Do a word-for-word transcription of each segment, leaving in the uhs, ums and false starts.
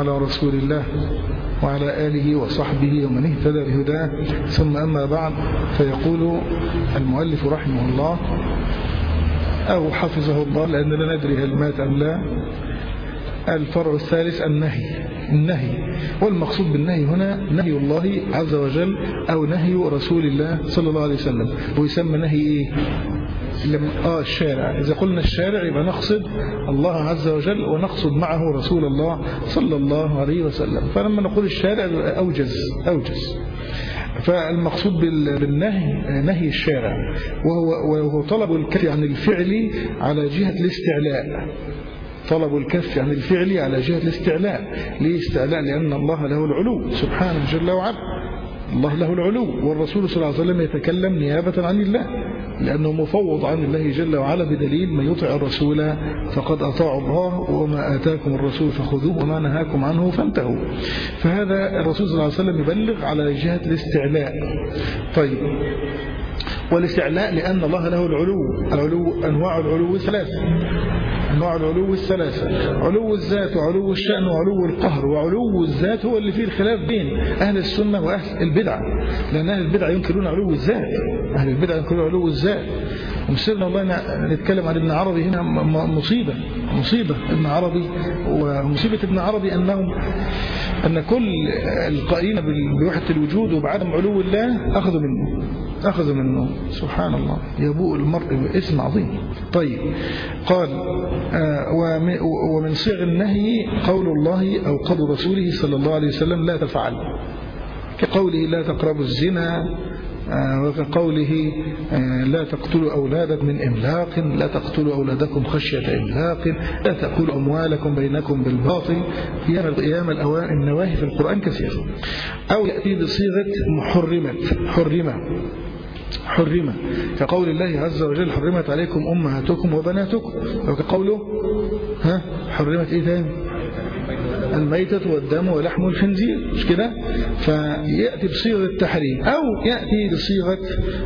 على رسول الله وعلى آله وصحبه ومن اهتدى بهداه، ثم أما بعد. فيقول المؤلف رحمه الله أو حفظه الله، لأن لا ندري هل مات أم لا: الفرع الثالث النهي. النهي والمقصود بالنهي هنا نهي الله عز وجل أو نهي رسول الله صلى الله عليه وسلم. ويسمى نهي إيه؟ لما آه الشارع. إذا قلنا الشارع يبقى نقصد الله عز وجل ونقصد معه رسول الله صلى الله عليه وسلم. فلما نقول الشارع يبقى أوجز أوجز. فالمقصود بالنهي نهي الشارع، وهو, وهو طلب الكف عن الفعل على جهة الاستعلاء. طلب الكف عن الفعل على جهة الاستعلاء. ليه استعلاء؟ لأن الله له العلو سبحانه جل وعلا. الله له العلو، والرسول صلى الله عليه وسلم يتكلم نيابة عن الله، لأنه مفوض عن الله جل وعلا، بدليل: من يطع الرسول فقد أطاع الله، وما آتاكم الرسول فخذوه وما نهاكم عنه فانتهوا. فهذا الرسول صلى الله عليه وسلم يبلغ على جهة الاستعلاء. طيب، والاستعلاء لأن الله له العلو. العلو أنواع العلو ثلاثة. أنواع العلو الثلاثة: علو الذات وعلو الشأن وعلو القهر. وعلو الذات هو اللي فيه الخلاف بين أهل السنة وأهل البدع، لأن أهل البدع ينكرون علو الذات. أهل البدع ينكرون علو الذات. ومسيرنا والله نتكلم عن ابن عربي هنا مصيبة مصيبة ابن عربي. ومصيبة ابن عربي أنهم أن كل القائلين بوحدة الوجود وبعدم علو الله أخذوا منه أخذوا منه سبحان الله. يبوء المرء باسم عظيم. طيب، قال: آه ومن صيغ النهي قول الله أو قول رسوله صلى الله عليه وسلم: لا تفعل، كقوله: لا تقربوا الزنا، آه وكقوله: آه لا تقتلوا أولادكم من إملاق، لا تقتلوا أولادكم خشية إملاق، لا تأكلوا أموالكم بينكم بالباطل. قيام الأوامر النواهي في القرآن كثير. أو يأتي بصيغة محرمت، حرمة حرمة، كقول الله عز وجل: حرمت عليكم أمهاتكم وبناتكم. وكقوله: ها حرمت إيه ثاني؟ الميتة والدم ولحم الخنزير، مش كده؟ فيأتي بصيغة التحريم، أو يأتي بصيغة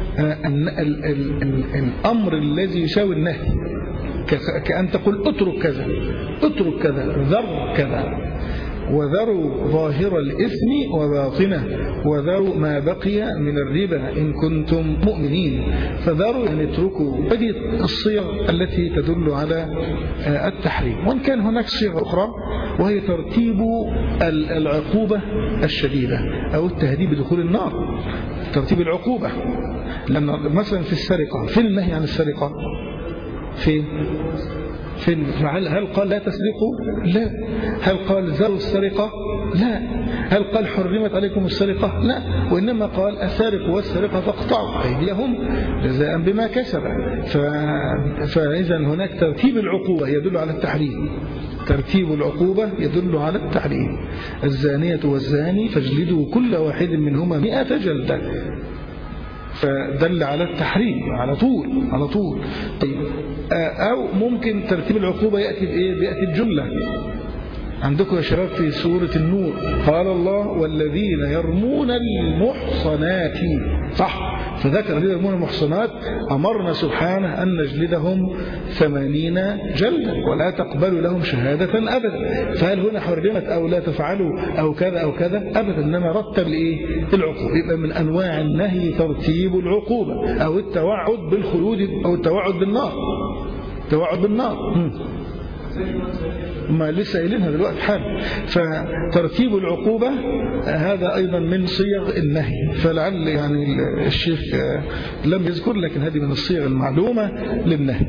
الأمر الذي يساوي النهي، كأن تقول: اترك كذا، اترك كذا، ذر كذا، وذروا ظاهر الإثم وباطنه، وذروا ما بقي من الربا إن كنتم مؤمنين. فذروا يعني اتركوا. هذه الصيغ التي تدل على التحريم. وإن كان هناك صيغة أخرى، وهي ترتيب العقوبة الشديدة أو التهديد بدخول النار. ترتيب العقوبة، لأن مثلا في السرقة، في النهي عن السرقة فين؟ فين؟ هل قال لا تسرقوا؟ لا. هل قال ذروا السرقة؟ لا. هل قال حرمت عليكم السرقة؟ لا. وإنما قال: السارق والسرقة فاقطعوا أيديهم جزاء بما كسب. ف... فإذا هناك ترتيب العقوبة يدل على التحريم. ترتيب العقوبة يدل على التحريم. الزانية والزاني فاجلدوا كل واحد منهما مئة جلدة. فدل على التحريم على طول على طول. طيب، أو ممكن ترتيب العقوبة يأتي بإيه؟ بيأتي الجملة. عندكم يا شباب في سورة النور: قال الله: والذين يرمون المحصنات. صح؟ فذكر الذين يرمون المحصنات، أمرنا سبحانه أن نجلدهم ثمانين جلدا ولا تقبل لهم شهادة أبدا. فهل هنا حرمت أو لا تفعلوا أو كذا أو كذا؟ أبدا. إنما رتب لإيه؟ العقوبة. يبقى من أنواع النهي ترتيب العقوبة، أو التوعد بالخلود، أو التوعد بالنار. التوعد بالنار ما لسه قايلينها دلوقتي حال. فترتيب العقوبة هذا أيضا من صيغ النهي. فلعل يعني الشيخ لم يذكر، لكن هذه من الصيغ المعلومة للنهي.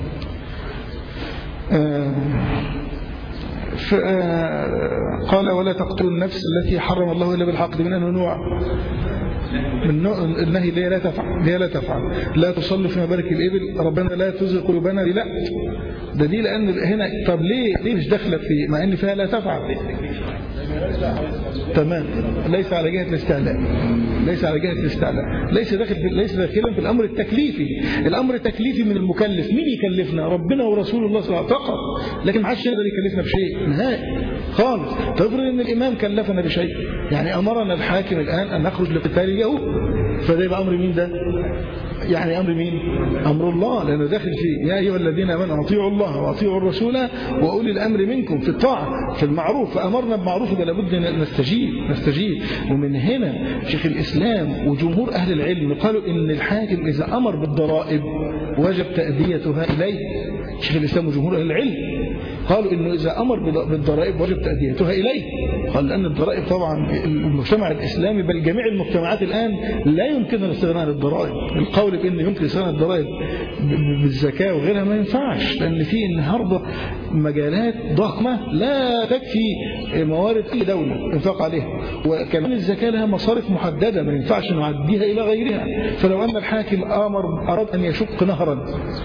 قال: ولا تقتلوا النفس التي حرم الله إلا بالحق. من أنه نوع من نوع النهي اللي لا تفعل لا تفعل لا تصلي في مبارك الإبل، ربنا لا تزغ قلوبنا. لا، ده دي لأن هنا. طب ليه ليه مش داخله في، مع ان فيها لا تفعل؟ تمام. ليس على جهة الاستعلاء، ليس على جهة الاستعلاء، ليس داخل في ليس داخلا في الأمر التكليفي. الأمر التكليفي من المكلف. مين يكلفنا؟ ربنا ورسول الله صلى الله عليه وسلم فقط. لكن ما حدش يقدر يكلفنا بشيء نهائي خالص. تفرض ان الإمام كلفنا بشيء، يعني أمرنا الحاكم الآن أن نخرج لقتال اليهود، فده يبقى أمر مين ده؟ يعني أمر مين؟ أمر الله، لأنه داخل فيه يا أيها الذين آمنوا أطيعوا الله وأطيعوا الرسول وأولي الأمر منكم في الطاعة في المعروف، فأمرنا بمعروف ده لابد نستجيب نستجيب ومن هنا شيخ الإسلام وجمهور أهل العلم قالوا إن الحاكم إذا أمر بالضرائب وجب تأديتها إليه. شيخ الإسلام وجمهور أهل العلم قالوا إنه إذا أمر بالضرائب وجب تأديتها إليه. قال لأن الضرائب طبعا المجتمع الإسلامي بل جميع المجتمعات الآن لا يمكن الاستغناء عن الضرائب. القول بأن يمكن الاستغناء عن الضرائب بالزكاة وغيرها ما ينفعش، لأن في النهارده مجالات ضخمة لا تكفي موارد أي دولة ينفق عليها، وكمان الزكاة لها مصارف محددة ما ينفعش نعديها إلى غيرها. فلو أن الحاكم أمر أراد أن يشق نهرا،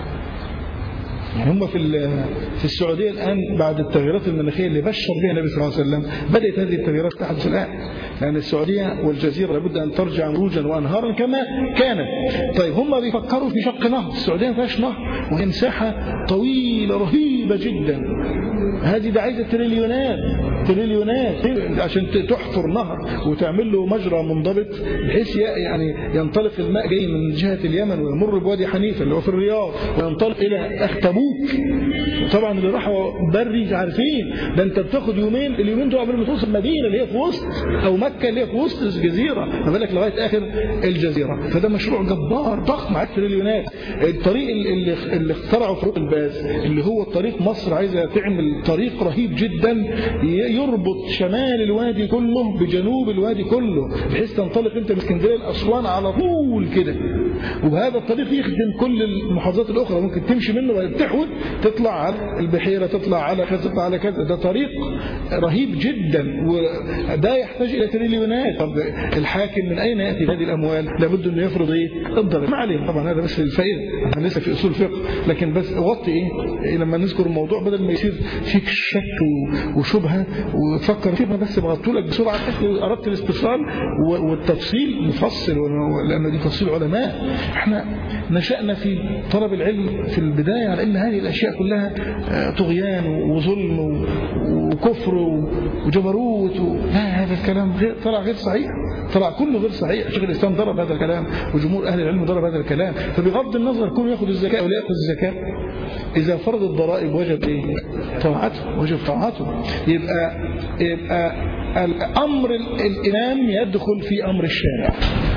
يعني هم في في السعودية الآن بعد التغييرات المناخية اللي بشر بها النبي صلى الله عليه وسلم بدأت هذه التغييرات تحدث الآن، لأن السعودية والجزيرة لابد أن ترجع مروجا وأنهارا كما كانت. طيب هم بيفكروا في شق نهر، السعودية ما فيهاش نهر وهي مساحة طويلة رهيبة جدا، هذه ده عايزة تريليونات تريليونات عشان تحفر نهر وتعمل له مجرى منضبط بحيث يعني ينطلق الماء جاي من جهة اليمن ويمر بوادي حنيفة اللي هو في الرياض وينطلق إلى أختبوك. طبعا اللي راحوا بري عارفين ده انت بتاخد يومين، اليومين دول قبل ما توصل المدينة اللي هي في وسط أو مكة اللي هي في وسط الجزيرة، ما بالك لغاية آخر الجزيرة. فده مشروع جبار ضخم على تريليونات. الطريق اللي اللي اخترعه فاروق الباز اللي هو طريق مصر عايزة تعمل طريق رهيب جدا يربط شمال الوادي كله بجنوب الوادي كله بحيث تنطلق انت من اسكندريه لاسوان على طول كده، وبهذا الطريق يخدم كل المحافظات الاخرى، ممكن تمشي منه وتحود تطلع على البحيره تطلع على كذا تطلع على كذا. ده طريق رهيب جدا وده يحتاج الى تريليونات. طب الحاكم من اين ياتي هذه الاموال؟ لابد انه يفرض ايه؟ الضرائب. ما عليه طبعا هذا بس الفائده، احنا لسه في اصول فقه، لكن بس وطي ايه لما نذكر الموضوع بدل ما يصير فيك شك وشبهه وتفكر فيها، بس بغطوا لك بسرعه اردت الاستفسار والتفصيل مفصل، لان دي تفصيل علماء. احنا نشأنا في طلب العلم في البدايه على ان هذه الاشياء كلها طغيان وظلم وكفر وجبروت و... لا، هذا الكلام غير طلع غير صحيح، طلع كله غير صحيح. شيخ الاسلام ضرب هذا الكلام وجمهور اهل العلم ضرب هذا الكلام. فبغض النظر كونه ياخذ الزكاه او لا ياخذ الزكاه، اذا فرض الضرائب وجب ايه؟ طاعته، وجب طاعته. يبقى يبقى الامر الامام يدخل في امر الشارع،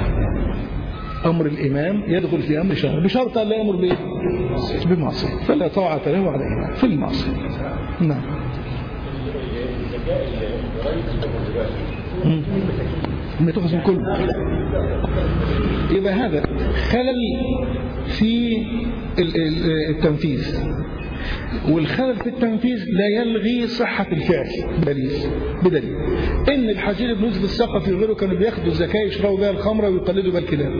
امر الامام يدخل في امر الشارع بشرط ان لا يامر بايه؟ بمعصيه، فلا طاعه له عليه في المعصيه. نعم. ما تأخذ من كله. يبقى هذا خلل في التنفيذ، والخلل في التنفيذ لا يلغي صحة الفعل بدليل بدليل إن الحجيج بن يوسف الثقفي وغيره كانوا بياخدوا الزكاة يشربوا بها الخمرة ويقلدوا بها الكلاب.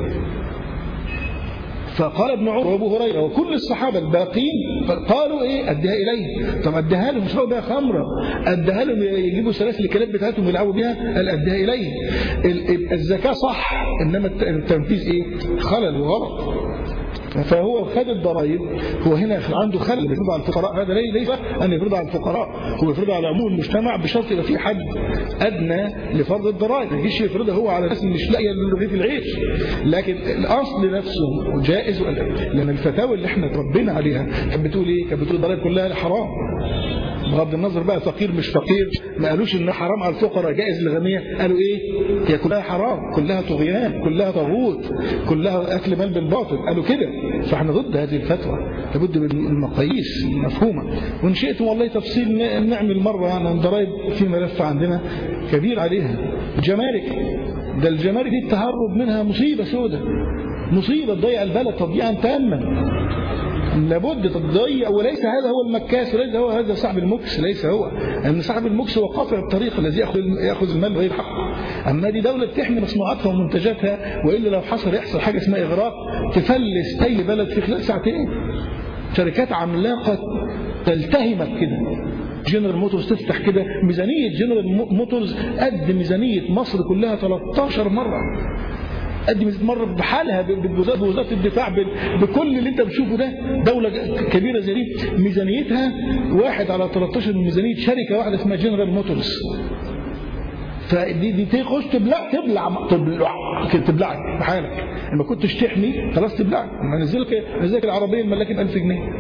فقال ابن عمر وابو هريره وكل الصحابه الباقين قالوا ايه؟ اديها اليه. طب اديها لهم يشربوا بها خمره، اديها لهم يجيبوا سلاسل الكلاب بتاعتهم ويلعبوا بها، قال اديها اليه. الزكاه صح، انما التنفيذ ايه؟ خلل وغلط. فهو خد الضرائب، هو هنا عنده خلل بيفرض على الفقراء. هذا ليس ان يفرض على الفقراء، هو يفرض على عموم المجتمع بشرط يبقى في حد ادنى لفرض الضرائب، ما يجيش يفرضها هو على الناس اللي مش لاقيه رغيف العيش. لكن الاصل نفسه جائز، لان الفتاوى اللي احنا تربينا عليها كانت بتقول ايه؟ كانت بتقول الضرائب كلها حرام. بغض النظر بقى فقير مش فقير، ما قالوش انه حرام على الفقراء جائز للغنيه، قالوا ايه؟ هي كلها حرام، كلها طغيان، كلها طاغوت، كلها اكل مال بالباطل، قالوا كده. فاحنا ضد هذه الفتوى، لابد من المقاييس المفهومه. وان شئتم والله تفصيل نعمل مره عن الضرائب في ملف عندنا كبير عليها. الجمارك، ده الجمارك دي التهرب منها مصيبه سوداء، مصيبه تضيع البلد تضييعا تاما. لابد تضيع، وليس هذا هو المكاس، وليس هو هذا صاحب المكس، ليس هو، ان صاحب المكس هو قاطع الطريق الذي ياخذ ياخذ المال غير حقه. اما دي دوله بتحمي مصنوعاتها ومنتجاتها، والا لو حصل يحصل حاجه اسمها اغراق تفلس اي بلد في خلال ساعتين. شركات عملاقه تلتهمك كده، جنرال موتورز تفتح كده ميزانيه جنرال موتورز قد ميزانيه مصر كلها ثلاثة عشر مره، قد مرة بحالها بوزارة الدفاع بكل اللي انت بتشوفه ده. دولة كبيرة زي دي ميزانيتها واحد على ثلاثة عشر من ميزانية شركة واحدة اسمها جنرال موتورز. فدي دي تخش تبلع تبلع تبلع تبلعك بحالك. لما كنتش تحمي خلاص تبلعك. لما نزلك نزلك العربيه الملاكي ب ألف جنيه،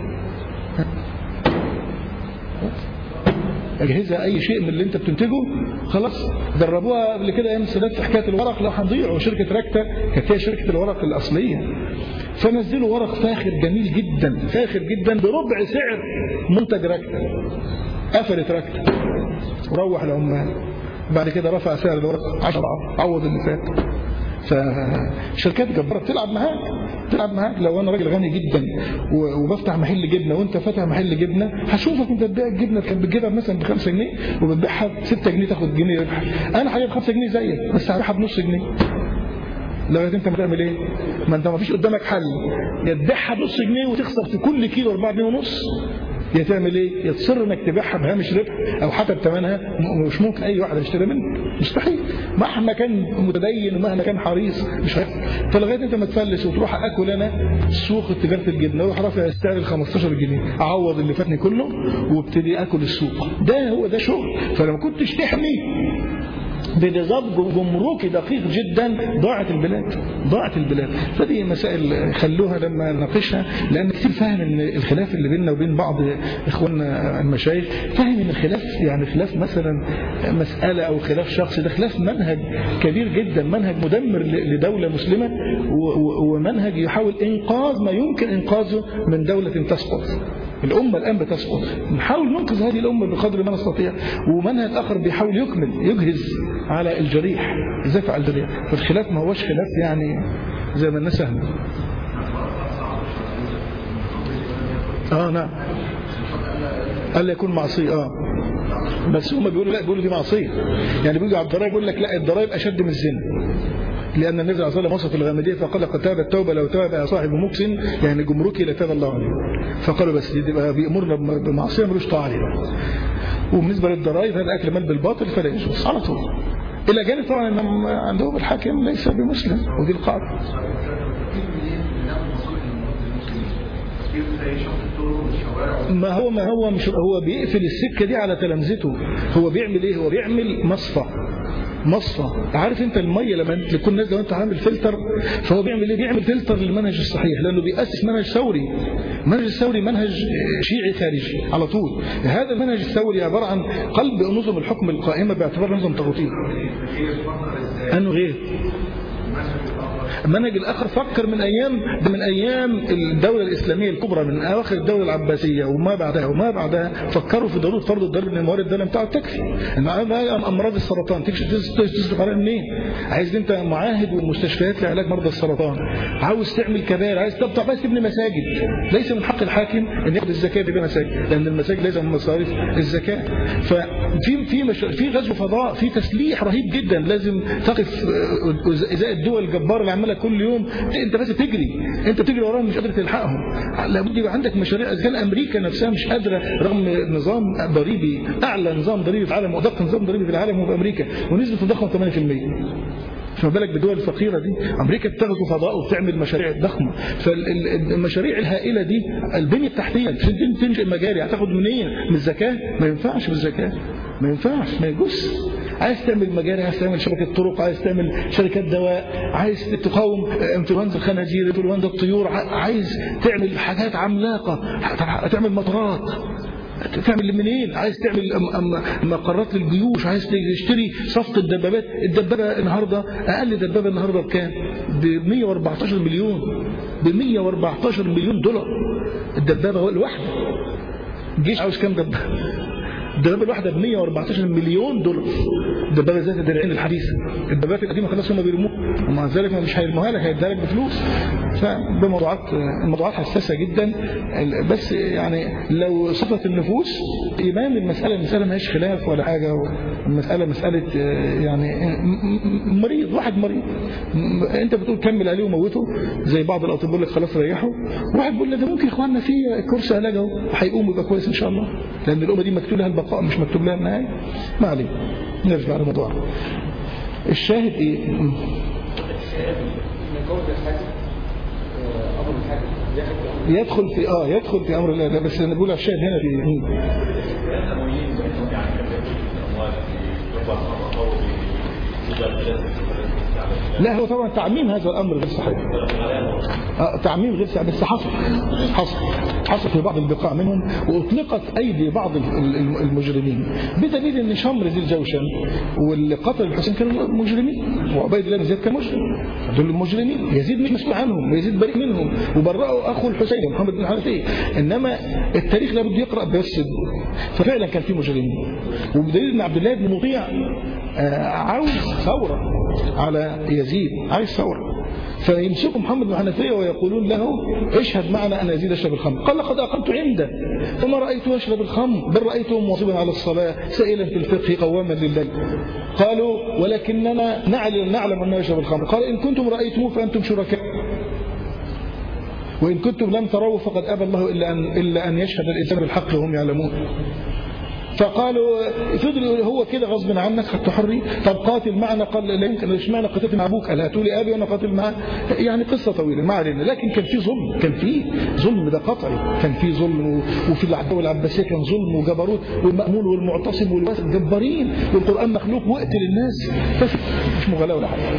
اجهزه اي شيء من اللي انت بتنتجه خلاص. دربوها قبل كده ايام السادات في حكايه الورق، لو هنضيع. وشركه راكتا كانت هي شركه الورق الاصليه، فنزلوا ورق فاخر جميل جدا فاخر جدا بربع سعر منتج راكتا. قفلت راكتا وروح العمال. بعد كده رفع سعر الورق عشرة اضعاف، عوض اللي فات. فشركات جبارة بتلعب معاك بتلعب معاك. لو انا راجل غني جدا وبفتح محل جبنه وانت فاتح محل جبنه، هشوفك انت بتبيع الجبنه كانت بتجيبها مثلا ب خمسة جنيه وبتبيعها ب ستة جنيه تاخد جنيه ربح. انا هجيب خمسة جنيه زيك بس هبيعها بنص جنيه. لغايه انت بتعمل ايه؟ ما انت ما فيش قدامك حل، يا تبيعها بنص جنيه وتخسر في كل كيلو أربعة جنيه ونص، يا تعمل ايه؟ يا تصر انك تبيعها بهامش ربح او حتى بثمنها. مش ممكن اي واحد يشتري منك، مستحيل. مهما كان متدين ومهما كان حريص مش هيحصل. فلغايه انت ما تفلس وتروح اكل انا سوق تجاره الجبنه واروح رافع السعر ل خمستاشر جنيه، اعوض اللي فاتني كله وابتدي اكل السوق. ده هو ده شغل. فلما كنتش تحمي بنظام جمركي دقيق جدا ضاعت البلاد ضاعت البلاد. فدي مسائل خلوها لما نناقشها، لان كثير فاهم ان الخلاف اللي بيننا وبين بعض اخواننا المشايخ، فاهم ان الخلاف يعني خلاف مثلا مساله او خلاف شخصي، ده خلاف منهج كبير جدا، منهج مدمر لدوله مسلمه ومنهج يحاول انقاذ ما يمكن انقاذه من دوله تسقط. الأمة الآن بتسقط، نحاول ننقذ هذه الأمة بقدر ما نستطيع، ومنهج آخر بيحاول يكمل يجهز على الجريح، يدافع على الجريح. فالخلاف ما هوش خلاف يعني زي ما الناس فاهمه. اه نعم، ألا يكون معصية. اه بس هم بيقولوا لا، بيقولوا دي معصية. يعني بيجوا على الضرائب يقول لك لا، الضرائب أشد من الزنا، لأن النبي صلى الله عليه وسلم وصف الغامدية فقال قد تاب التوبة لو تاب يا صاحب مكسن، يعني جمركي لتاب الله عليه. فقالوا بس دي بقى بيأمرنا بمعصية ملوش طاعة عليها. وبالنسبة للضرائب هذا أكل مال بالباطل فلا يجوز على طول. إلى جانب طبعا أنهم عندهم الحاكم ليس بمسلم، ودي القاعدة. ما هو ما هو مش هو بيقفل السكة دي على تلامذته. هو بيعمل إيه؟ هو بيعمل مصفى مصفى. عارف انت الميه لما تكون نازله وانت عامل فلتر، فهو بيعمل ايه؟ بيعمل فلتر للمنهج الصحيح، لانه بيأسس منهج ثوري. المنهج الثوري منهج شيعي خارجي على طول. هذا المنهج الثوري عباره عن قلب نظم الحكم القائمه باعتبار نظم طاغوتي. انه غير المنهج الآخر فكر من أيام من أيام الدولة الإسلامية الكبرى، من أواخر الدولة العباسية وما بعدها وما بعدها، فكروا في ضرورة فرض الضرب، إن الموارد الدولة بتاعه تكفي. أمراض السرطان تصرف عليها منين؟ عايز أنت معاهد والمستشفيات لعلاج مرضى السرطان، عاوز تعمل كبار، عايز تبطع، عايز تبني مساجد. ليس من حق الحاكم أن يأخذ الزكاة في مساجد، لأن المساجد ليس من مصاريف الزكاة. ففي في مش... في غزو فضاء، في تسليح رهيب جدا، لازم تقف إزاء الدول الجبارة اللي عمالة كل يوم. انت بس تجري انت بتجري وراهم مش قادر تلحقهم. لابد يبقى عندك مشاريع. اذا كان امريكا نفسها مش قادره رغم نظام ضريبي، اعلى نظام ضريبي في العالم وادق نظام ضريبي في العالم هو في امريكا، ونسبه التضخم ثمانية بالمئة. فما بالك بالدول الفقيره دي؟ امريكا بتغزو فضاء وبتعمل مشاريع ضخمه. فالمشاريع الهائله دي، البنيه التحتيه عشان تنشئ مجاري هتاخد منين؟ من الزكاه؟ ما ينفعش بالزكاه، ما ينفعش، ما يجوز. عايز تعمل مجاري، عايز تعمل شبكة طرق، عايز تعمل شركات دواء، عايز تقاوم انفلونزا الخنازير، انفلونزا الطيور، عايز تعمل حاجات عملاقة، تعمل مطارات، تعمل منين؟ عايز تعمل مقرات للجيوش، عايز تشتري صفقة دبابات. الدبابة النهاردة أقل دبابة النهاردة بكام؟ ب مئة وأربعة عشر مليون، ب مئة وأربعة عشر مليون دولار الدبابة الواحدة. الجيش عاوز كام دبابة؟ الدبابة الواحدة ب مئة وأربعة عشر مليون دولار. الدبابة ذات الدرعين الحديثة. الدبابات القديمة خلاص هم بيرموها، ومع ذلك مش هيرموها لك، هيديها لك بفلوس. فبموضوعات الموضوعات حساسة جدا. بس يعني لو صفت النفوس إيمان المسألة المسألة ما هيش خلاف ولا حاجة. المسألة مسألة يعني مريض، واحد مريض أنت بتقول كمل عليه وموته، زي بعض الأطباء يقول لك خلاص ريحه، واحد بيقول لك ده ممكن إخواننا في كورس علاج اهو هيقوم يبقى كويس إن شاء الله، لأن الأمة دي مكتوب لها البقاء مش مكتوب لها النهاية. ما عليه، نرجع للموضوع. الشاهد إيه؟ يدخل في اه يدخل في امر الله، بس انا بقول الشاهد هنا في لا هو طبعا تعميم هذا الأمر غير صحيح. آه تعميم غير صحيح، بس حصل حصل حصل في بعض البقاع منهم، وأطلقت أيدي بعض المجرمين، بدليل أن شمر ذي الجوشن واللي قتل الحسين كانوا مجرمين، وعبيد الله بن زياد كان مجرم، دول المجرمين. يزيد مش مسؤول عنهم، ويزيد بريء منهم، وبرأوا أخو الحسين محمد بن الحنفية. إنما التاريخ لابد يقرأ بس. ففعلا كان في مجرمين، وبدليل أن عبد الله بن مطيع عاوز ثورة على يزيد، عايز ثورة، فيمسكوا محمد بن الحنفية ويقولون له اشهد معنا أن يزيد يشرب الخمر. قال لقد أقمت عنده وما رأيته يشرب الخمر، بل رأيته مواظبا على الصلاة سائلا في الفقه قواما لله. قالوا ولكننا نعلم, نعلم أنه يشرب الخمر. قال إن كنتم رأيتموه فأنتم شركاء، وإن كنتم لم تروه فقد أبى الله إلا أن, إلا أن يشهد الإنسان بالحق وهم يعلمون. فقالوا فضل هو كده غصب عنك خدت حري، طب قاتل معنا. قال لا يمكن، اشمعنى قتلت مع ابوك؟ قال هاتوا لي ابي وانا قاتل معاه. يعني قصه طويله ما علينا، لكن كان في ظلم، كان في ظلم ده قطعي، كان في ظلم. وفي الدوله العباسيه كان ظلم وجبروت، والمأمون والمعتصم والواسط جبارين، والقران مخلوق واقتل الناس، بس مش مغالاه ولا حاجه.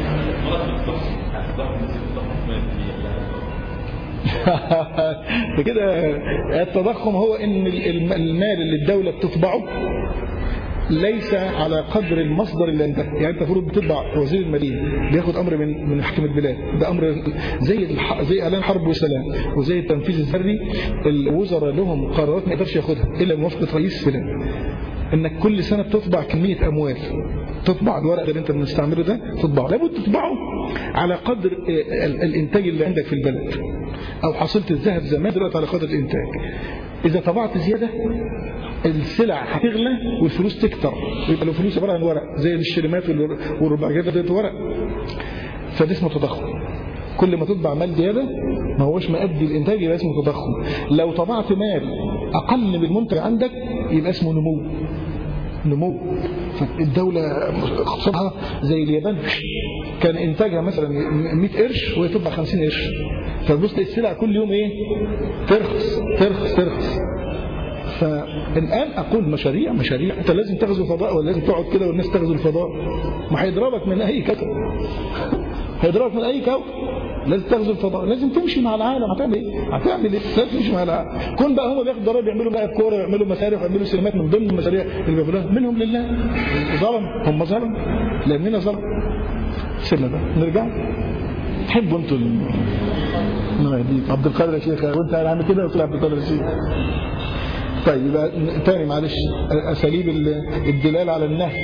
كده التضخم هو ان المال اللي الدولة بتطبعه ليس على قدر المصدر اللي انت، يعني انت المفروض بتطبع وزير المالية بياخد امر من من حكم البلاد، ده امر زي الح... زي اعلان حرب وسلام وزي التنفيذ الذري، الوزراء لهم قرارات ما يقدرش ياخدها الا بموافقة رئيس بلاد، انك كل سنة بتطبع كمية اموال، تطبع الورق اللي انت بنستعمله ده تطبعه، لابد تطبعه على قدر الانتاج اللي عندك في البلد، او حصيلة الذهب زمان دلوقتي على قدر الانتاج. اذا طبعت زيادة السلع هتغلى والفلوس تكتر، يبقى لو فلوس عباره عن ورق زي الشريمات والرباعيات ده ورق، فده اسمه تضخم. كل ما تطبع مال زياده ما هوش مؤدي الانتاج يبقى اسمه تضخم. لو طبعت مال اقل من المنتج عندك يبقى اسمه نمو. نمو الدولة اقتصادها زي اليابان كان انتاجها مثلا مئة قرش وهي تطبع خمسين قرش، فبص السلع كل يوم ايه ترخص ترخص ترخص. فالآن أقول مشاريع مشاريع أنت لازم تغزو الفضاء ولا لازم تقعد كده والناس تغزو الفضاء؟ ما هيضربك من أي كوكب، هيضربك من أي كوكب. لازم تغزو الفضاء، لازم تمشي مع العالم. هتعمل ايه؟ هتعمل ايه؟ لازم تمشي مع العالم. كون بقى هم بياخدوا ضرائب، يعملوا بقى كوره ويعملوا مسارح ويعملوا سينمات من ضمن المشاريع اللي بيعملوها منهم لله. ظلم، هم ظلم، لاننا ظلم. سيبنا بقى نرجع. تحبوا انتوا الله يهديك عبد القادر يا شيخ، وانت عامل كده وطلع عبد القادر يا شيخ. طيب يبقى تاني معلش، اساليب الدلاله على النهي.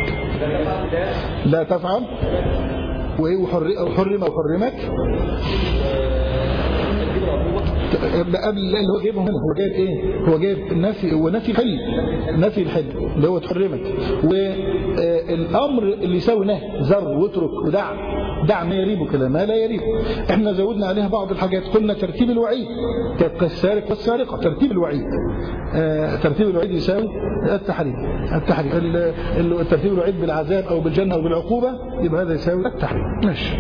لا تفعل وايه وحرم وحرمت قبل اللي هو جايبهم هنا. هو جايب ايه؟ هو جايب نفي ونفي الحل، نفي الحل اللي هو اتحرمت، والامر اللي يساوي نهي زر واترك ودع، دع ما يريبك لا ما لا يريبك. احنا زودنا عليها بعض الحاجات، قلنا ترتيب الوعيد كالسارق والسارقه، ترتيب الوعيد آه ترتيب الوعيد يساوي التحريم. التحريم الترتيب الوعيد بالعذاب او بالجنه او بالعقوبه يبقى هذا يساوي التحريم. ماشي.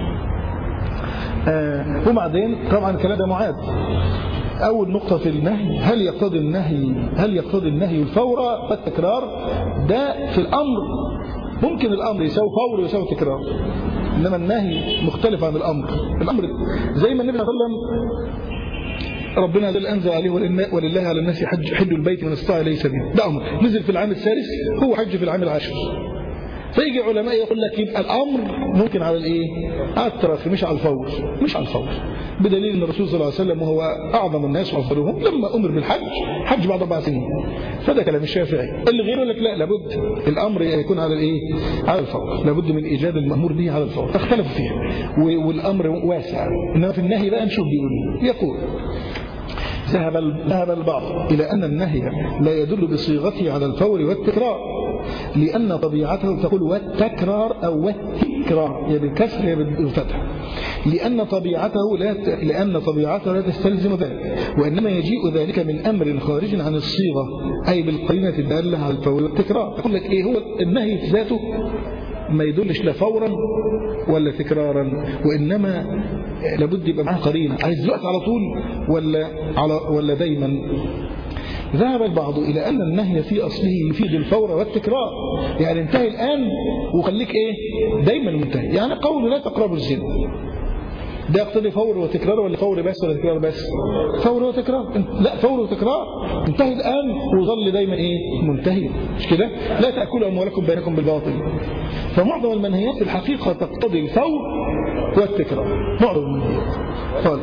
آه وبعدين طبعا الكلام ده معاد. أول نقطة في النهي، هل يقتضي النهي هل يقتضي النهي الفور والتكرار؟ ده في الأمر ممكن الأمر يساوي فور ويساوي تكرار، إنما النهي مختلف عن الأمر. الأمر زي ما النبي صلى الله عليه وسلم ربنا جل أنزل عليه ولله على الناس حج حج البيت من استطاع إليه سبيلا، ده أمر نزل في العام الثالث، هو حج في العام العاشر. فيجي علماء يقول لك يبقى الامر ممكن على الايه؟ على التراخي مش على الفور، مش على الفور، بدليل ان الرسول صلى الله عليه وسلم وهو اعظم الناس وافضلهم لما امر بالحج حج بعد اربع سنين. فده كلام الشافعي. اللي غيره يقول لك لا، لابد الامر يكون على الايه؟ على الفور، لابد من ايجاد المامور به على الفور. اختلفوا فيها والامر واسع. انما في النهي بقى نشوف بيقول يقول ذهب ذهب البعض إلى أن النهي لا يدل بصيغته على الفور والتكرار، لأن طبيعته تقول والتكرار أو والتكرار، يا بالكسر يا بالفتح، لأن طبيعته لا ت... لأن طبيعته لا تستلزم ذلك، وإنما يجيء ذلك من أمر خارج عن الصيغة، أي بالقرينة الدالة على الفور والتكرار. أقول لك إيه هو النهي في ذاته؟ ما يدلش لا فورا ولا تكرارا، وإنما لابد يبقى معاه قرينة. عايز دلوقتي على طول ولا على ولا دايما؟ ذهب البعض إلى أن النهي في أصله يفيد الفور والتكرار، يعني انتهي الآن وخليك إيه دايما منتهي. يعني قول لا تقربوا الزنا ده يقتضي فور وتكرار ولا فور بس ولا تكرار بس؟ فور وتكرار. لا، فور وتكرار. انتهي الآن وظل دايما إيه منتهي، مش كده؟ لا تأكلوا أموالكم بينكم بالباطل. فمعظم المنهيات في الحقيقة تقتضي الفور والتكرار، معظم المنهيات. قال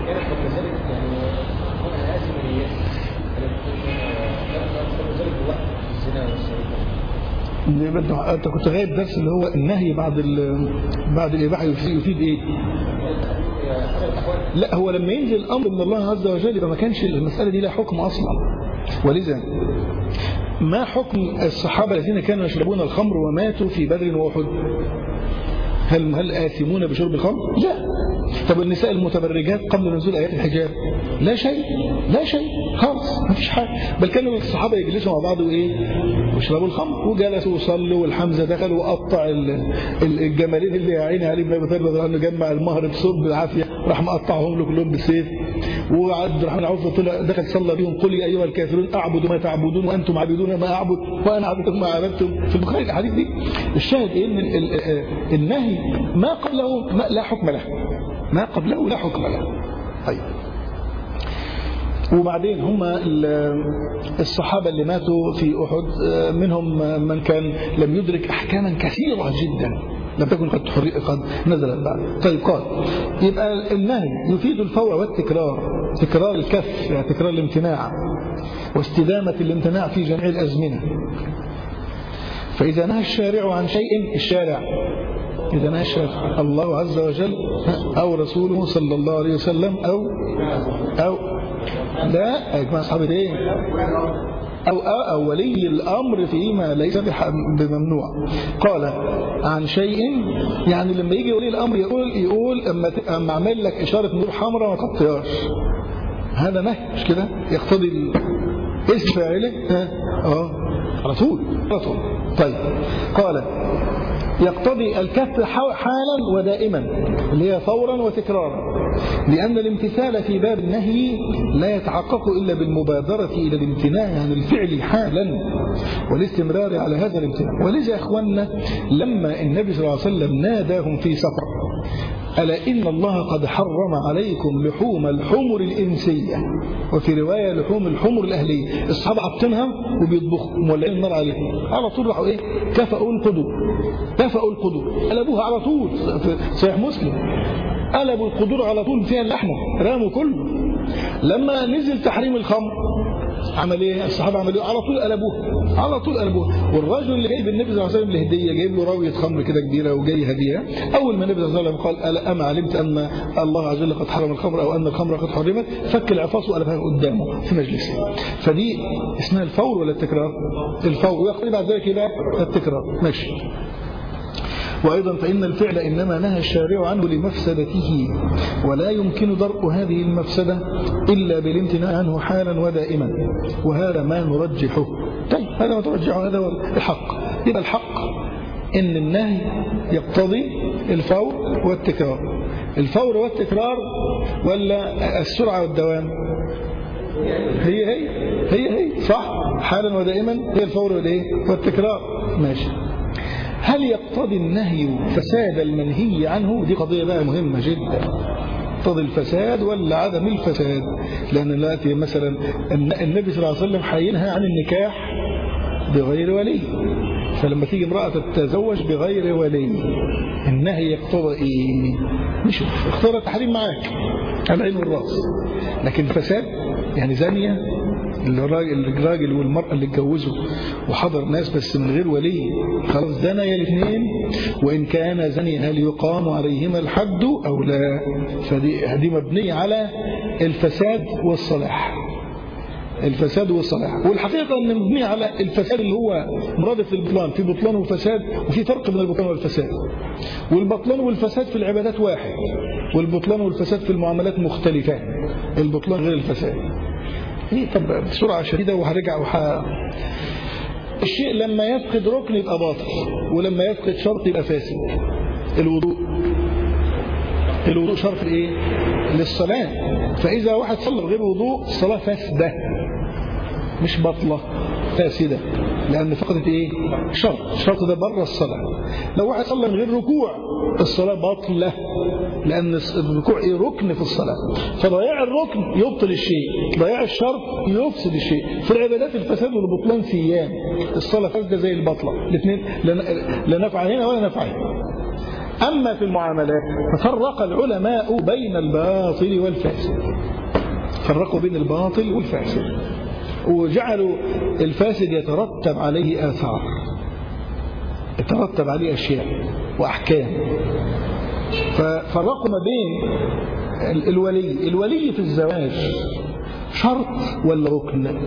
انت كنت غايب درس اللي هو النهي بعد بعد الإباحة يفيد ايه؟ لا، هو لما ينزل الأمر من الله عز وجل يبقى ما كانش المسألة دي لها حكم أصلا. ولذا ما حكم الصحابة الذين كانوا يشربون الخمر وماتوا في بدر وأحد؟ هل هل آثمون بشرب الخمر؟ لا. طب النساء المتبرجات قبل نزول آيات الحجاب؟ لا شيء، لا شيء خالص، ما فيش حاجة. بل كانوا الصحابة يجلسوا مع بعض وإيه ويشربوا الخمر، وجلسوا وصلوا، والحمزة دخل وقطع الجمالين اللي يا عيني علي بن ابي طالب رضي الله عنه جمع المهر بصوت بالعافية، راح مقطعهم له كلهم بالسيف. وعبد الرحمن عوف طلع دخل صلى بهم قل يا أيها الكافرون أعبد ما تعبدون وأنتم عابدون ما أعبد وأنا عبدت ما عبدتم. في البخاري الحديث دي. الشاهد إيه؟ إن النهي ما قبله ما لا حكم له، ما قبله لا حكم له. طيب، وبعدين هم الصحابة اللي ماتوا في أحد منهم من كان لم يدرك أحكاما كثيرة جدا لم تكن قد قد نزلت بعد. طيب، قال يبقى النهي يفيد الفور والتكرار، تكرار الكف يعني تكرار الامتناع واستدامة الامتناع في جميع الأزمنة. فإذا نهى الشارع عن شيء، الشارع إذا نهى الشارع الله عز وجل أو رسوله صلى الله عليه وسلم أو أو لا يا جماعة أصحابي إيه أو, أو ولي الأمر فيما ليس بممنوع. قال عن شيء يعني لما يجي ولي الأمر يقول يقول أما أما أعمل لك إشارة نور حمراء ما تقطعهاش، هذا نهي مش كده؟ يقتضي اسم فاعله اه على طول على طول. طيب، قال يقتضي الكف حالا ودائما اللي هي فورا وتكرارا، لأن الامتثال في باب النهي لا يتحقق إلا بالمبادرة إلى الامتناع عن الفعل حالا والاستمرار على هذا الامتناع. ولذا يا أخواننا لما النبي صلى الله عليه وسلم ناداهم في سفر ألا إن الله قد حرم عليكم لحوم الحمر الإنسية، وفي رواية لحوم الحمر الأهلية، الصحابة حاطينها وبيطبخوا مولعين النار عليهم، على طول راحوا إيه كفأوا القدور، كفأوا القدور قلبوها على طول في صحيح مسلم، قلبوا القدور على طول فيها اللحمة راموا كله. لما نزل تحريم الخمر عمل ايه الصحابه؟ عملوا على طول قلبوها، على طول قلبوها. والراجل اللي جايب النبي صلى الله عليه وسلم الهديه جايب له راويه خمر كده كبيره وجاي هديه، اول ما النبي صلى الله عليه وسلم قال الا اما علمت ان الله عز وجل قد حرم الخمر او ان الخمر قد حرمت، فك العفاص وقلبها قدامه في مجلسه. فدي اسمها الفور ولا التكرار؟ الفور، ويقتضي بعد ذلك الى التكرار. ماشي. وأيضا فإن الفعل إنما نهى الشارع عنه لمفسدته، ولا يمكن درء هذه المفسدة إلا بالامتناع عنه حالا ودائما، وهذا ما نرجحه. طيب، هذا ما ترجحه، هذا هو الحق. يبقى الحق إن النهي يقتضي الفور والتكرار. الفور والتكرار ولا السرعة والدوام؟ هي هي هي هي صح، حالا ودائما هي الفور والتكرار. ماشي. هل يقتضي النهي فساد المنهي عنه؟ دي قضية بقى مهمة جدا. يقتضي الفساد ولا عدم الفساد؟ لأن دلوقتي مثلا النبي صلى الله عليه وسلم حينها عن النكاح بغير ولي، فلما تيجي امرأة تتزوج بغير ولي النهي يقتضي ايه؟ مش اختار التحريم معاك على العين والراس، لكن الفساد يعني زانية الراجل والمرأة اللي اتجوزوا وحضر ناس بس من غير ولي، خلاص زنيا الاثنين، وإن كان زني هل يقام عليهما الحد أو لا؟ فدي مبنية على الفساد والصلاح، الفساد والصلاح. والحقيقة أن مبنية على الفساد اللي هو مرادف للبطلان، في بطلان وفساد، وفي فرق بين البطلان والفساد. والبطلان والفساد في العبادات واحد، والبطلان والفساد في المعاملات مختلفان، البطلان غير الفساد. إيه طب بسرعة شديدة وهرجع وح... الشيء لما يفقد ركن يبقى باطل، ولما يفقد شرط يبقى فاسد. الوضوء الوضوء شرط ايه؟ للصلاة، فإذا واحد صلى بغير وضوء الصلاة فاسدة. مش بطلة، فاسدة، لأن فقدت إيه؟ شرط. الشرط ده بره الصلاة. لو واحد صلى من غير ركوع الصلاة باطلة، لأن الركوع إيه؟ ركن في الصلاة. فضياع الركن يبطل الشيء، ضياع الشرط يفسد الشيء. في العبادات الفساد والبطلان سيان، الصلاة فاسدة زي البطلة، الاثنين لا نفع هنا ولا نفع هنا. أما في المعاملات ففرق العلماء بين الباطل والفاسد، فرقوا بين الباطل والفاسد، وجعلوا الفاسد يترتب عليه آثار، يترتب عليه أشياء وأحكام. ففرقوا ما بين الولي الولي في الزواج شرط ولا ركن؟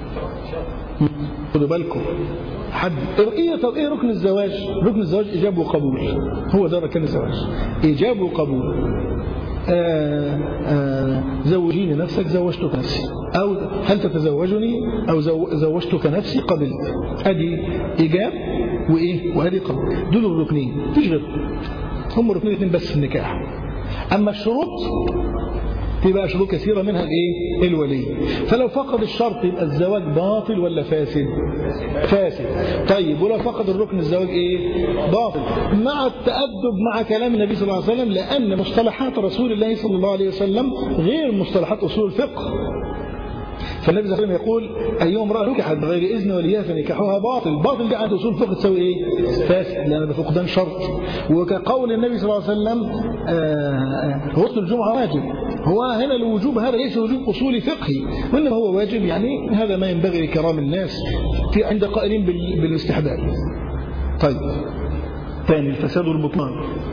خدوا بالكم حد ايه. طب ايه ركن الزواج؟ ركن الزواج ايجاب وقبول، هو ده ركن الزواج، ايجاب وقبول. آآ آآ زوجيني نفسك زوجتك نفسي، او هل تتزوجني او زوجتك نفسي قبلت. ادي ايجاب وايه وادي قبول، دول الركنين مفيش غير هم ركنين اثنين بس في النكاح. اما الشروط تبقى شروط كثيرة منها الايه؟ الولي. فلو فقد الشرط يبقى الزواج باطل ولا فاسد؟ فاسد. طيب ولو فقد الركن الزواج ايه؟ باطل، مع التأدب مع كلام النبي صلى الله عليه وسلم، لأن مصطلحات رسول الله صلى الله عليه وسلم غير مصطلحات أصول الفقه. فالنبي صلى الله عليه وسلم يقول أيهم امرأة نكحت بغير إذن وليها فنكاحها باطل. باطل دي عند أصول الفقه تسوي إيه؟ فاسد، لأن ده فقدان شرط. وكقول النبي صلى الله عليه وسلم غسل الجمعة واجب، هو هنا الوجوب هذا ليس وجوب أصولي فقهي، وإنما هو واجب، يعني هذا ما ينبغي لكرام الناس في عند قائلين بالاستحباب. طيب ثاني الفساد والبطلان.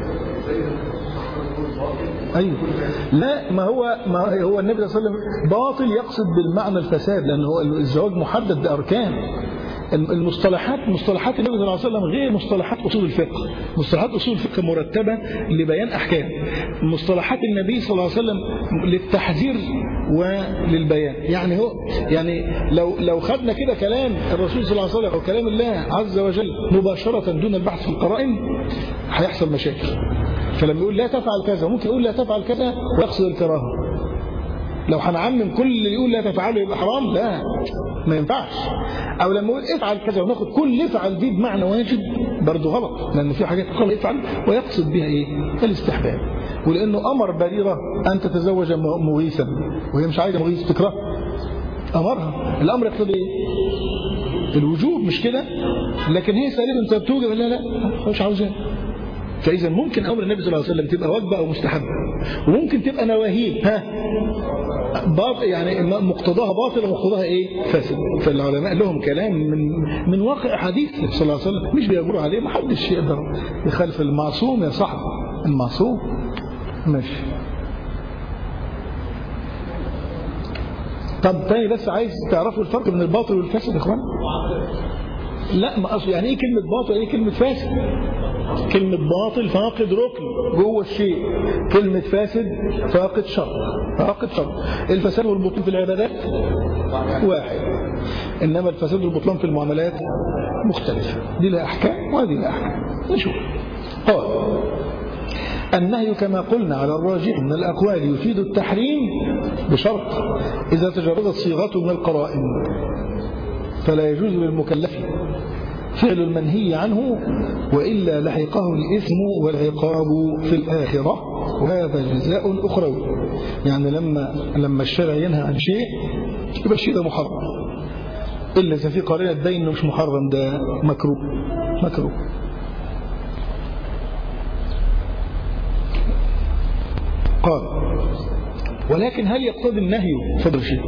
أيوه لا، ما هو ما هو النبي صلى الله عليه وسلم باطل يقصد بالمعنى الفساد، لأنه هو الزواج محدد بأركان. المصطلحات مصطلحات النبي صلى الله عليه وسلم غير مصطلحات أصول الفقه. مصطلحات أصول الفقه مرتبة لبيان أحكام، مصطلحات النبي صلى الله عليه وسلم للتحذير وللبيان. يعني هو يعني لو لو خدنا كده كلام الرسول صلى الله عليه وسلم أو كلام الله عز وجل مباشرة دون البحث في القرائن هيحصل مشاكل. فلما يقول لا تفعل كذا ممكن يقول لا تفعل كذا ويقصد الكراهة. لو هنعمم كل اللي يقول لا تفعله يبقى حرام، لا ما ينفعش. او لما يقول افعل كذا وناخد كل افعل دي بمعنى واجب برضه غلط، لان في حاجات قال افعل ويقصد بها ايه؟ الاستحباب. ولانه امر بريرة ان تتزوج مغيثا وهي مش عايزه مغيث تكره، امرها. الامر يقتضي ايه؟ الوجوب مش كده؟ لكن هي سالبه انت بتوجب، لا لا مش عاوزاه. فاذا ممكن امر النبي صلى الله عليه وسلم تبقى واجبه او مستحبه، وممكن تبقى نواهيه ها باطل، يعني مقتضاها باطل ومقتضاها ايه؟ فاسد. فالعلماء لهم كلام من من واقع حديث صلى الله عليه وسلم، مش بيجبروا عليه، ما حدش يقدر يخالف المعصوم يا صاحبي، المعصوم ماشي. طب تاني بس عايز تعرفوا الفرق بين الباطل والفاسد يا اخوان؟ لا ما اصل يعني ايه كلمه باطل وايه كلمه فاسد؟ كلمة باطل فاقد ركن جوه الشيء، كلمة فاسد فاقد شرط، فاقد شرط. الفساد والبطلان في العبادات واحد، إنما الفساد والبطلان في المعاملات مختلفة، دي لها أحكام وهذه لها أحكام. نشوف. قال النهي كما قلنا على الراجح من الأقوال يفيد التحريم بشرط إذا تجردت صيغته من القرائن، فلا يجوز للمكلف فعل المنهي عنه وإلا لحقه الإثم والعقاب في الآخرة، وهذا جزاء أخروي. يعني لما لما الشرع ينهى عن شيء يبقى الشيء ده محرم، إلا إذا في قرينة تبين إنه مش محرم، ده مكروه مكروه. قال ولكن هل يقتضي النهي فضل شيء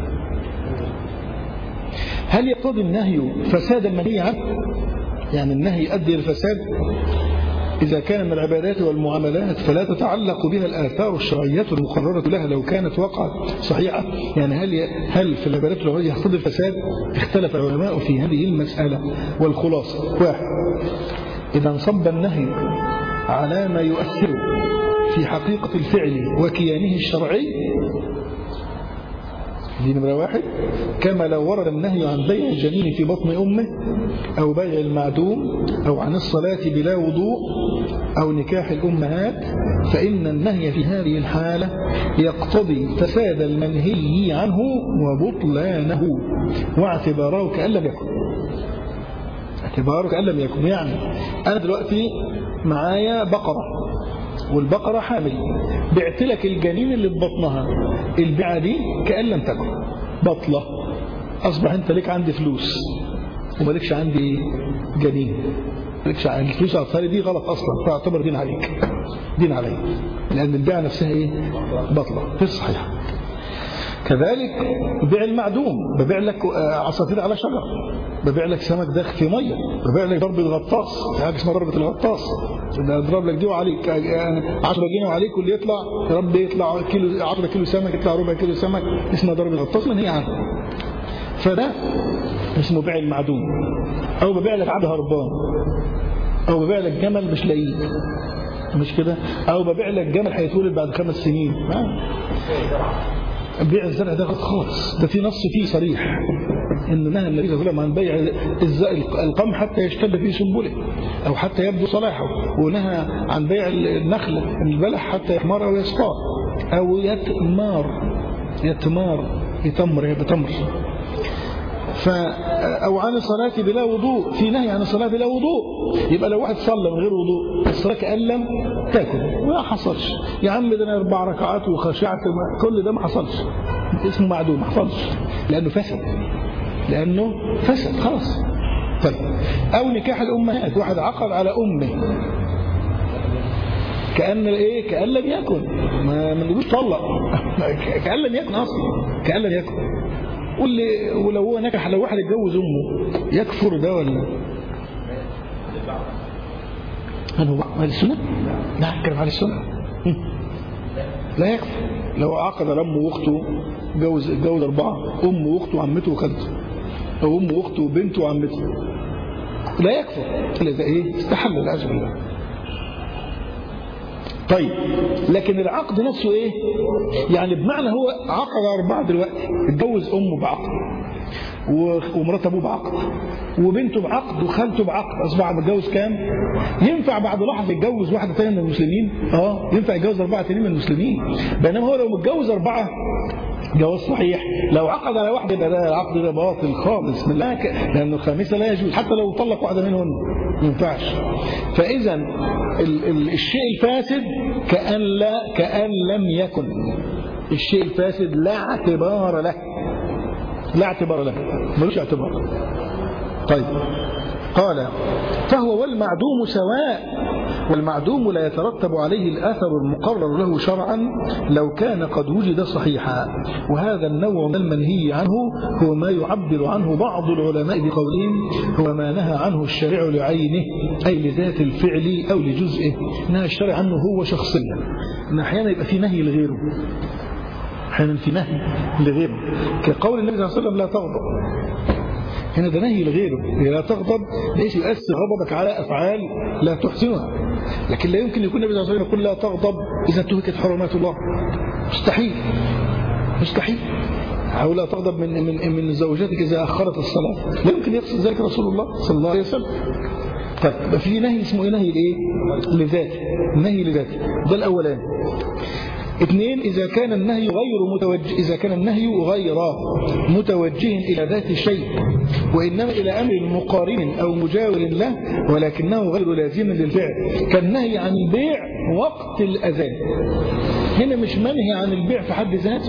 هل يقتضي النهي فساد المنهي عنه؟ يعني النهي يؤدي الفساد إذا كان من العبادات والمعاملات فلا تتعلق بها الآثار الشرعية المقررة لها لو كانت وقعت صحيحة. يعني هل هل في العبادات والمعاملات يقتضي الفساد؟ اختلف العلماء في هذه المسألة، والخلاصة واحد: إذا انصب النهي على ما يؤثر في حقيقة الفعل وكيانه الشرعي دي نمرة واحد. كما لو ورد النهي عن بيع الجنين في بطن أمه أو بيع المعدوم أو عن الصلاة بلا وضوء أو نكاح الأمهات، فإن النهي في هذه الحالة يقتضي فساد المنهي عنه وبطلانه واعتباره كأن لم يكن. اعتباره كأن لم يكن. يعني أنا دلوقتي معايا بقرة والبقرة حامل، بعت لك الجنين اللي في بطنها، البيعة دي كأن لم تكن بطلة. أصبح أنت لك عندي فلوس ومالكش عندي جنين، مالكش عندي الفلوس على دي غلط أصلا، فاعتبر دين عليك، دين عليك، لأن البيعة نفسها إيه؟ بطلة في صحيح. كذلك بيع المعدوم، ببيع لك عصافير على شجر، ببيع لك سمك داخل في ميه، ببيع لك ضربة غطاس، حاجه اسمها ضربة الغطاس، اضرب لك دي وعليك عشرة جنيه وعليك، واللي يطلع يا رب يطلع كيلو عشرة كيلو سمك، يطلع ربع كيلو سمك، اسمها ضربة غطاس من هي عنه. فده اسمه بيع المعدوم. او ببيع لك عبد هربان، او ببيع لك جمل مش لاقيه، مش كده؟ او ببيع لك جمل هيتولد بعد خمس سنين. بيع الزرع ده غلط خالص، ده في نص فيه صريح ان نهى النبي صلى الله عليه وسلم عن بيع القمح حتى يشتد في سنبله او حتى يبدو صلاحه، ونهى عن بيع النخل البلح حتى يحمر او يصفار او يتمار، يتمار يتمر بتمر. ف او عن الصلاه بلا وضوء، في نهي عن الصلاه بلا وضوء. يبقى لو واحد صلى من غير وضوء الصلاه كأن لم تكن، ما حصلش. يا عم ده انا اربع ركعات وخشعت، كل ده ما حصلش، اسمه معدوم، ما حصلش لانه فسد، لانه فسد خلاص. طيب او نكاح الامهات، واحد عقد على امه كأن ايه؟ كأن لم يكن، ما نقولش طلق، كأن لم يكن اصلا، كأن لم يكن. واللي ولو هو نكح، لو واحد اتجوز امه يكفر ده ولا؟ هل هو على السنه؟ لا، اتكلم على السنه. لا يكفر. لو عقد على امه واخته، جوز جوز اربعه، امه واخته وعمته وخالته، او امه واخته وبنته وعمته، لا يكفر الا ايه؟ استحل العياذ بالله. طيب لكن العقد نفسه ايه؟ يعني بمعنى هو عقد اربعه دلوقتي، اتجوز امه بعقد ومرات ابوه بعقد وبنته بعقد وخالته بعقد، اصبح متجوز كام؟ ينفع بعد لحظه يتجوز واحده ثانيه من المسلمين؟ اه ينفع يتجوز اربعه ثانيين من المسلمين. بينما هو لو متجوز اربعه جواز صحيح، لو عقد على واحده ده, ده العقد ده باطل خالص، من لا ك... لانه الخامسه لا يجوز، حتى لو طلق واحده منهم ما ينفعش. فاذا ال... ال... الشيء الفاسد كأن لا كأن لم يكن، الشيء الفاسد لا اعتبار له، لا اعتبار له، ملوش اعتبار. طيب قال فهو والمعدوم سواء، والمعدوم لا يترتب عليه الأثر المقرر له شرعا لو كان قد وجد صحيحا. وهذا النوع من المنهي عنه هو ما يعبر عنه بعض العلماء بقولهم هو ما نهى عنه الشارع لعينه، أي لذات الفعل أو لجزئه. نهى الشارع عنه هو شخصيا، إن أحيانا يبقى في نهي لغيره، أحيانا في نهي لغيره، كقول النبي صلى الله عليه وسلم لا تغضب، هنا ده نهي لغيره، لا تغضب ليس يؤثر غضبك على أفعال لا تحسنها. لكن لا يمكن يكون النبي صلى الله عليه وسلم يقول لا تغضب إذا انتهكت حرمات الله، مستحيل مستحيل. أو لا تغضب من من من زوجاتك إذا أخرت الصلاة، لا يمكن يقصد ذلك رسول الله صلى الله عليه وسلم. طيب في نهي اسمه إيه؟ نهي لإيه؟ لذاته، نهي لذاته، ده الأولاني. اثنين، إذا كان النهي غير متوجه، إذا كان النهي غير متوجه إلى ذات الشيء وإنما إلى أمر مقارن أو مجاور له ولكنه غير لازم للفعل، كالنهي عن البيع وقت الأذان. هنا مش منهي عن البيع في حد ذاته،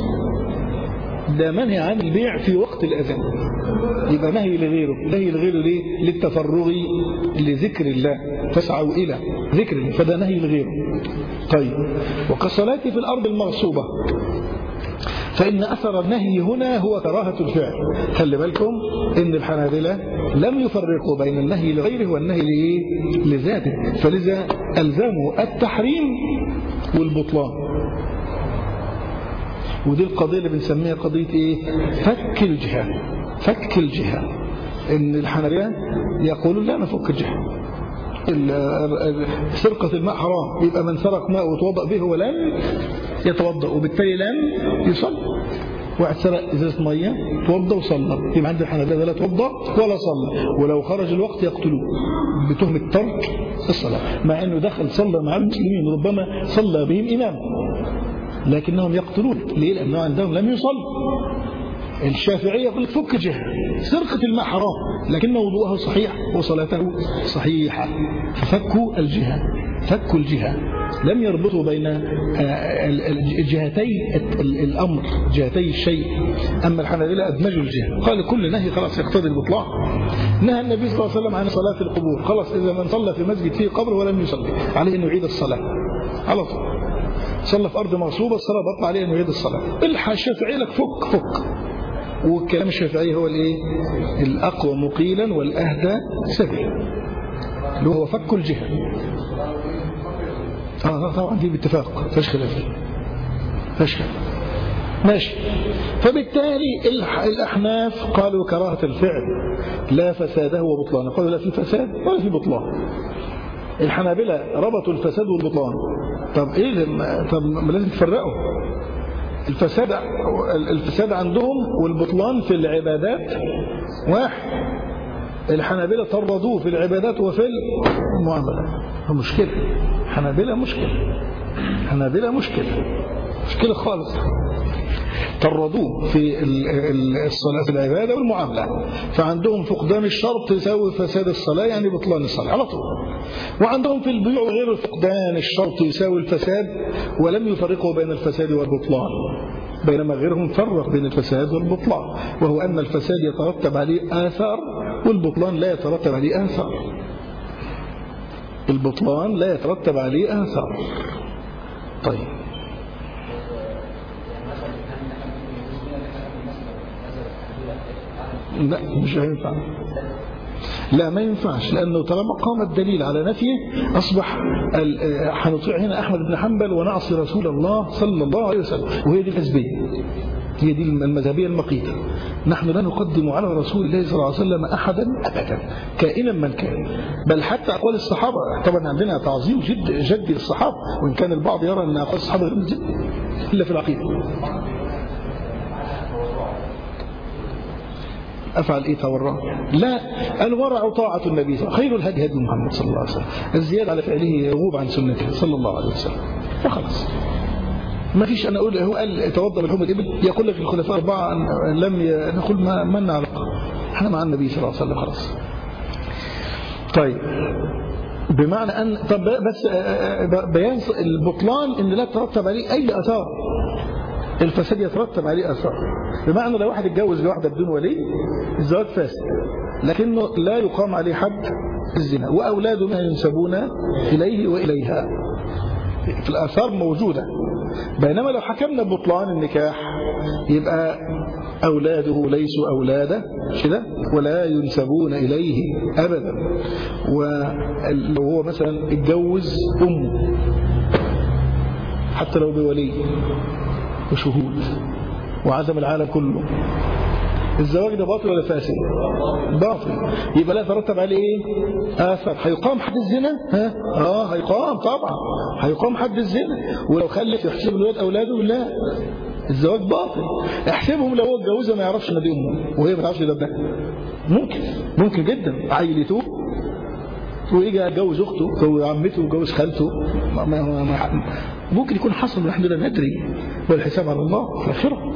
ده منهي عن البيع في وقت الأذان، يبقى نهي لغيره. نهي لغيره ليه؟ للتفرغ لذكر الله، فاسعوا إلى ذكر الله، فده نهي لغيره. طيب وكالصلاة في الأرض المغصوبة، فإن أثر النهي هنا هو كراهة الفعل. خلي بالكم إن الحنابلة لم يفرقوا بين النهي لغيره والنهي لذاته، فلذا ألزموا التحريم والبطلان. ودي القضية اللي بنسميها قضية إيه؟ فك الجهة. فك الجهة، إن الحنابلة يقولون لا نفك الجهة، سرقة الماء حرام، يبقى من سرق ماء وتوضأ به ولم يتوضأ وبالتالي لم يصلي. واحد سرق ازازه ميه توضى وصلى، يبقى عند الحنابلة لا توضى ولا صلى، ولو خرج الوقت يقتلوه بتهمه ترك الصلاه، مع انه دخل صلى مع المسلمين ربما صلى بهم امام، لكنهم يقتلون. ليه؟ لانه عندهم لم يصلي. الشافعية يقول لك فك جهة، سرقة الماء حرام لكن وضوءها صحيح وصلاته صحيحة، ففكوا الجهة، فكوا الجهة، لم يربطوا بين الجهتي الأمر، جهتي الشيء. أما الحنابلة أدمجوا الجهة، قال كل نهي خلاص يقتضي البطلان. نهى النبي صلى الله عليه وسلم عن صلاة القبور، خلاص إذا من صلى في مسجد فيه قبر ولم يصلي عليه أن يعيد الصلاة على طول. صلى في أرض مغصوبة الصلاة بطل عليه أن يعيد الصلاة. الشافعية لك فك فك، والكلام الشافعي هو الايه الاقوى مقيلا والاهدى سبيلا، اللي هو فك الجهه. اه طبعا دي باتفاق فيش خلاف فيش خلاف ماشي. فبالتالي الاحناف قالوا كراهه الفعل لا فساده وبطلانه، قالوا لا في فساد ولا في بطلان. الحنابلة ربطوا الفساد والبطلان. طب ايه طب لازم تفرقوا الفساد الفساد عندهم والبطلان في العبادات واحد. الحنابلة طردوه في العبادات وفي المعاملات. مشكلة حنابلة، مشكلة حنابلة مشكلة مشكلة خالص. طردوه في الصلاة في العبادة والمعاملة، فعندهم فقدان الشرط يساوي فساد الصلاة يعني بطلان الصلاة على طول. وعندهم في البيوع غير فقدان الشرط يساوي الفساد ولم يفرقوا بين الفساد والبطلان، بينما غيرهم فرق بين الفساد والبطلان، وهو أن الفساد يترتب عليه آثار والبطلان لا يترتب عليه آثار. البطلان لا يترتب عليه آثار. طيب لا مش هينفع، لا ما ينفعش، لأنه طالما قام الدليل على نفيه أصبح حنطيع هنا أحمد بن حنبل ونعصي رسول الله صلى الله عليه وسلم، وهي دي الحزبية، هي دي المذهبية المقيتة. نحن لا نقدم على رسول الله صلى الله عليه وسلم أحدا أبدا كائنا من كان، بل حتى أقوال الصحابة. طبعا عندنا تعظيم جد جدي للصحابة، وإن كان البعض يرى أن أقوال الصحابة غير جد إلا في العقيدة. أفعل إيه تورع؟ لا، الورع طاعة النبي، خير الهدي هدي محمد صلى الله عليه وسلم، الزيادة على فعله يغوب عن سنته صلى الله عليه وسلم، فخلاص ما فيش. أنا أقول هو قال توضأ بالحمى الإبل، يقول لك الخلفاء أربعة لم نقول ما من علاقة، احنا مع النبي صلى الله عليه وسلم خلاص. طيب بمعنى أن طب بس بيان البطلان إن لا ترتب عليه أي أثار، الفساد يترتب عليه أثار. بمعنى لو واحد اتجوز لواحدة بدون ولي الزواج فاسد، لكنه لا يقام عليه حد الزنا، وأولاده ما ينسبون إليه وإليها، في الآثار موجودة. بينما لو حكمنا ببطلان النكاح يبقى أولاده ليسوا أولاده كده ولا ينسبون إليه أبدا. ولو هو مثلا اتجوز أمه حتى لو بولي وشهود وعزم العالم كله، الزواج ده باطل ولا فاسد؟ باطل. يبقى لا ترتب عليه ايه؟ آثار. هيقام حد الزنا؟ ها؟ اه هيقام طبعا، هيقام حد الزنا. ولو خلف يحسب الولاد اولاده؟ لا، الزواج باطل. احسبهم لو هو اتجوزها ما يعرفش ان دي امه وهي ما تعرفش ده ده، ممكن ممكن جدا عيلته ويجي يتجوز اخته وعمته ويتجوز خالته، ما ما ما ممكن يكون حصل ونحن لا ندري، والحساب على الله في الاخره.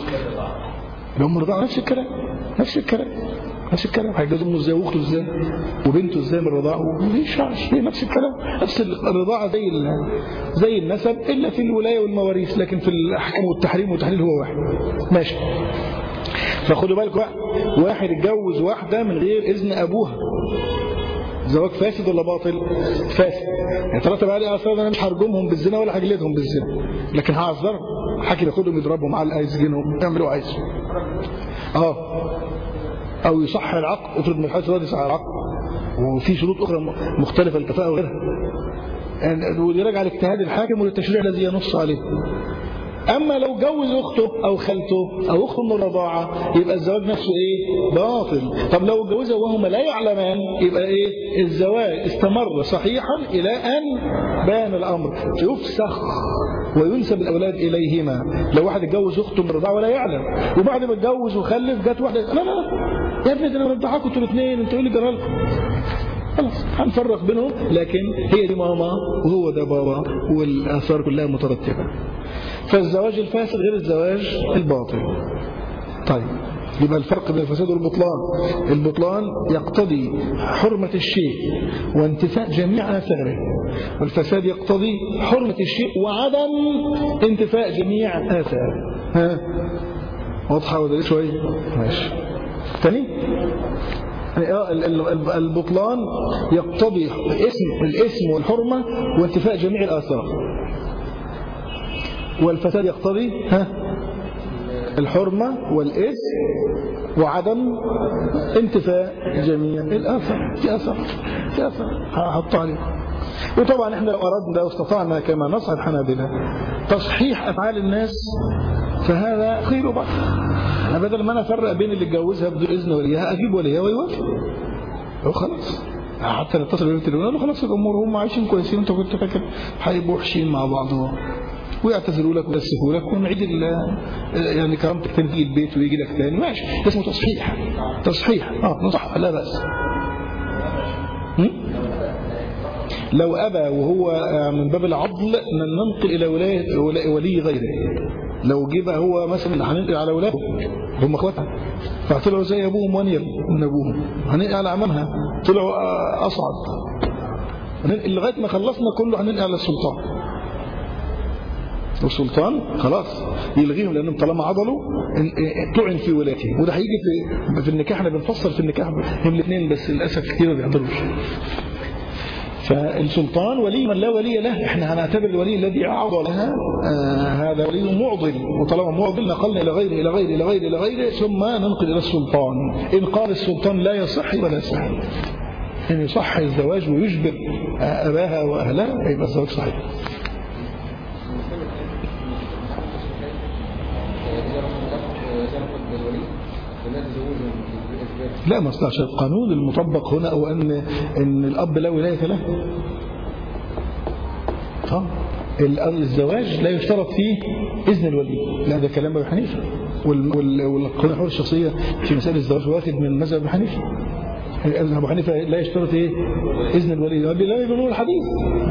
لو مرضعه نفس الكلام نفس الكلام نفس الكلام، هيجوز امه ازاي واخته ازاي وبنته ازاي من الرضاعه، مفيش هي نفس الكلام، نفس الرضاعه زي زي النسب الا في الولايه والمواريث، لكن في الاحكام والتحريم والتحليل هو واحد. ماشي. فخدوا بالكم، واحد اتجوز واحده من غير اذن ابوها، زواج فاسد ولا باطل؟ فاسد. يترتب عليه اثار، انا مش هرجمهم بالزنا ولا هجلدهم بالزنا، لكن هعذرهم، حاكم ياخدهم يضربهم على يسجنهم يعملوا عايزه. اه او يصح العقد، افرض من حيث يصح العقد وفي شروط اخرى مختلفه الكفاءه وغيرها، يعني ويراجع لاجتهاد الحاكم وللتشريع الذي ينص عليه. أما لو جوز أخته أو خالته أو أخته من الرضاعة يبقى الزواج نفسه إيه؟ باطل. طب لو جوزه وهما لا يعلمان يبقى إيه؟ الزواج استمر صحيحا إلى أن بان الأمر، يفسخ وينسب الأولاد إليهما. لو واحد اتجوز أخته من الرضاعة ولا يعلم، وبعد ما اتجوز وخلف جت واحدة لا لا يا ابني ده أنا رضعاكم انتوا الاثنين، انتوا إيه اللي جرى لكم؟ خلاص هنفرق بينهم، لكن هي دي ماما وهو ده بابا والآثار كلها مترتبة. فالزواج الفاسد غير الزواج الباطل. طيب يبقى الفرق بين الفساد والبطلان، البطلان يقتضي حرمة الشيء وانتفاء جميع آثاره، والفساد يقتضي حرمة الشيء وعدم انتفاء جميع آثاره. ها واضحة ولا شوية؟ ماشي. تاني البطلان يقتضي الاسم الاسم والحرمة وانتفاء جميع الآثار، والفساد يقتضي ها الحرمة والاسم وعدم انتفاء جميع الآثار. في أثر في أثر هحط عليه. وطبعا احنا لو أردنا لو استطعنا كما نصح الحنابلة تصحيح أفعال الناس فهذا خير بقى. أنا بدل ما أنا أفرق بين اللي اتجوزها بدون إذن وليها أجيب وليها ويوافق وخلاص. حتى نتصل بالتليفون قالوا خلاص الأمور هم عايشين كويسين، أنت كنت فاكر هيبقوا وحشين مع بعض ويعتذروا لك ويسفوا لك ونعيد يعني كرامتك تاني تيجي البيت ويجي لك تاني ماشي. اسمه تصحيح تصحيح اه نصح لا بأس. لو أبى وهو من باب العضل ننقل إلى ولاية ولي غيره. لو جيب هو مثلا هننقل على ولاده هم اخواتها فطلعوا زي ابوهم وانيل من ابوهم، هننقل على عمامها طلعوا اصعد، هننقل لغايه ما خلصنا كله هننقل على السلطان. والسلطان خلاص يلغيهم لانهم طالما عضلوا طعن في ولايته. وده هيجي في في النكاح. احنا بنفصل في النكاح هم الاثنين بس للاسف كتير ما بيحضروش. فالسلطان ولي من لا ولي له، احنا هنعتبر الولي الذي عضلها آه هذا ولي معضل، وطالما معضل نقلنا الى غيره الى غيره الى غيره الى غيره ثم ننقل الى السلطان. ان قال السلطان لا يصح ولا يصح، ان يصح الزواج ويجبر آه اباها واهلها يبقى الزواج صحيح. لا ما اصلحش القانون المطبق هنا هو ان ان الاب لا ولايه له. اه الزواج لا يشترط فيه اذن الولي، لا ده كلام ابو حنيفه. والقانون الحقوق الشخصيه في مسائل الزواج واخد من مذهب ابو حنيفه. ابو حنيفه لا يشترط ايه اذن الولي، لا يبنون الحديث.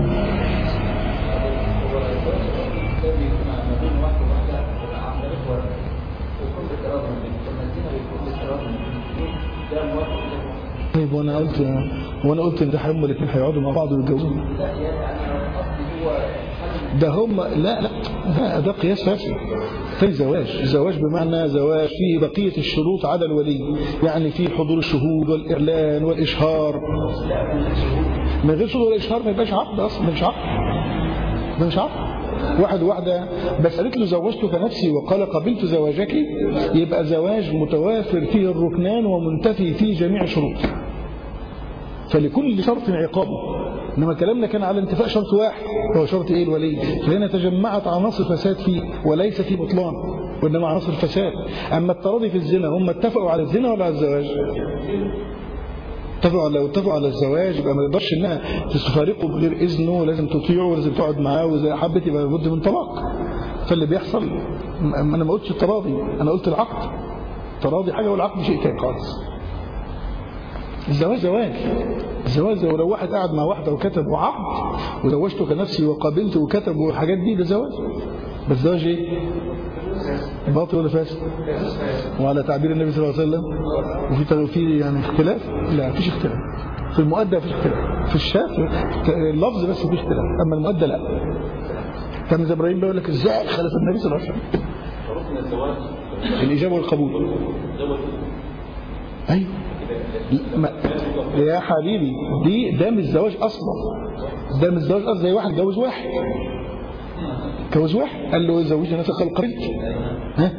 طيب وانا قلت وانا قلت ان ده هم الاثنين هيقعدوا مع بعض ويتجوزوا. ده هم لا لا ده, ده قياس فاسد. في زواج زواج بمعنى زواج فيه بقيه الشروط على الولي، يعني فيه حضور الشهود والاعلان والاشهار. من غير شهود والاشهار ما يبقاش عقد اصلا، مش عقد ده مش عقد. واحد واحدة بس قالت له زوجتك نفسي وقال قبلت زواجك، يبقى زواج متوافر فيه الركنان ومنتفي فيه جميع الشروط، فلكل شرط عقابه. إنما كلامنا كان على انتفاء شرط واحد هو شرط إيه الولي، لأن تجمعت عناصر فساد فيه وليس فيه بطلان وإنما عناصر فساد. أما التراضي في الزنا هم اتفقوا على الزنا ولا على الزواج؟ اتفقوا لو اتفقوا على الزواج يبقى ما يقدرش انها تفارقه بغير اذنه، لازم تطيعه ولازم تقعد معاه، واذا حبت يبقى لابد من طلاق. فاللي بيحصل انا ما قلتش التراضي، انا قلت العقد. التراضي حاجه والعقد شيء ثاني خالص. الزواج زواج الزواج ولو واحد قاعد مع واحده وكتب وعقد وزوجتك نفسي وقابلت وكتب والحاجات دي ده زواج. بس زواج ايه؟ باطل ولا فاسد؟ وعلى تعبير النبي صلى الله عليه وسلم وفي في يعني اختلاف؟ لا فيش اختلاف. في المؤدى فيش اختلاف، في الشاف اللفظ بس فيش اختلاف، اما المؤدى لا. كان زي ابراهيم بيقول لك ازاي خلف النبي صلى الله عليه وسلم؟ الاجابه والقبول. ايوه يا حبيبي دي ده مش زواج اصلا، ده مش زواج اصلا. زي واحد جوز واحد جوز واحد قال له زوجنا نفسك قال قبلت. ها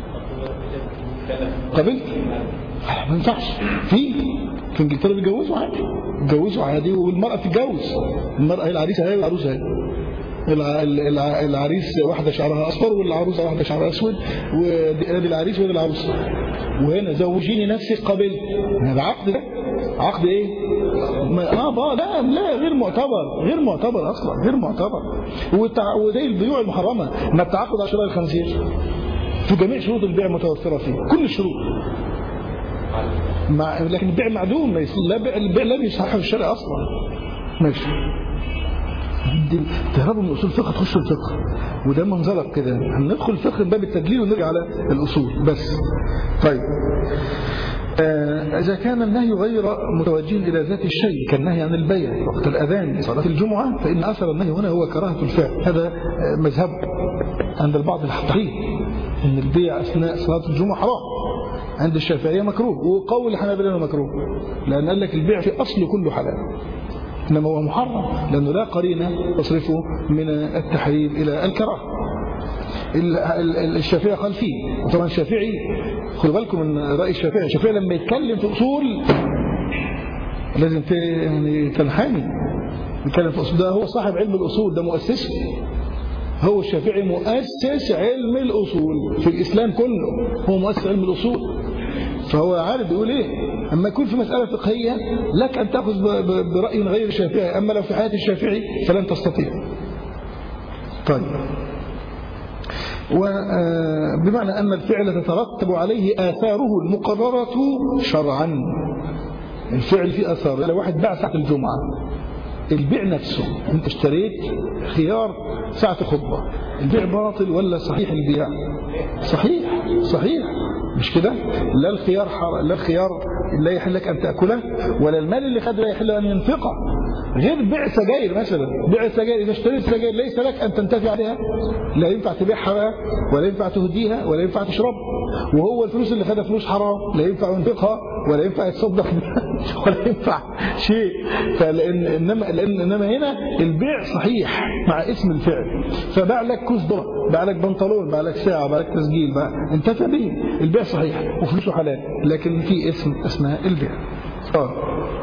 قبلت ما ينفعش. في في انجلترا بيتجوزوا عادي، بيتجوزوا عادي والمراه تتجوز، المراه هي العريسه هي والعروسه هي العريس واحدة شعرها أصفر والعروسة واحدة شعرها أسود، ودي العريس ودي العروسة، وهنا زوجيني نفسي قبل. هذا عقد، ده عقد إيه؟ آه لا لا غير معتبر، غير معتبر أصلا، غير معتبر. ودي البيوع المحرمة، ما التعاقد على شراء الخنزير في جميع شروط البيع متوفرة فيه، كل الشروط، مع لكن البيع معدوم، لا بيع البيع لا بيصحح الشرع أصلا. ماشي، تهربوا من اصول الفقه تخشوا الفقه، وده منظرك كده. هندخل الفقه من باب التدليل ونرجع على الاصول بس. طيب آه اذا كان النهي غير متوجه الى ذات الشيء كالنهي عن البيع وقت الاذان لصلاه الجمعه، فان اثر النهي هنا هو كراهه الفعل. هذا آه مذهب عند البعض الحقيقي ان البيع اثناء صلاه الجمعه حرام، عند الشافعيه مكروه، وقول الحنابلة مكروه، لان قال لك البيع في اصل كله حلال، إنما هو محرم لأنه لا قرينة تصرفه من التحريم إلى الكراهة. الشافعي قال فيه، وطبعا الشافعي خذوا بالكم من رأي الشافعي، الشافعي لما يتكلم في أصول لازم يعني تنحني، يتكلم في أصول، ده هو صاحب علم الأصول، ده مؤسسه، هو الشافعي مؤسس علم الأصول في الإسلام كله، هو مؤسس علم الأصول، فهو عارف يقول ايه. اما يكون في مسألة فقهية لك ان تأخذ برأي غير الشافعي، اما لو في حياة الشافعي فلن تستطيع. طيب، وبمعنى ان الفعل تترتب عليه آثاره المقررة شرعا. الفعل فيه آثار، لو واحد باع ساعة الجمعة، البيع نفسه انت اشتريت خيار ساعة الخطبة، البيع باطل ولا صحيح البيع؟ صحيح، صحيح، مش كده؟ لا الخيار حر... لا الخيار لا يحل لك ان تاكله، ولا المال اللي خده لا يحل ان ينفقه. غير بيع سجاير مثلا، بيع السجاير اذا اشتريت سجاير ليس لك ان تنتفع بها، لا ينفع تبيعها ولا ينفع تهديها ولا ينفع تشرب، وهو الفلوس اللي خدها فلوس حرام، لا ينفع ينفقها ولا ينفع يتصدق بها ولا ينفع شيء. فلان انما لان انما هنا البيع صحيح مع اسم الفعل، فباع لك كوز ذره، باع لك بنطلون، باع لك ساعه، باع لك تسجيل، باع انتفع به، البيع صحيح وفلوسه حلال، لكن في اسم اثناء البيع. اه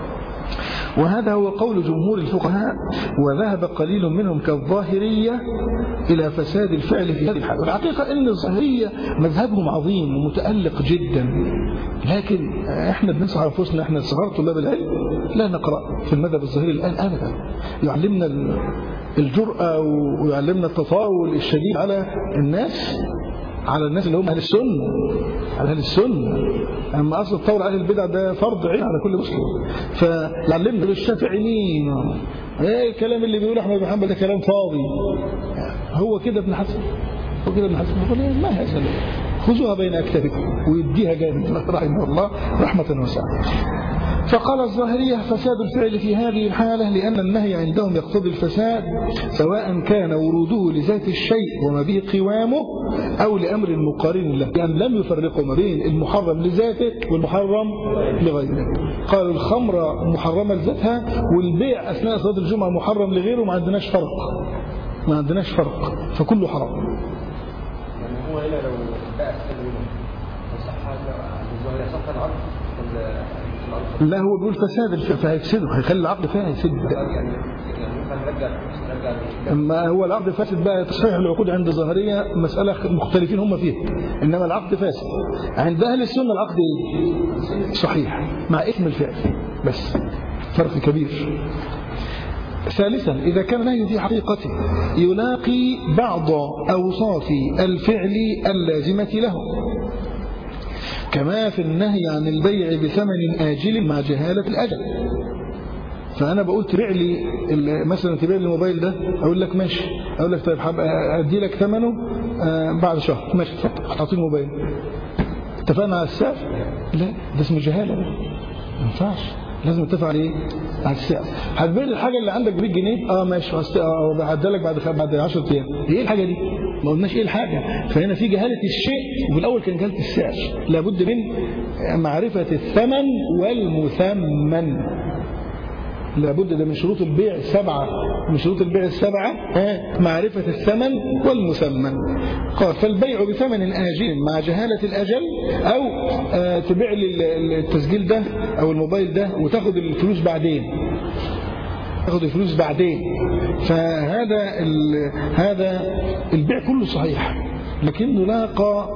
وهذا هو قول جمهور الفقهاء، وذهب قليل منهم كالظاهرية إلى فساد الفعل في هذه الحالة. والحقيقة أن الظاهرية مذهبهم عظيم ومتألق جدا، لكن احنا بننصح أنفسنا، احنا صغار طلاب العلم لا نقرأ في المذهب الظاهري الآن أبدا، يعلمنا الجرأة ويعلمنا التطاول الشديد على الناس، على الناس اللي هم أهل السنة، على أهل السنة. أما أصل الطول على البدع ده فرض عين على كل مسلم. فيعلمنا للشافعي مين، ايه الكلام اللي بيقول أحمد بن حنبل ده كلام فاضي، هو كده ابن حسن، هو كده ابن حسن، يقول ما هذا، خذوها بين أكتافكم، ويديها جامد رحمه الله رحمة واسعة. فقال الظاهرية فساد الفعل في هذه الحالة لأن النهي عندهم يقتضي الفساد، سواء كان وروده لذات الشيء وما به قوامه أو لأمر مقارن له، يعني لم يفرقوا ما بين المحرم لذاته والمحرم لغيره. قالوا الخمرة محرمة لذاتها، والبيع أثناء صلاة الجمعة محرم لغيره، ما عندناش فرق، ما عندناش فرق، فكله حرام. يعني هو هنا لو باع السلم صح الظاهرية صح العقد، لا هو بيقول فساد الفعل فهيفسده، هيخلي العقد فيها يفسد. يعني اما هو العقد فاسد بقى، تصحيح العقود عند الظاهرية مسألة مختلفين هم فيها، انما العقد فاسد عند اهل السنة، العقد صحيح مع اسم الفعل، بس فرق كبير. ثالثا إذا كان النهي في حقيقته يلاقي بعض أوصاف الفعل اللازمة له، كما في النهي عن البيع بثمن آجل مع جهالة الأجل. فأنا بقول تبيع لي مثلا، تبيع لي الموبايل ده، أقول لك ماشي، أقول لك طيب حابب أدي لك ثمنه بعد شهر، ماشي أعطيه الموبايل، اتفقنا على السعر؟ لا، ده اسمه جهالة، ما ينفعش، لازم نتفق عليه على السعر. هتبيع لي الحاجة اللي عندك ب مية جنيه، اه ماشي هديها لك بعد بعد عشرة أيام. ايه الحاجة دي؟ ما قلناش ايه الحاجة. فهنا في جهالة الشيء، وفي الأول كان جهالة السعر. لابد من معرفة الثمن والمثمن، لابد ده من شروط البيع السبعة، من شروط البيع السبعة معرفة الثمن والمثمن. قال فالبيع بثمن آجل مع جهالة الأجل، أو تبيع لي التسجيل ده أو الموبايل ده وتاخد الفلوس بعدين، تاخد الفلوس بعدين، فهذا هذا البيع كله صحيح، لكنه لاقى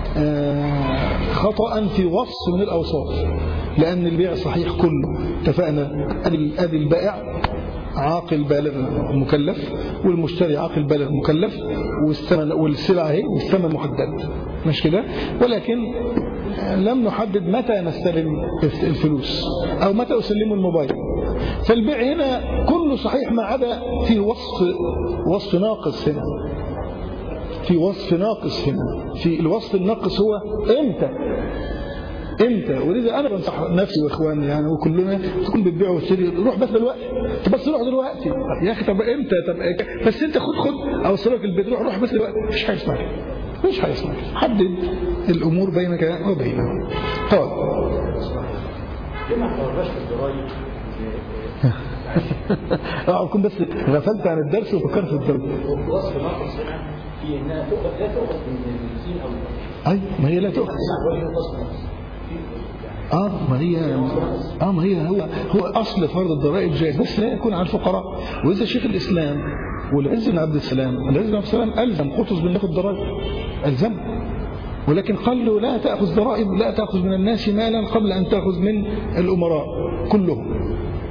خطأ في وصف من الأوصاف، لأن البيع صحيح كله. اتفقنا أدي البائع عاقل بالغ مكلف، والمشتري عاقل بالغ مكلف، والثمن والسلعة اهي والثمن محدد، مش كده؟ ولكن لم نحدد متى نستلم الفلوس أو متى أسلم الموبايل. فالبيع هنا كله صحيح ما عدا في وصف وصف ناقص هنا، في وصف ناقص هنا. في الوصف الناقص هو امتى امتى ولذا انا بنصح نفسي واخواني يعني وكلنا تكون بتبيع وتشتري، روح بس دلوقتي، بس روح دلوقتي يا اخي. طب امتى؟ طب بس انت خد خد اوصلك البيت، روح روح بس دلوقتي. مفيش حاجه اسمها مفيش حاجه اسمها حدد الامور بينك وبينه. طيب ليه ما حضرناش في الضرايب؟ اه اكون بس غفلت عن الدرس وفكرت في الضرايب. وصف ناقص هنا في انها تؤخذ لا تؤخذ من البنزين او اي ما هي لا تؤخذ. اه ما هي اه ما هي هو هو اصل فرض الضرائب جائز، بس لا يكون على الفقراء. واذا شيخ الاسلام والعز بن عبد السلام العز بن عبد السلام الزم قطز بن ياخذ ضرائب، الزم، ولكن قال له لا تاخذ ضرائب، لا تاخذ من الناس مالا قبل ان تاخذ من الامراء كلهم.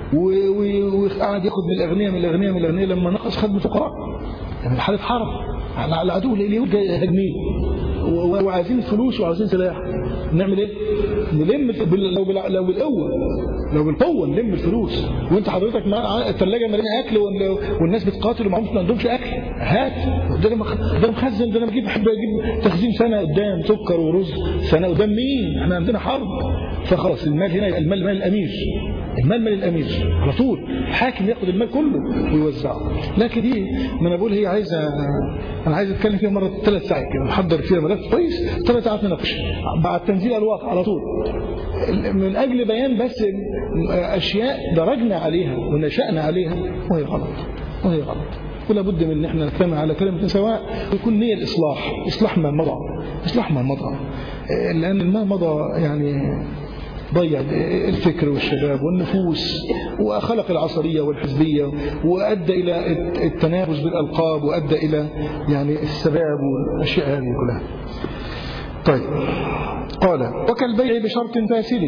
وقعد ياخذ من الاغنياء من الاغنياء من الاغنياء لما نقص خدمه الفقراء. يعني حاله حرب على العدو، اليهود جاي هاجمين وعايزين فلوس وعايزين سلاح، نعمل ايه؟ نلم لو لو بالقوه لو بالقوه نلم الفلوس. وانت حضرتك مع الثلاجه مليانه اكل والناس بتقاتل وما عندهمش اكل، هات ده ده مخزن، ده انا بجيب بحب اجيب تخزين سنه قدام سكر ورز سنه قدام. مين؟ احنا عندنا حرب. فخلاص المال هنا المال مال الامير، المال مال الامير على طول، الحاكم ياخد المال كله ويوزعه. لكن دي ما انا بقول هي عايزه، انا عايز اتكلم فيها مره ثلاث ساعات كده، محضر فيها ملف كويس ثلاث ساعات نناقش بعد تنزيل الواقع على طول، من اجل بيان بس اشياء درجنا عليها ونشأنا عليها وهي غلط وهي غلط. ولا بد من ان احنا نجتمع على كلمه سواء ويكون نيه الاصلاح، اصلاح ما مضى، اصلاح ما مضى، لان ما مضى يعني ضيع الفكر والشباب والنفوس وخلق العصرية والحزبية، وأدى إلى التنافس بالألقاب، وأدى إلى يعني السباب والأشياء هذه كلها. طيب قال وكالبيع بشرط فاسد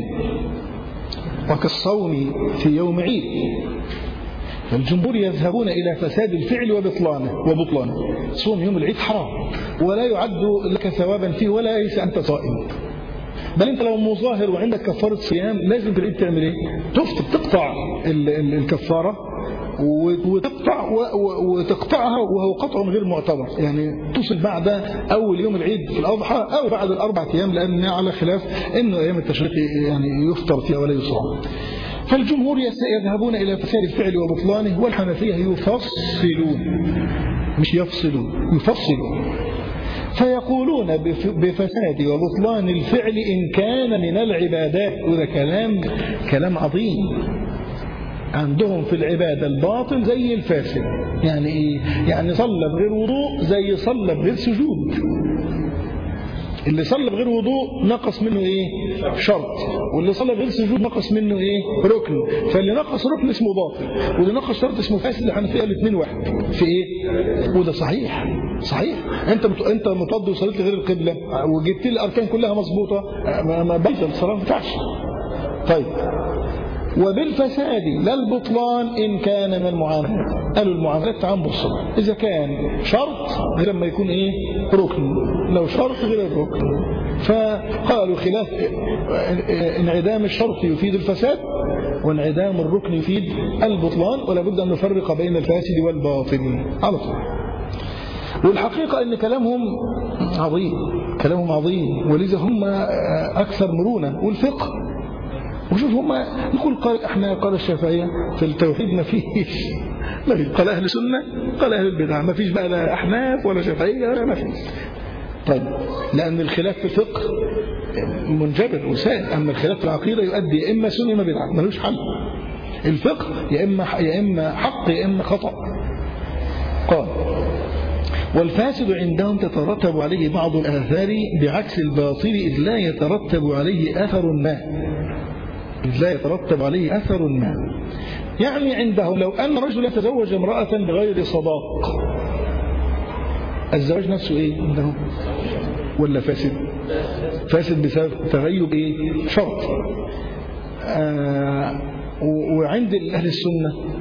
وكالصوم في يوم عيد، فالجمهور يذهبون إلى فساد الفعل وبطلانه وبطلانه. صوم يوم العيد حرام ولا يعد لك ثوابا فيه ولا ليس أنت صائم، بل انت لو مظاهر وعندك كفاره صيام لازم تريد تعمل ايه؟ تفطر، تقطع الكفاره وتقطع وتقطعها وهو قطع غير معتبر، يعني تصل بعد اول يوم العيد في الاضحى او بعد الاربع ايام، لان على خلاف انه ايام التشريق يعني يفطر فيها ولا يصوم. فالجمهور يذهبون الى فساد الفعل وبطلانه، والحنفيه يفصلون مش يفصلون، يفصلون فيقولون بفساد وبطلان الفعل إن كان من العبادات. وده كلام كلام عظيم. عندهم في العبادة الباطل زي الفاسد. يعني إيه؟ يعني صلى بغير وضوء زي صلى بغير سجود. اللي صلى بغير وضوء نقص منه ايه؟ شرط، واللي صلى بغير سجود نقص منه ايه؟ ركن. فاللي نقص ركن اسمه باطل، واللي نقص شرط اسمه فاسد. الحنفيه الاثنين واحد في ايه؟ وده صحيح صحيح. انت مت... انت متوضي وصليت غير القبله وجبت لي الاركان كلها مظبوطه، ما بيطل الصلاه ما ينفعش. طيب وبالفساد لا البطلان إن كان من المعاملات. قالوا المعاملات تعامل الصلاة إذا كان شرط غير لما يكون إيه؟ ركن. لو شرط غير الركن، فقالوا خلاف انعدام الشرط يفيد الفساد وانعدام الركن يفيد البطلان، ولا بد أن نفرق بين الفاسد والباطل على طول. والحقيقة أن كلامهم عظيم، كلامهم عظيم، ولذا هم أكثر مرونة. والفقه وشوف هم نقول قال احنا قال الشافعية في التوحيد ما فيش ما فيش قال اهل السنه قال اهل البدع، ما فيش بقى لا احناف ولا شافعيه ولا ما فيش. طيب لان الخلاف في الفقه منجبر وسائل، اما الخلاف في العقيده يؤدي يا اما سنه يا اما بدعه، ملوش حل. الفقه يا اما يا اما حق يا اما خطا. قال والفاسد عندهم تترتب عليه بعض الآثار بعكس الباطل إذ لا يترتب عليه أثر ما إذ لا يترتب عليه أثر ما يعني عندهم لو أن رجل يتزوج امرأة بغير صداق، الزواج نفسه إيه عندهم ولا فاسد؟ فاسد بسبب تغيب إيه؟ شرط. آه وعند أهل السنة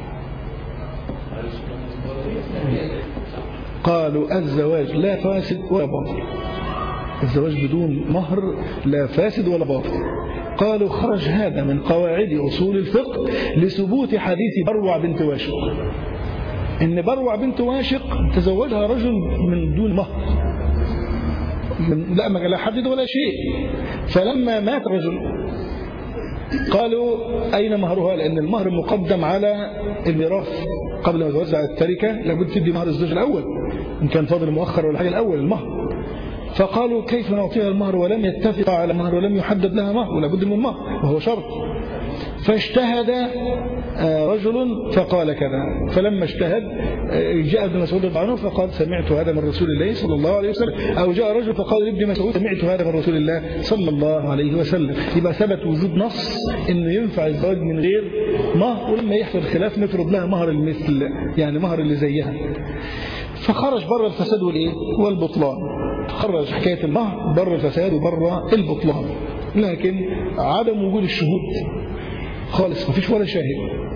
قالوا الزواج لا فاسد ولا باطل، الزواج بدون مهر لا فاسد ولا باطل. قالوا خرج هذا من قواعد أصول الفقه لثبوت حديث بروع بنت واشق، إن بروع بنت واشق تزوجها رجل من دون مهر، لا لا حدد ولا شيء. فلما مات رجل قالوا أين مهرها؟ لأن المهر مقدم على الميراث قبل ما توزع التركة، لابد تدي مهر الزوج الأول إن كان فاضل مؤخر ولا حاجة الأول المهر. فقالوا كيف نعطيها المهر ولم يتفق على مهر ولم يحدد لها مهر، ولا بد من مهر وهو شرط. فاجتهد رجل فقال كذا، فلما اجتهد جاء ابن مسعود رضي الله عنه فقال سمعت هذا من رسول الله صلى الله عليه وسلم، أو جاء رجل فقال لابن مسعود سمعت هذا من رسول الله صلى الله عليه وسلم. يبقى ثبت وجود نص إنه ينفع الزواج من غير مهر، ولما يحصل خلاف نفرض لها مهر المثل، يعني مهر اللي زيها. فخرج بره الفساد والايه والبطلان، خرج حكاية المهر بره الفساد وبره البطلان، لكن عدم وجود الشهود خالص، مفيش ولا شاهد،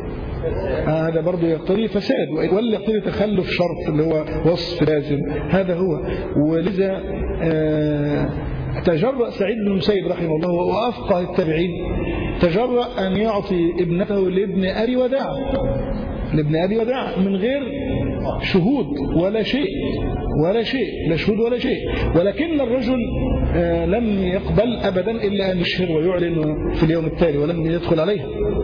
هذا برضو يقتضي فساد ولا يقتضي تخلف شرط اللي هو وصف لازم، هذا هو. ولذا آه تجرأ سعيد بن المسيب رحمه الله وأفقه التابعين، تجرأ أن يعطي ابنته لابن أبي وداع لابن أبي وداع من غير شهود ولا شيء ولا شيء لا شهود ولا شيء، ولكن الرجل آه لم يقبل أبدا إلا أن يشهر ويعلن في اليوم التالي ولم يدخل عليه.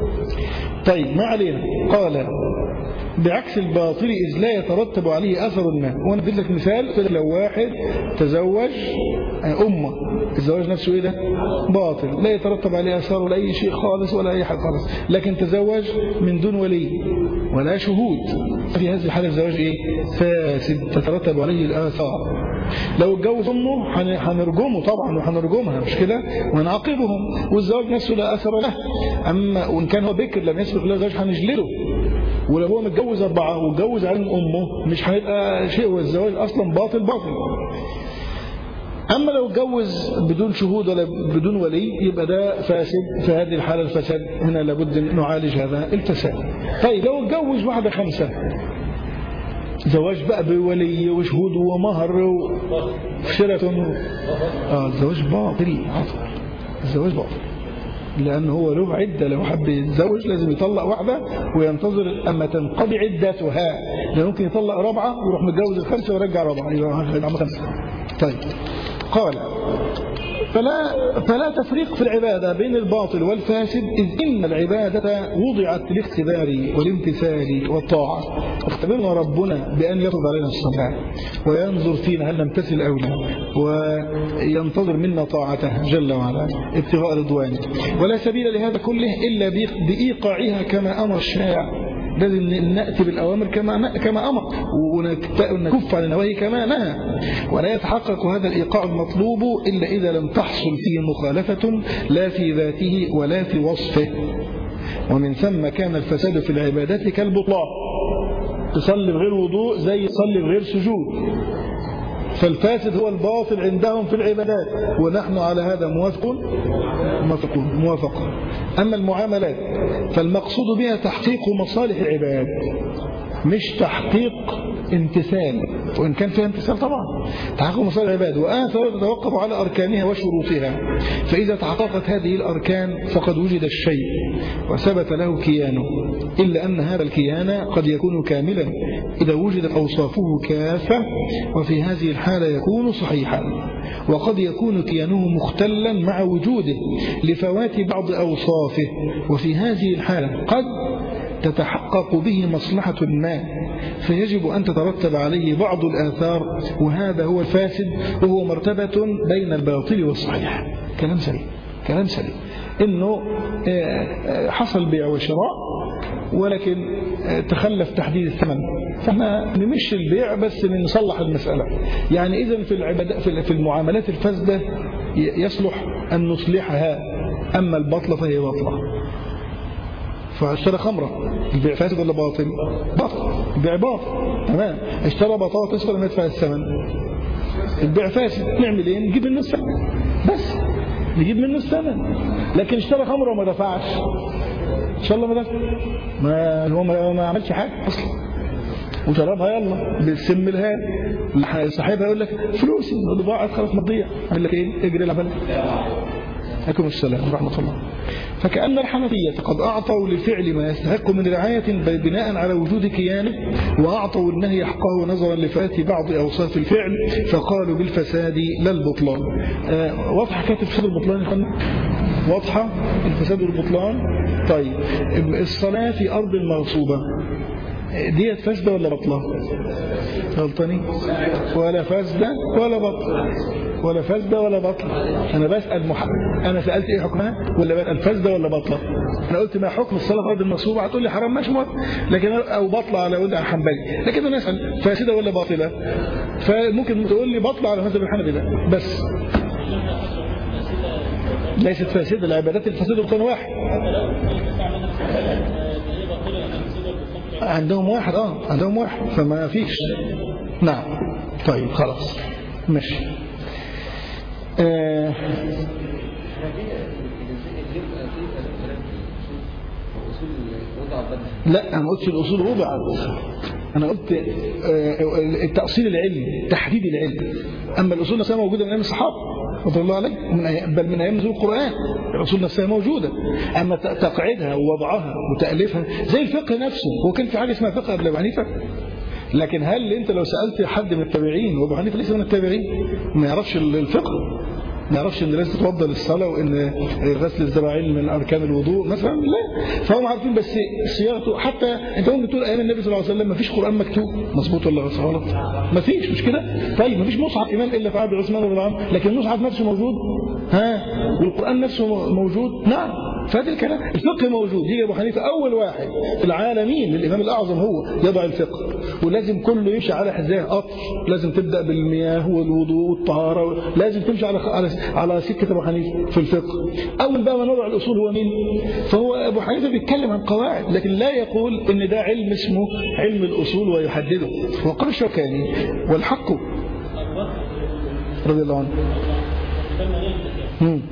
طيب ما علينا. قال بعكس الباطل إذ لا يترتب عليه أثر ما. وأنا بدي لك مثال، لو واحد تزوج أمه، الزواج نفسه إيه ده؟ باطل، لا يترتب عليه أثر ولا أي شيء خالص ولا أي حاجة خالص، لكن تزوج من دون ولي ولا شهود، في هذه الحالة الزواج إيه؟ فاسد، تترتب عليه الآثار. لو اتجوز أمه هنرجمه طبعا وهنرجمها مش كده ونعاقبهم، والزواج نفسه لا أثر له. أما وإن كان هو بكر لم يسبق له زواج هنجلده، ولو هو متجوز أربعة واتجوز علم أمه مش هيبقى شيء، والزواج أصلا باطل باطل. أما لو اتجوز بدون شهود ولا بدون ولي يبقى ده فاسد، في هذه الحالة الفساد هنا لابد أن نعالج هذا الفساد. طيب لو اتجوز واحدة خمسة، زواج بقى بولي وشهود ومهر وشرة، آه الزواج باطل، الزواج باطل، لأن هو له عدة، لو حب يتزوج لازم يطلق واحدة وينتظر أما تنقضي عدتها، لأنه ممكن يطلق رابعة ويروح متجوز الخمسة ويرجع رابعة يبقى خمسة. طيب قال فلا, فلا تفريق في العبادة بين الباطل والفاسد، إذ إن العبادة وضعت للاختبار والامتثال والطاعة، اختبرنا ربنا بأن يفرض علينا الصلاة وينظر فينا هل نمتثل أو لا، وينتظر منا طاعته جل وعلا ابتغاء رضوانه، ولا سبيل لهذا كله إلا بإيقاعها كما أمر الشارع. لازم نأتي بالأوامر كما كما أمر ونكف عن النواهي كما نهى، ولا يتحقق هذا الإيقاع المطلوب إلا إذا لم تحصل فيه مخالفة لا في ذاته ولا في وصفه. ومن ثم كان الفساد في العبادات كالبطلان، تصلي بغير وضوء زي تصلي بغير سجود، فالفاسد هو الباطل عندهم في العبادات، ونحن على هذا موافقون موافقون موافقون. أما المعاملات فالمقصود بها تحقيق مصالح العباد، مش تحقيق امتثال، وإن كان فيها امتثال طبعا، تحقيق مصالح العباد وآثار تتوقف على أركانها وشروطها. فإذا تحققت هذه الأركان فقد وجد الشيء وثبت له كيانه، إلا أن هذا الكيان قد يكون كاملا إذا وجدت أوصافه كافة، وفي هذه الحالة يكون صحيحا، وقد يكون كيانه مختلا مع وجوده لفوات بعض أوصافه، وفي هذه الحالة قد تتحقق به مصلحة ما فيجب أن تترتب عليه بعض الآثار، وهذا هو الفاسد، وهو مرتبة بين الباطل والصحيح. كلام سليم كلام سليم إنه حصل بيع وشراء ولكن تخلف تحديد الثمن، فاحنا نمشي البيع بس نصلح المسألة. يعني إذن في العبادة في المعاملات الفاسدة يصلح أن نصلحها، أما البطلة فهي بطلة. فاشترى خمرة، البيع فاسد ولا باطل؟ باطل، البيع باطل. تمام. اشترى بطاطس فلم يدفع الثمن، البيع فاسد. نعمل ايه؟ نجيب منه الثمن بس، نجيب منه الثمن. لكن اشترى خمرة وما دفعش، ان شاء الله ما دفع، ما هو ما عملش حاجة اصلا وشربها يلا بالسم الهان. صاحبها يقول لك فلوسي ضاعت خلاص ما تضيع، يقول لك ايه؟ اجري العب. عليكم السلام ورحمة الله. فكأن الحنفية قد أعطوا للفعل ما يستحق من رعاية بناء على وجود كيانه، وأعطوا النهي حقه نظرا لفات بعض أوصاف الفعل، فقالوا بالفساد لا البطلان. آه واضحة كاتب فساد البطلان يا اخوانا؟ واضحة الفساد والبطلان. طيب الصلاة في أرض مغصوبة ديت فاسدة ولا بطلة؟ غلطاني؟ ولا فاسدة ولا بطلة، ولا فاسدة ولا بطلة. أنا بسأل محمد، أنا سألت إيه حكمها ولا بسأل فاسدة ولا بطلة؟ أنا قلت ما حكم الصلاة في أرض المغصوبة، هتقول لي حرام ماشي موافق، لكن أو بطلة على ولد الحنبلي، لكن أنا أسأل فاسدة ولا باطلة؟ فممكن تقول لي بطلة على مذهب الحنبلي ده بس. ليست فاسدة، العبادات الفاسدة كان واحد عندهم واحد اه عندهم واحد فما فيش. نعم. طيب خلاص ماشي. آه لا انا ما قلتش الاصول وضعت، انا قلت آه التأصيل العلمي، تحديد العلم. اما الاصول نفسها موجوده من ايام الصحابه رضي الله عليه، بل من ايام نزول القرآن الأصول نفسها موجودة. أما تقعيدها ووضعها وتأليفها زي الفقه نفسه، هو كان في حاجة اسمها فقه قبل أبو حنيفة؟ لكن هل أنت لو سألت حد من التابعين، وأبو حنيفة ليس من التابعين، ما يعرفش الفقه، ما يعرفش ان لازم تتوضا للصلاه وان غسل الذراعين من اركان الوضوء مثلا؟ لا، فهم عارفين بس صياغته. حتى انت ممكن تقول ايام النبي صلى الله عليه وسلم ما فيش قران مكتوب، مظبوط ولا غلط؟ ما فيش، مش كده؟ طيب ما فيش مصحف امام الا في عهد عثمان رضي الله عنه، لكن المصحف نفسه موجود، ها، والقران نفسه موجود. نعم، فهذا الكلام الفقه موجود. يجي ابو حنيفه اول واحد في العالمين، الامام الاعظم هو يضع الفقه، ولازم كله يمشي على حذاء قطر، لازم تبدا بالمياه والوضوء والطهاره، لازم تمشي على على على سكه ابو حنيفه في الفقه. اول بقى ما نضع الاصول هو مين؟ فهو ابو حنيفه بيتكلم عن قواعد، لكن لا يقول ان ده علم اسمه علم الاصول ويحدده. وقال الشوكاني والحق رضي الله عنه امم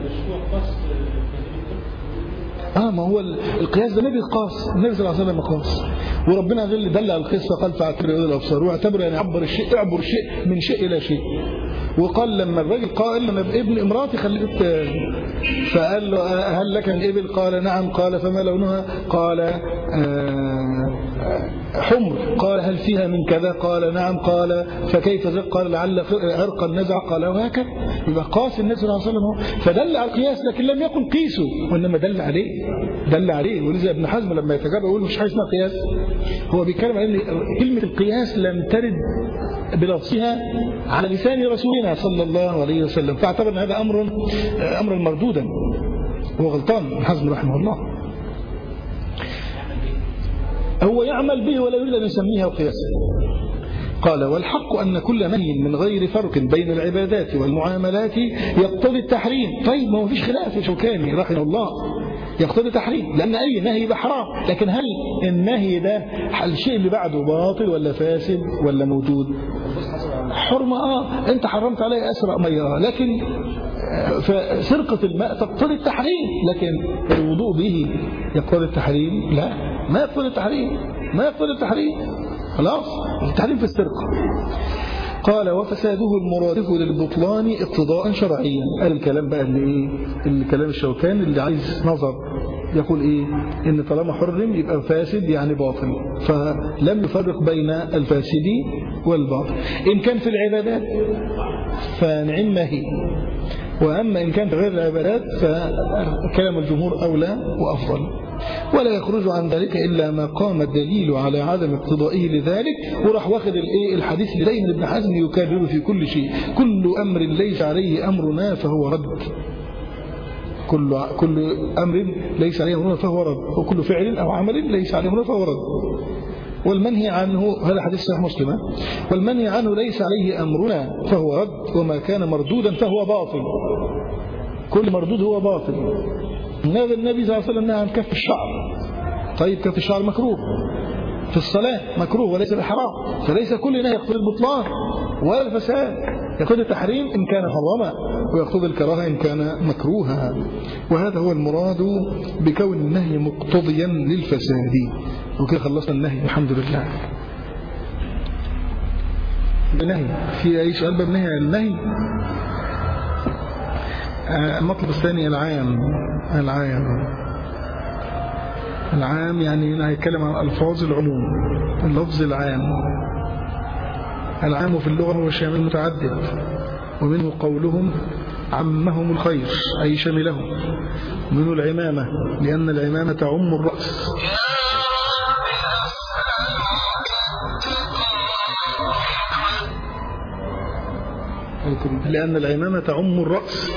اه ما هو القياس ده نبي قاس، النبي صلى الله عليه وسلم قاس، وربنا جل دل على القصه قال فاعتبر اولي الابصار، واعتبر يعني عبر الشيء، اعبر شيء من شيء الى شيء. وقال لما الراجل قال لما ابن امراتي خليت، فقال له هل لك من ابل؟ قال نعم. قال فما لونها؟ قال حمر. قال هل فيها من كذا؟ قال نعم. قال فكيف ذلك؟ قال لعل عرقا نزع. قال وهكذا. يبقى قاس النبي صلى الله عليه وسلم، فدل على القياس لكن لم يقل قيسوا، وانما دل عليه، دل عليه. ولذا ابن حزم لما يتجرأ يقول مش حاجه اسمها قياس، هو بيتكلم عن ان كلمه القياس لم ترد بلفظها على لسان رسولنا صلى الله عليه وسلم، فاعتبر ان هذا امر امرا مردودا. هو غلطان ابن حزم رحمه الله، هو يعمل به ولا يريد ان يسميها قياسا. قال والحق أن كل نهي من غير فرق بين العبادات والمعاملات يقتضي التحريم. طيب ما هو فيش خلاف يا شوكاني رحمه الله، يقتضي التحريم، لأن أي نهي يبقى حرام. لكن هل النهي ده الشيء اللي بعده باطل ولا فاسد ولا موجود؟ حرمة اه انت حرمت عليه أسرق مياه، لكن فسرقة الماء تقتضي التحريم، لكن الوضوء به يقتضي التحريم؟ لا، ما يقتضي التحريم، ما يقتضي التحريم، خلاص التحريم في السرقة. قال وفساده المرادف للبطلان اقتضاء شرعيا. قال الكلام بقى اللي ايه، الكلام الشوكاني اللي عايز نظر، يقول ايه، ان طالما حرم يبقى فاسد يعني باطل، فلم يفرق بين الفاسد والباطل. ان كان في العبادات فنعم ما هي، واما ان كان في غير العبادات فكلام الجمهور اولى وافضل. ولا يخرج عن ذلك إلا ما قام الدليل على عدم اقتضائه لذلك. وراح واخد الايه الحديث اللي دايما ابن حزم يكرره في كل شيء، كل أمر ليس عليه أمرنا فهو رد، كل كل أمر ليس عليه أمرنا فهو رد، وكل فعل أو عمل ليس عليه أمرنا فهو رد. والمنهي عنه، هذا حديث صحيح مسلم، والمنهي عنه ليس عليه أمرنا فهو رد، وما كان مردودا فهو باطل. كل مردود هو باطل. النبي صلى الله عليه وسلم نهى عن كف الشعر، طيب كف الشعر مكروه في الصلاة مكروه وليس بحرام، فليس كل نهي يقتضي البطلان ولا الفساد، يقتضي التحريم إن كان حراما ويقتضي الكراهة إن كان مكروها. وهذا هو المراد بكون النهي مقتضيا للفساد. وكده خلصنا النهي الحمد لله. بنهي في أي سؤال بنهي عن النهي؟ المطلب الثاني العام. العام العام يعني هنا هيتكلم عن ألفاظ العموم. اللفظ العام العام في اللغة هو الشامل المتعدد، ومنه قولهم عمهم الخير أي شملهم، ومنه العمامة لأن العمامة تعم الرأس، لأن العمامة تعم الرأس.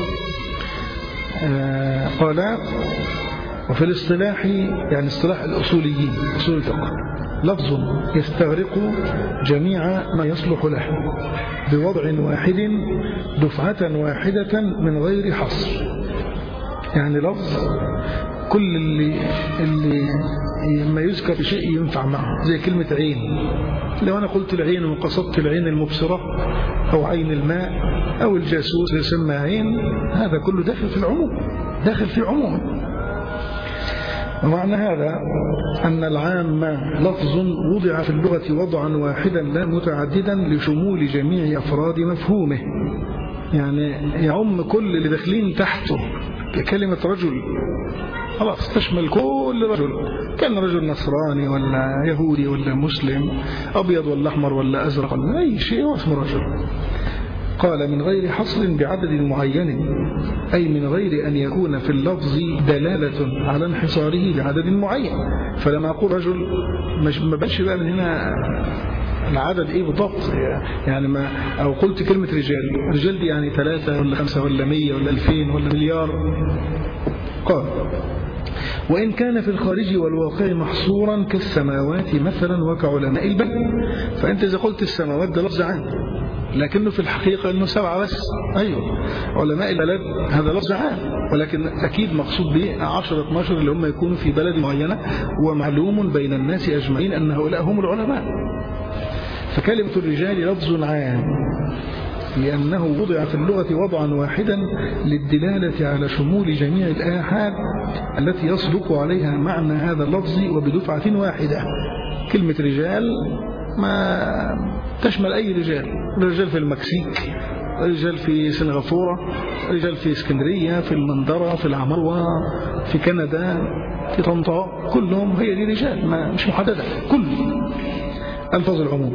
آه قال وفي الاصطلاح يعني اصطلاح الأصوليين أصول الفقه لفظ يستغرق جميع ما يصلح له بوضع واحد دفعة واحدة من غير حصر. يعني لفظ كل اللي, اللي ما يذكر شيء ينفع معه، زي كلمة عين. لو أنا قلت العين وقصدت العين المبصرة أو عين الماء أو الجاسوس يسمى عين، هذا كله داخل في العموم، داخل في عموم. ومعنى هذا أن العام لفظ وضع في اللغة وضعا واحدا لا متعددا لشمول جميع أفراد مفهومه، يعني يعم كل اللي داخلين تحته. كلمة رجل خلاص تشمل كل رجل، كان رجل نصراني ولا يهودي ولا مسلم، أبيض ولا أحمر ولا أزرق ولا أي شيء هو اسمه رجل. قال من غير حصر بعدد معين، أي من غير أن يكون في اللفظ دلالة على انحصاره بعدد معين. فلما أقول رجل ما بقاش بقى من هنا العدد إيه بالضبط، يعني ما أو قلت كلمة رجال، رجال دي يعني ثلاثة ولا خمسة ولا مية ولا ألفين ولا مليار. قال وإن كان في الخارج والواقع محصورا كالسماوات مثلا وكعلماء البلد. فأنت إذا قلت السماوات ده لفظ عام، لكنه في الحقيقة أنه سبعة بس. أيوه علماء البلد هذا لفظ عام، ولكن أكيد مقصود به عشرة اثناشر اللي هم يكونوا في بلد معينة، ومعلوم بين الناس أجمعين أن هؤلاء هم العلماء. فكلمة الرجال لفظ عام لأنه وضع في اللغة وضعا واحدا للدلالة على شمول جميع الآحاد التي يصدق عليها معنى هذا اللفظ وبدفعة واحدة. كلمة رجال ما تشمل أي رجال، رجال في المكسيك، رجال في سنغافورة، رجال في اسكندرية، في المندرة، في العمروة، في كندا، في طنطا، كلهم هي دي رجال، ما مش محددة. كل ألفاظ العموم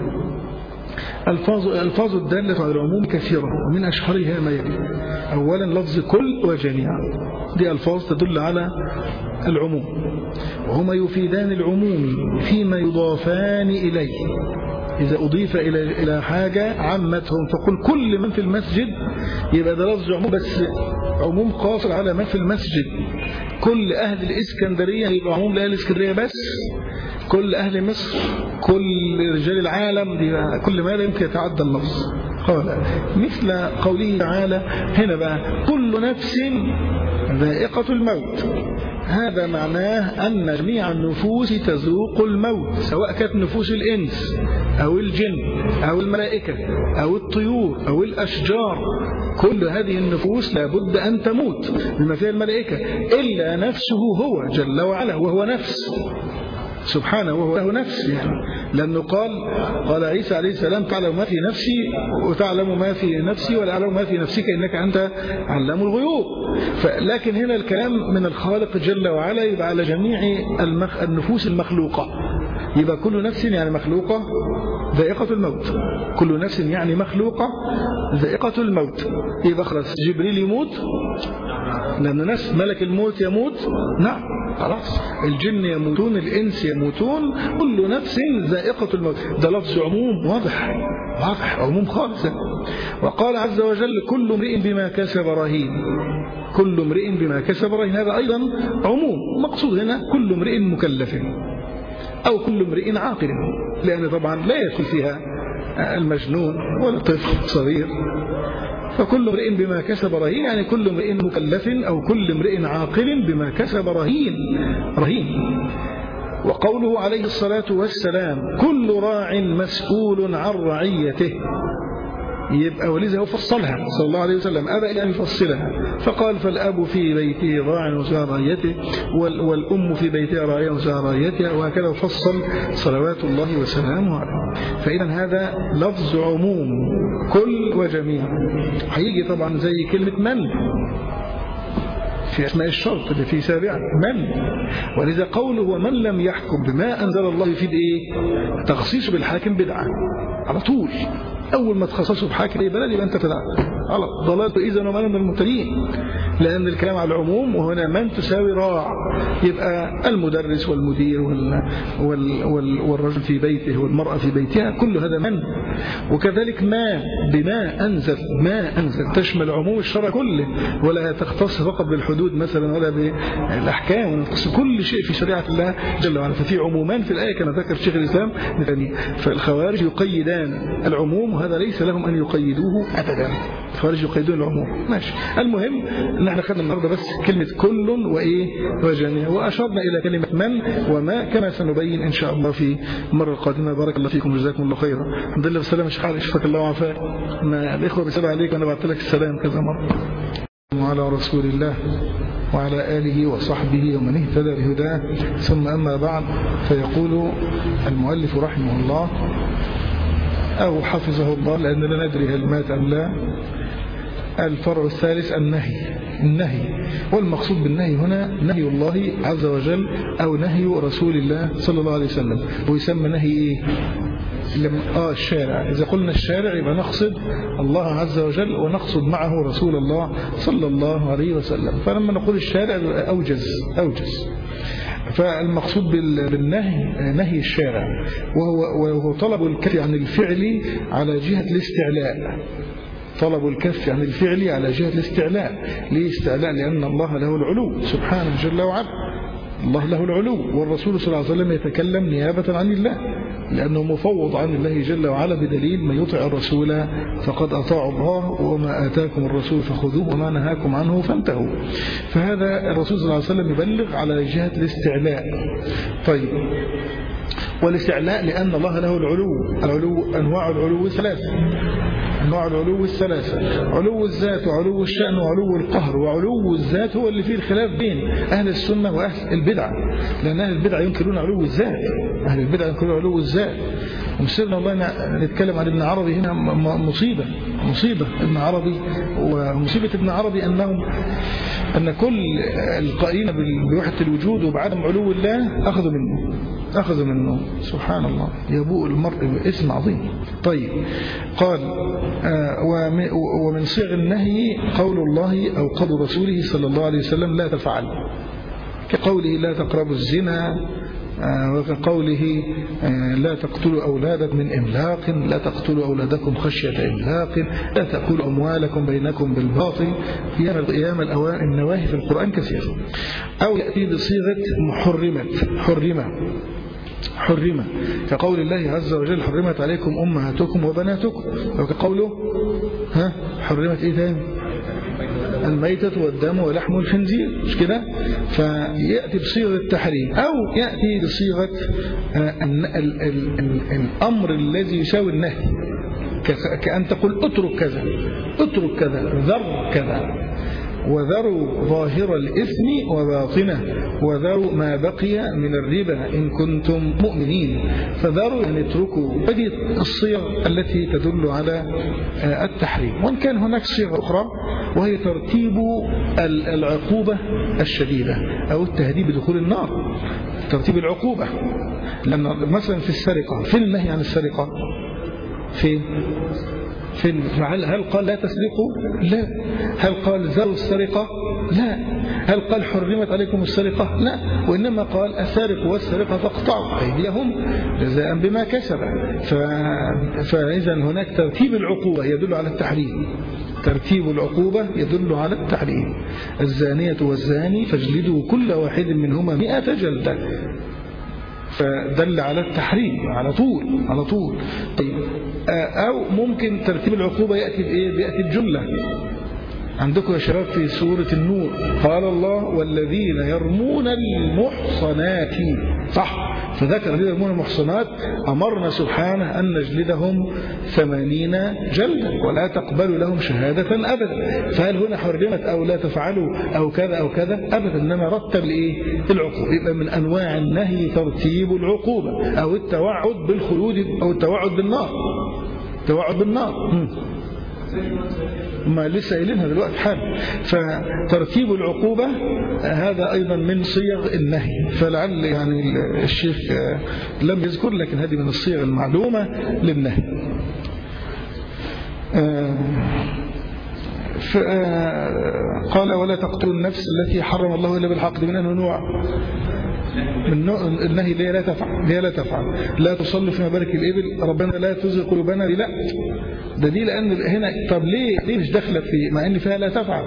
الفاظ الفاظ الدالة على العموم كثيرة، ومن أشهرها ما يلي. أولا لفظ كل وجميع، دي ألفاظ تدل على العموم، وهما يفيدان العموم فيما يضافان إليه. إذا أضيف إلى إلى حاجة عمتهم، فقل كل من في المسجد، يبقى ده لفظ عموم بس عموم قاصر على ما في المسجد. كل أهل الإسكندرية يبقى عموم لأهل الإسكندرية بس. كل أهل مصر، كل رجال العالم، دي كل ما لا يمكن يتعدى اللفظ. قال مثل قوله تعالى هنا بقى كل نفس ذائقة الموت. هذا معناه أن جميع النفوس تذوق الموت، سواء كانت نفوس الإنس أو الجن أو الملائكة أو الطيور أو الأشجار. كل هذه النفوس لابد أن تموت بما فيها الملائكة، إلا نفسه هو جل وعلا، وهو نفس سبحانه، وهو له نفس، يعني لأنه قال قال عيسى عليه السلام تعلم ما في نفسي وتعلم ما في نفسي ولا أعلم ما في نفسك إنك أنت علام الغيوب. لكن هنا الكلام من الخالق جل وعلا يبقى على جميع المخ... النفوس المخلوقة. يبقى كل نفس يعني مخلوقة ذائقة الموت، كل نفس يعني مخلوقة ذائقة الموت. يبقى خلاص جبريل يموت لأن نفس ملك الموت يموت، نعم خلاص. الجن يموتون، الإنس يموتون، كل نفس ذائقة الموت. ده لفظ عموم واضح واضح عموم خالص. وقال عز وجل كل امرئ بما كسب رهين. كل امرئ بما كسب رهين، هذا أيضا عموم. مقصود هنا كل امرئ مكلف أو كل امرئ عاقل، لأن طبعا لا يدخل فيها المجنون ولا طفل صغير. فكل امرئ بما كسب رهين يعني كل امرئ مكلف أو كل امرئ عاقل بما كسب رهين. رهين وقوله عليه الصلاة والسلام كل راع مسؤول عن رعيته، يبقى ولذا هو فصلها صلى الله عليه وسلم، أبى أن يفصلها فقال فالأب في بيته راع وسع رعيته والأم في بيتها راعية وسع رعيتها، وهكذا فصل صلوات الله وسلامه عليه. فإذا هذا لفظ عموم كل وجميع. هيجي طبعا زي كلمة من في أسماء الشرط اللي في سابعا من، ولذا قوله ومن لم يحكم بما أنزل الله يفيد إيه؟ تخصيص بالحاكم بدعة على طول. أول ما تخصصه بحاكم أي بلد يبقى أنت تدعى على ضلالته إذا ومن من المبتدئين، لأن الكلام على العموم، وهنا من تساوي راع، يبقى المدرس والمدير وال وال وال والرجل في بيته والمرأة في بيتها، كل هذا من. وكذلك ما بما أنزل، ما أنزل تشمل عموم الشرع كله، ولا تختص فقط بالحدود مثلا ولا بالأحكام، ونختص كل شيء في شريعة الله جل وعلا. ففي عمومان في الآية كما ذكر شيخ الإسلام. فالخوارج يقيدان العموم، وهذا ليس لهم أن يقيدوه أبدا. الخوارج يقيدون العموم ماشي. المهم ان احنا خدنا النهارده بس كلمة كل وإيه وجميع، وأشرنا إلى كلمة من وما كما سنبين إن شاء الله في المرة القادمة. بارك الله فيكم وجزاكم الله خيرا. الحمد لله والسلام. شيخ علي شفاك الله وعافاك. ما الإخوة بيسألوا عليك وأنا بعت لك السلام كذا مرة. وعلى رسول الله وعلى آله وصحبه ومن اهتدى بهداه، ثم أما بعد، فيقول المؤلف رحمه الله أو حفظه الله، لأن لا ندري هل مات أم لا. الفرع الثالث النهي. النهي والمقصود بالنهي هنا نهي الله عز وجل أو نهي رسول الله صلى الله عليه وسلم. ويسمى نهي إيه؟ لما آه الشارع. إذا قلنا الشارع يبقى نقصد الله عز وجل ونقصد معه رسول الله صلى الله عليه وسلم. فلما نقول الشارع يبقى أوجز أوجز. فالمقصود بالنهي نهي الشارع، وهو, وهو طلب الكف عن الفعل على جهة الاستعلاء. طلب الكف عن الفعل على جهة الاستعلاء. ليه استعلاء؟ لأن الله له العلو سبحانه جل وعلا. الله له العلو، والرسول صلى الله عليه وسلم يتكلم نيابة عن الله، لأنه مفوض عن الله جل وعلا، بدليل من يطع الرسول فقد أطاع الله، وما آتاكم الرسول فخذوه وما نهاكم عنه فانتهوا. فهذا الرسول صلى الله عليه وسلم يبلغ على جهة الاستعلاء. طيب، والاستعلاء لأن الله له العلو. العلو أنواع العلو ثلاثة. أنواع العلو الثلاثة: علو الذات وعلو الشأن وعلو القهر. وعلو الذات هو اللي فيه الخلاف بين أهل السنة وأهل البدع، لأن أهل البدع ينكرون علو الذات. أهل البدع ينكرون علو الذات. ومسيرنا الله نتكلم عن ابن عربي هنا مصيبة مصيبة ابن عربي. ومصيبة ابن عربي أنهم أن كل القائلين بوحدة الوجود وبعدم علو الله أخذوا منه أخذ منه سبحان الله. يبوء المرء باسم عظيم. طيب، قال آه ومن صيغ النهي قول الله أو قول رسوله صلى الله عليه وسلم لا تفعل، كقوله لا تقربوا الزنا، آه وكقوله آه لا تقتلوا أولادكم من إملاق، لا تقتلوا أولادكم خشية إملاق، لا تأكلوا أموالكم بينكم بالباطل. أيام الأوان النواهي في القرآن كثيرة. أو يأتي بصيغة محرمت حرمة حرمة، كقول الله عز وجل حرمت عليكم أمهاتكم وبناتكم. وكقوله ها حرمت إيه ثاني؟ الميتة والدم ولحم الخنزير، مش كده؟ فيأتي بصيغة التحريم، أو يأتي بصيغة الأمر الذي يساوي النهي، كأن تقول اترك كذا اترك كذا ذر كذا، وذروا ظاهر الإثم وباطنه، وذروا ما بقي من الربا إن كنتم مؤمنين. فذروا يعني اتركوا. هذه الصيغ التي تدل على التحريم. وإن كان هناك صيغة أخرى وهي ترتيب العقوبة الشديدة أو التهديد بدخول النار، ترتيب العقوبة. لأن مثلا في السرقة، في النهي عن السرقة في في هل قال لا تسرقوا؟ لا. هل قال ذروا السرقة؟ لا. هل قال حرمت عليكم السرقة؟ لا. وإنما قال السارق والسرقة فاقطعوا أيديهم جزاء بما كسب. فإذا هناك ترتيب العقوبة يدل على التحريم. ترتيب العقوبة يدل على التحريم. الزانية والزاني فاجلدوا كل واحد منهما مئة جلدة، فدل على التحريم على طول على طول. طيب، أو ممكن ترتيب العقوبة يأتي بإيه؟ بيأتي الجملة. عندكم يا شباب في سورة النور قال الله والذين يرمون المحصنات صح. فذكر الذين يرمون المحصنات أمرنا سبحانه أن نجلدهم ثمانين جلدا ولا تقبلوا لهم شهادة أبدا. فهل هنا حرمت أو لا تفعلوا أو كذا أو كذا؟ أبدا، إنما رتب لإيه؟ العقوبة. يبقى من أنواع النهي ترتيب العقوبة أو التوعد بالخلود أو التوعد بالنار. التوعد بالنار ما لسه قايلينها دلوقتي حالا. فترتيب العقوبة هذا أيضا من صيغ النهي. فلعل يعني الشيخ لم يذكر، لكن هذه من الصيغ المعلومة للنهي. قال ولا تقتلوا النفس التي حرم الله إلا بالحق. من أنه نوع من النهي اللي لا تفعل اللي لا تفعل لا تصلي في مبارك الإبل، ربنا لا تزغ قلوبنا. لا ده دي لأن هنا طب ليه ليه مش داخله في مع ان فيها لا تفعل؟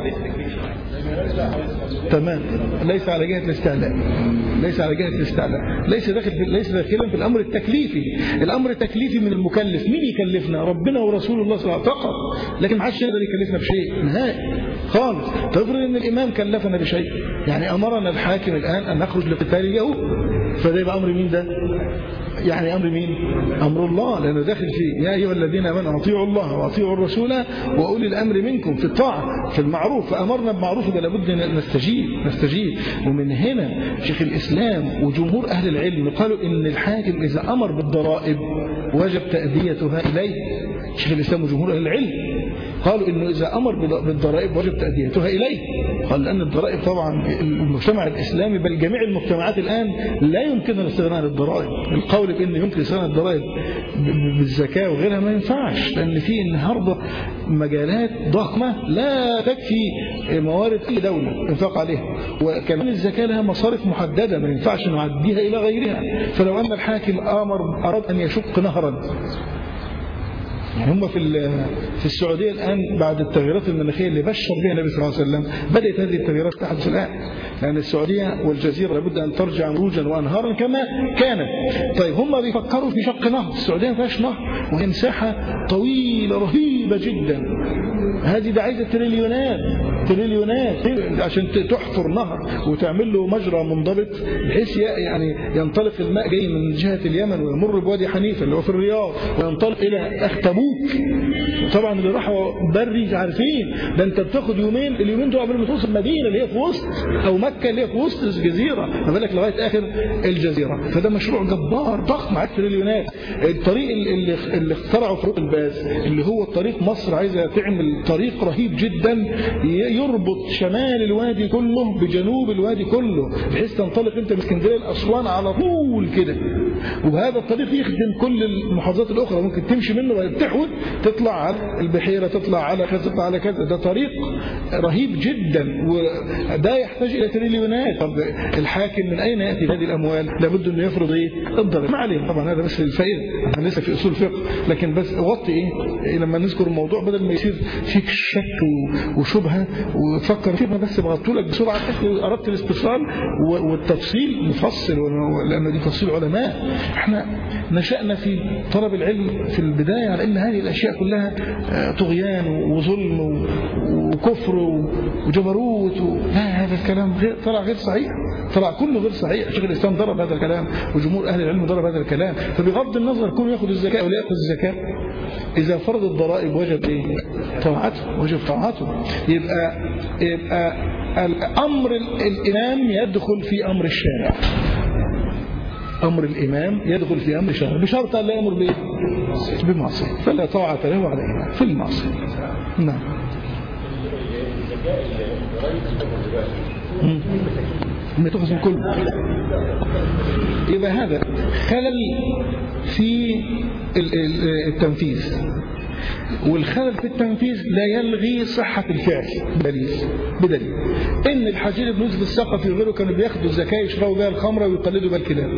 تمام، ليس على جهة الاستعلاء ليس على جهة الاستعلاء ليس داخل في ليس داخلا في الأمر التكليفي. الأمر التكليفي من المكلف. مين يكلفنا؟ ربنا ورسول الله صلى الله عليه وسلم فقط، لكن ما حدش يقدر يكلفنا بشيء نهائي خالص. تفرض ان الإمام كلفنا بشيء، يعني أمرنا الحاكم الآن أن نخرج لقتال اليهود، فده يبقى أمر مين ده؟ يعني أمر مين؟ أمر الله، لأنه داخل فيه يا أيها الذين آمنوا أطيعوا الله وأطيعوا الرسول وأولي الأمر منكم في الطاعة في المعروف. فأمرنا بمعروف ده لابد نستجيب نستجيب ومن هنا شيخ الإسلام وجمهور أهل العلم قالوا إن الحاكم إذا أمر بالضرائب وجب تأديتها إليه. شيخ الإسلام وجمهور أهل العلم قالوا إنه إذا أمر بالضرائب وجب تأديتها إليه. قال لأن الضرائب طبعا المجتمع الإسلامي بل جميع المجتمعات الآن لا يمكن الاستغناء عن الضرائب. القول بأن يمكن الاستغناء عن الضرائب بالزكاة وغيرها ما ينفعش، لأن في النهارده مجالات ضخمة لا تكفي موارد أي دولة ينفق عليها، وكمان الزكاة لها مصارف محددة ما ينفعش نعديها إلى غيرها. فلو أن الحاكم أمر أراد أن يشق نهرا، يعني هم في في السعودية الآن بعد التغييرات المناخية اللي بشر بها النبي صلى الله عليه وسلم بدأت هذه التغييرات تحدث الآن، لأن السعودية والجزيرة لابد أن ترجع مروجا وأنهارا كما كانت. طيب هم بيفكروا في شق نهر. السعودية ما فيهاش نهر وهي مساحة طويلة رهيبة جدا. هذه ده عايزة تريليونات تريليونات عشان تحفر نهر وتعمل له مجرى منضبط بحيث يعني ينطلق الماء جاي من جهة اليمن ويمر بوادي حنيفة اللي هو في الرياض وينطلق إلى أختبوك. طبعا اللي راحوا بري عارفين ده انت بتاخد يومين، اليومين دول قبل ما توصل المدينة اللي هي في وسط أو مكة اللي هي في وسط الجزيرة، ما بالك لغاية آخر الجزيرة. فده مشروع جبار ضخم على تريليونات. الطريق اللي اللي اخترعه فاروق الباز اللي هو طريق مصر عايزة تعمل طريق رهيب جدا يربط شمال الوادي كله بجنوب الوادي كله بحيث تنطلق انت من اسكندريه لاسوان على طول كده، وهذا الطريق يخدم كل المحافظات الاخرى. ممكن تمشي منه وتحود تطلع على البحيره تطلع على كذا تطلع على كذا. ده طريق رهيب جدا وده يحتاج الى تريليونات. طب الحاكم من اين ياتي هذه الاموال؟ لابد انه يفرض ايه؟ الضرائب. ما عليه طبعا هذا بس الفائده، احنا لسه في اصول فقه، لكن بس وطي ايه لما نذكر الموضوع بدل ما يصير فيك شك وشبهه وتفكر فيها. بس بغطوا لك بسرعه اردت الاستفصال والتفصيل مفصل، لان دي تفصيل علماء. احنا نشأنا في طلب العلم في البدايه على ان هذه الاشياء كلها طغيان وظلم وكفر وجبروت و... لا، هذا الكلام غير طلع غير صحيح، طلع كله غير صحيح. شيخ الاسلام ضرب هذا الكلام وجمهور اهل العلم ضرب هذا الكلام. فبغض النظر كونه ياخذ الزكاه او لا ياخذ الزكاه، إذا فرض الضرائب وجب إيه؟ طاعته، وجب طاعته. يبقى يبقى الأمر الإمام يدخل في أمر الشارع. أمر الإمام يدخل في أمر الشارع بشرط أن لا يأمر بإيه؟ بمعصية، فلا طاعة له على الإمام في المعصية. نعم. ما تأخذ من كل. يبقى هذا خلل في التنفيذ، والخلل في التنفيذ لا يلغي صحة الفعل بدليل بدليل إن الحجاج بن يوسف الثقفي وغيره كانوا بياخدوا الزكاة يشربوا بها الخمرة ويقلدوا بها الكلاب.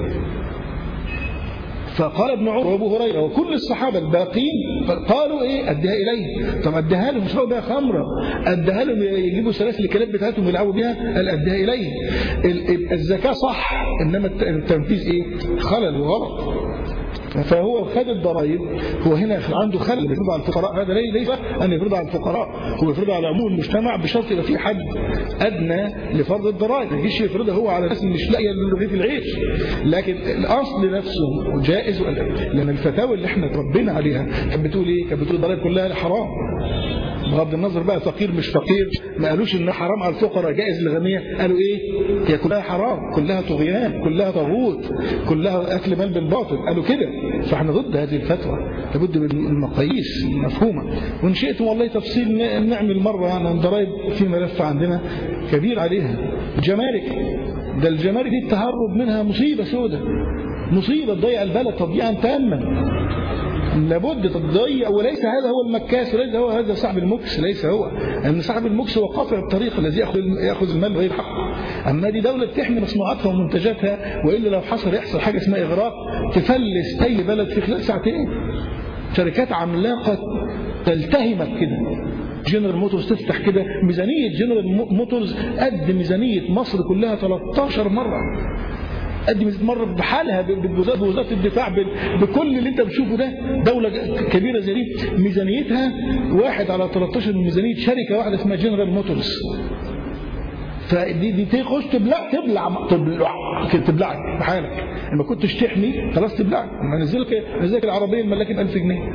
فقال ابن عمر وابو هريره وكل الصحابه الباقين قالوا ايه؟ اديها اليه. طب اديها لهم يشربوا بها خمره، اديها لهم يجيبوا سلاسل الكلاب بتاعتهم ويلعبوا بها، قال اديها اليه. الزكاه صح، انما التنفيذ ايه؟ خلل وغلط. فهو خد الضرائب، هو هنا عنده خل يفرض على الفقراء، هذا ليس أن يفرض على الفقراء، هو يفرض على عموم المجتمع بشرط يبقى في حد أدنى لفرض الضرائب، ما يجيش يفرضها هو على الناس اللي مش لاقيه رغيف العيش. لكن الأصل نفسه جائز، لأن الفتاوى اللي احنا تربينا عليها كانت بتقول إيه؟ كانت بتقول الضرائب كلها حرام، بغض النظر بقى فقير مش فقير، ما قالوش إنه حرام على الفقراء جائز للغنية، قالوا إيه؟ هي كلها حرام، كلها طغيان، كلها طاغوت، كلها أكل مال بالباطل، قالوا كده. فاحنا ضد هذه الفتوى، لابد من المقاييس المفهومة. وإن شئتم والله تفصيل نعمل مرة عن الضرائب، في ملف عندنا كبير عليها. الجمارك، ده الجمارك دي التهرب منها مصيبة سودة، مصيبة تضيع البلد تضييعا تاما، لابد تضيع. وليس هذا هو المكاس، وليس هو هذا صاحب المكس، ليس هو، ان صاحب المكس هو قاطع الطريق الذي ياخذ ياخذ المال غير حقه. اما دي دوله بتحمي مصنوعاتها ومنتجاتها، والا لو حصل يحصل حاجه اسمها اغراق تفلس اي بلد في خلال ساعتين. شركات عملاقه تلتهمك كده، جنرال موتورز تفتح كده، ميزانيه جنرال موتورز قد ميزانيه مصر كلها ثلاثة عشر مره، قد ميزانيه مره بحالها، بوزاره الدفاع، بكل اللي انت بتشوفه ده. دوله كبيره زي دي ميزانيتها واحد على ثلاثة عشر من ميزانيه شركه واحده اسمها جنرال موتورز. فدي دي تخش تبلع تبلع تبلع تبلعك بحالك، ما كنتش تحمي خلاص تبلعك. ما نزلك نزلك العربيه الملاكه ب ألف جنيه،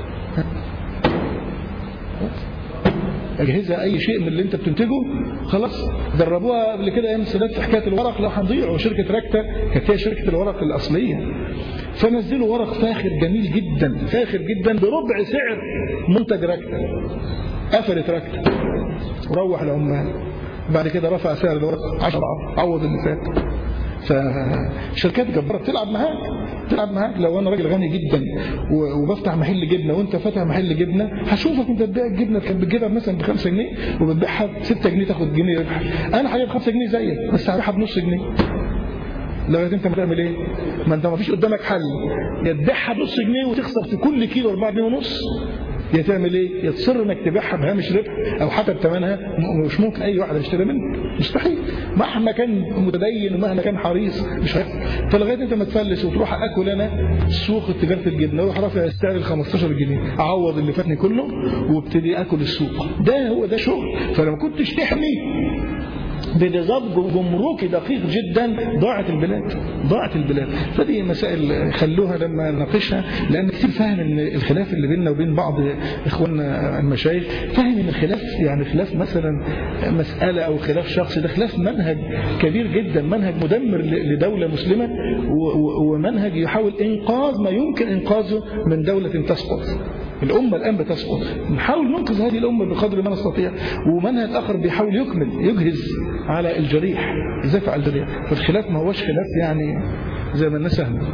اجهزه اي شيء من اللي انت بتنتجه خلاص. دربوها قبل كده ايام السادات في حكايه الورق، لو هنضيع، وشركه راكتا كانت هي شركه الورق الاصليه، فنزلوا ورق فاخر جميل جدا، فاخر جدا بربع سعر منتج راكتا. قفلت راكتا وروح العمال، بعد كده رفع سعر الورق عشرة عوض اللي فات. فشركات جبارة بتلعب معاك تلعب معاك لو انا راجل غني جدا وبفتح محل جبنه وانت فاتح محل جبنه، هشوفك انت بتبيع الجبنه كانت بتجيبها مثلا ب خمسة جنيه وبتبيعها ب ستة جنيه تاخد جنيه ربح، انا هجيب خمسة جنيه زيك بس هبيعها بنص جنيه. لغايه انت بتعمل ايه؟ ما انت ما فيش قدامك حل، يا تبيعها بنص جنيه وتخسر في كل كيلو أربعة جنيه ونص، يا تعمل ايه؟ يا تصر انك تبيعها بهامش ربح او حتى بثمنها، مش ممكن اي واحد يشتري منك، مستحيل، مهما كان متدين ومهما كان حريص مش هيفرق. فلغايه انت ما تفلس وتروح اكل انا سوق تجاره الجبنه، اروح رافع السعر ال خمستاشر جنيه، اعوض اللي فاتني كله وابتدي اكل السوق، ده هو ده شغل. فلما كنتش تحمي بنظام جمركي دقيق جدا ضاعت البلاد ضاعت البلاد. فدي مسائل خلوها لما نناقشها، لان كثير فاهم ان الخلاف اللي بيننا وبين بعض اخواننا المشايخ، فاهم ان الخلاف يعني خلاف مثلا مساله او خلاف شخصي، ده خلاف منهج كبير جدا، منهج مدمر لدوله مسلمه، ومنهج يحاول انقاذ ما يمكن انقاذه من دوله تسقط. الأمة الآن بتسقط، نحاول ننقذ هذه الأمة بقدر ما نستطيع، ومنهج آخر بيحاول يكمل يجهز على الجريح، يدافع على الجريح. فالخلاف ما هوش خلاف يعني زي ما الناس فاهمه.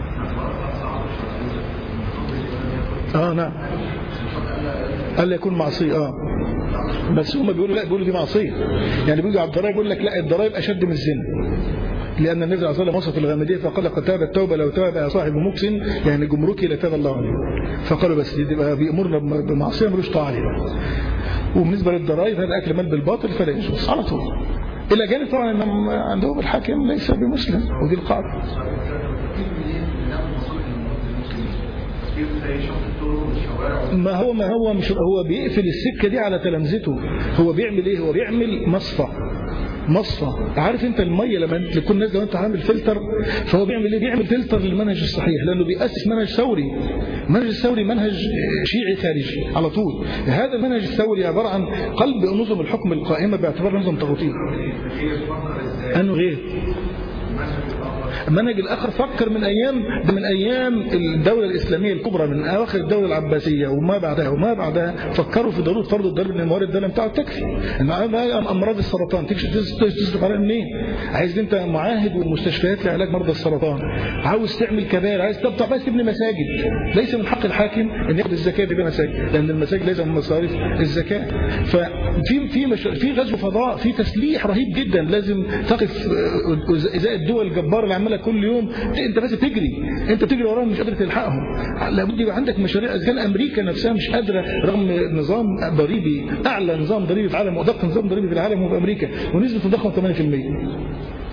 اه نعم، ألا يكون معصية، اه بس هم بيقولوا لا، بيقولوا دي معصية، يعني بيجوا على الضرائب يقول لك لا الضرائب أشد من الزنا، لأن النبي صلى الله عليه وسلم وصف الغامدية فقال قد تاب التوبة لو تاب صاحب مكس يعني جمركي لتاب الله عليه. فقالوا بس دي بقى بيأمرنا بمعصية ملوش طاعة عليه. وبالنسبة للضرائب هذا أكل مال بالباطل فلا يجوز على طول، إلى جانب طبعا أن عندهم الحاكم ليس بمسلم، ودي القاعدة. ما هو ما هو مش هو بيقفل السكة دي على تلامذته، هو بيعمل إيه؟ هو بيعمل مصفى مصفى. عارف انت الميه لما تكون نازله وانت عامل فلتر، فهو بيعمل ايه؟ بيعمل فلتر للمنهج الصحيح، لانه بيأسس منهج ثوري. المنهج الثوري منهج شيعي خارجي على طول. هذا المنهج الثوري عباره عن قلب نظم الحكم القائمه باعتبار نظم طاغوتي. انه غير المنهج الآخر فكر من أيام من أيام الدولة الإسلامية الكبرى، من أواخر الدولة العباسية وما بعدها وما بعدها، فكروا في ضرورة فرض الضرب من موارد الدولة بتاعه تكفي. أمراض السرطان تصرف عليها منين؟ عايز أنت معاهد والمستشفيات لعلاج مرضى السرطان، عاوز تعمل كبار، عايز طب طب عايز تبني مساجد، ليس من حق الحاكم أن ياخذ الزكاة في مساجد، لأن المساجد ليس من مصاريف الزكاة. ففي في مش... في غزو فضاء، في تسليح رهيب جدا، لازم تقف إزاء الدول الجبارة اللي عمالة كل يوم. انت بس تجري انت بتجري وراهم مش قادر تلحقهم. لابد يبقى عندك مشاريع. اذا كان امريكا نفسها مش قادره رغم نظام ضريبي، اعلى نظام ضريبي في العالم وادق نظام ضريبي في العالم هو في امريكا، ونسبه التضخم ثمانية بالمئة.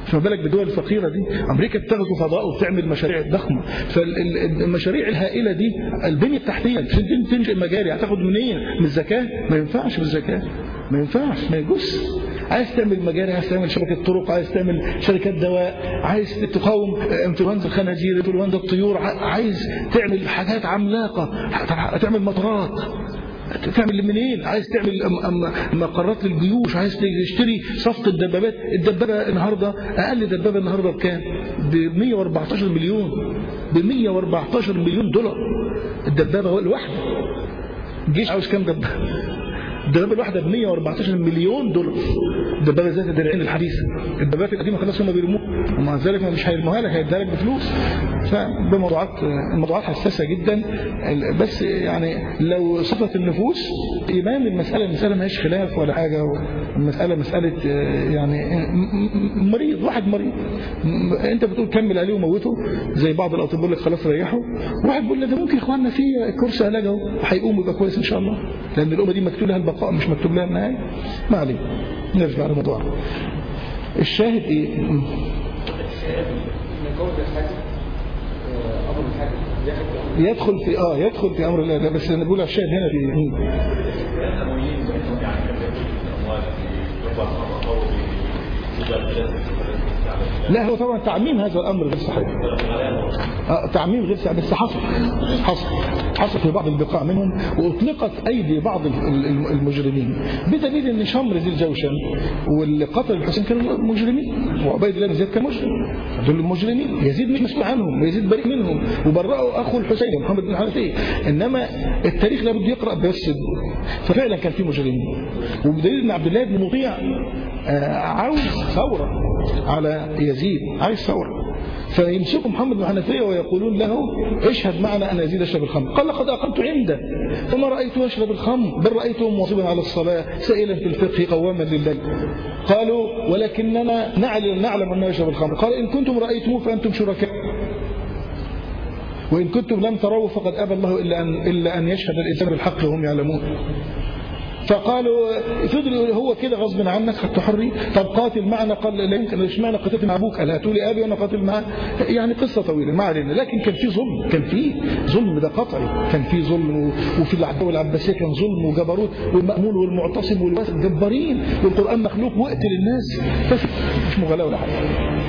فما بالك بالدول الفقيرة دي. أمريكا بتغزو فضاء وبتعمل مشاريع ضخمة، فالمشاريع الهائلة دي البنية التحتية عشان تنشئ مجاري هتاخد منين؟ من الزكاة؟ ما ينفعش بالزكاة، ما ينفعش، ما يجوز. عايز تعمل مجاري، عايز تعمل شبكة طرق، عايز تعمل شركات دواء، عايز تقاوم انفلونزا الخنازير، انفلونزا الطيور، عايز تعمل حاجات عملاقة، تعمل مطارات، تعمل منين؟ عايز تعمل مقرات للجيوش، عايز تشتري صفقة دبابات. الدبابة النهاردة أقل دبابة النهاردة بكام؟ ب مية وأربعتاشر مليون، ب مية وأربعتاشر مليون دولار الدبابة الواحدة. الجيش عاوز كام دبابة؟ الدبابة الواحدة ب مية وأربعتاشر مليون دولار. الدبابة ذات الدرعين الحديثة، الدبابات القديمة خلاص هم بيرموها، ومع ذلك مش هيرموها لك، هيديها لك بفلوس. فبموضوعات الموضوعات حساسة جدا. بس يعني لو صفت النفوس إيمان المسألة المسألة ما هيش خلاف ولا حاجة. المسألة مسألة يعني مريض، واحد مريض أنت بتقول كمل عليه وموته، زي بعض الأطباء بيقول لك خلاص ريحه، واحد بيقول لك ده ممكن إخواننا في كورس علاج اهو هيقوم يبقى كويس إن شاء الله، لأن الأمة دي مكتوب لها البقاء مش مكتوب لها النهاية. ما عليه، نرجع للموضوع. الشاهد إيه؟ يدخل في اه يدخل في امر الله، بس انا بقول الشاهد هنا في لا، هو طبعا تعميم هذا الامر غير صحيح. آه تعميم غير صحيح، بس حصل حصل حصل في بعض البقاع منهم، واطلقت ايدي بعض المجرمين، بدليل ان شمر ذي الجوشن واللي قتل الحسين كانوا مجرمين، وعبيد الله بن زياد كان مجرم، دول المجرمين. يزيد مش مسؤول عنهم، يزيد بريء منهم، وبرأوا اخو الحسين محمد بن الحنفية. انما التاريخ لابد يقرأ بس. ففعلا كان في مجرمين، وبدليل ان عبد الله بن مطيع عاوز ثورة على يزيد، عايز ثورة، فيمسكوا محمد بن الحنفية ويقولون له اشهد معنا أن يزيد يشرب الخمر. قال لقد أقمت عنده وما رأيته يشرب الخمر، بل رأيته مواظبا على الصلاة سائلا في الفقه قواما لليل. قالوا ولكننا نعلم, نعلم أنه يشرب الخمر. قال إن كنتم رأيتموه فأنتم شركاء، وإن كنتم لم تروه فقد أبى الله إلا أن, إلا أن يشهد الإنسان بالحق وهم يعلمون. فقالوا فضلوا هو كده غصب عنك حتى حري، طب قاتل معنا. قال لا يمكن، اشمعنى قتلت مع ابوك؟ قال هاتوا لي ابي وانا قاتل معاه. يعني قصه طويله ما علينا، لكن كان في ظلم، كان في ظلم ده قطعي، كان في ظلم. وفي الدوله العباسيه كان ظلم وجبروت، والمأمون والمعتصم والواسط جبارين، والقران مخلوق واقتل الناس، بس مش مغالاه ولا حاجه.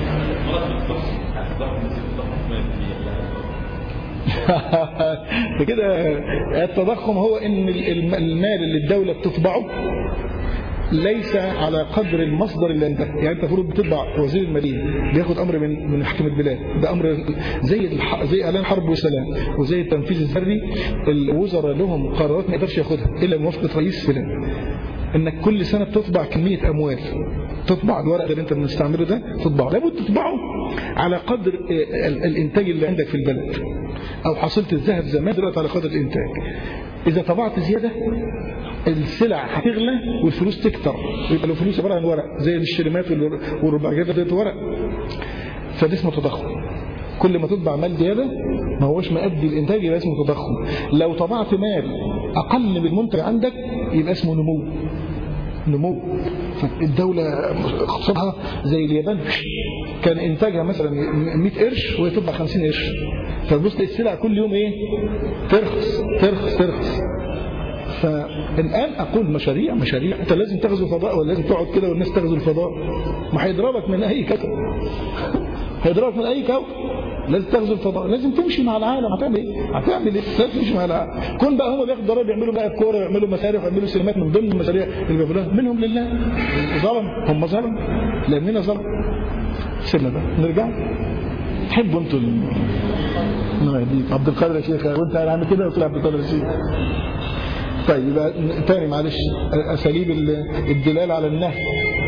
فكده التضخم هو ان المال اللي الدولة بتطبعه ليس على قدر المصدر اللي عندك. يعني انت المفروض بتطبع، وزير المالية بياخد امر من من حكم البلاد، ده امر زي الح... زي اعلان حرب وسلام وزي التنفيذ الذري. الوزراء لهم قرارات ما يقدرش ياخدها الا بموافقة رئيس بلاد، انك كل سنة بتطبع كمية اموال، تطبع الورق اللي انت بنستعمله ده تطبعه، لابد تطبعه على قدر الانتاج اللي عندك في البلد، او حصيلة الذهب زمان دلوقتي على قدر الانتاج. اذا طبعت زيادة السلع هتغلى والفلوس تكتر، يبقى لو فلوس عبارة عن ورق زي الشريمات والرباعيات ده ورق، فده اسمه تضخم. كل ما تطبع مال زيادة ما هوش مؤدي الانتاج يبقى اسمه تضخم. لو طبعت مال اقل من المنتج عندك يبقى اسمه نمو. نمو الدولة اقتصادها زي اليابان، كان انتاجها مثلا مئة قرش وهي تطبع خمسين قرش، فبص السلع كل يوم ايه ترخص ترخص ترخص. فالآن أقول مشاريع مشاريع أنت لازم تغزو الفضاء، ولا لازم تقعد كده والناس تغزو الفضاء؟ ما هيضربك من أي كوكب، هيضربك من أي كوكب. لازم تغزو الفضاء، لازم تمشي مع العالم. هتعمل ايه؟ هتعمل ايه؟ لازم تمشي مع العالم. كون بقى هم بياخدوا ضرائب، يعملوا بقى كوره، يعملوا مسارح، يعملوا سينمات من ضمن المشاريع اللي بيعملوها منهم لله. ظلم، هم ظلم، لاننا ظلم. سيبنا بقى نرجع. تحبوا انتوا الله يهديك عبد القادر يا شيخ، وانت عامل كده وطلع عبد القادر يا شيخ. طيب يبقى تاني معلش، اساليب الدلاله على النهي.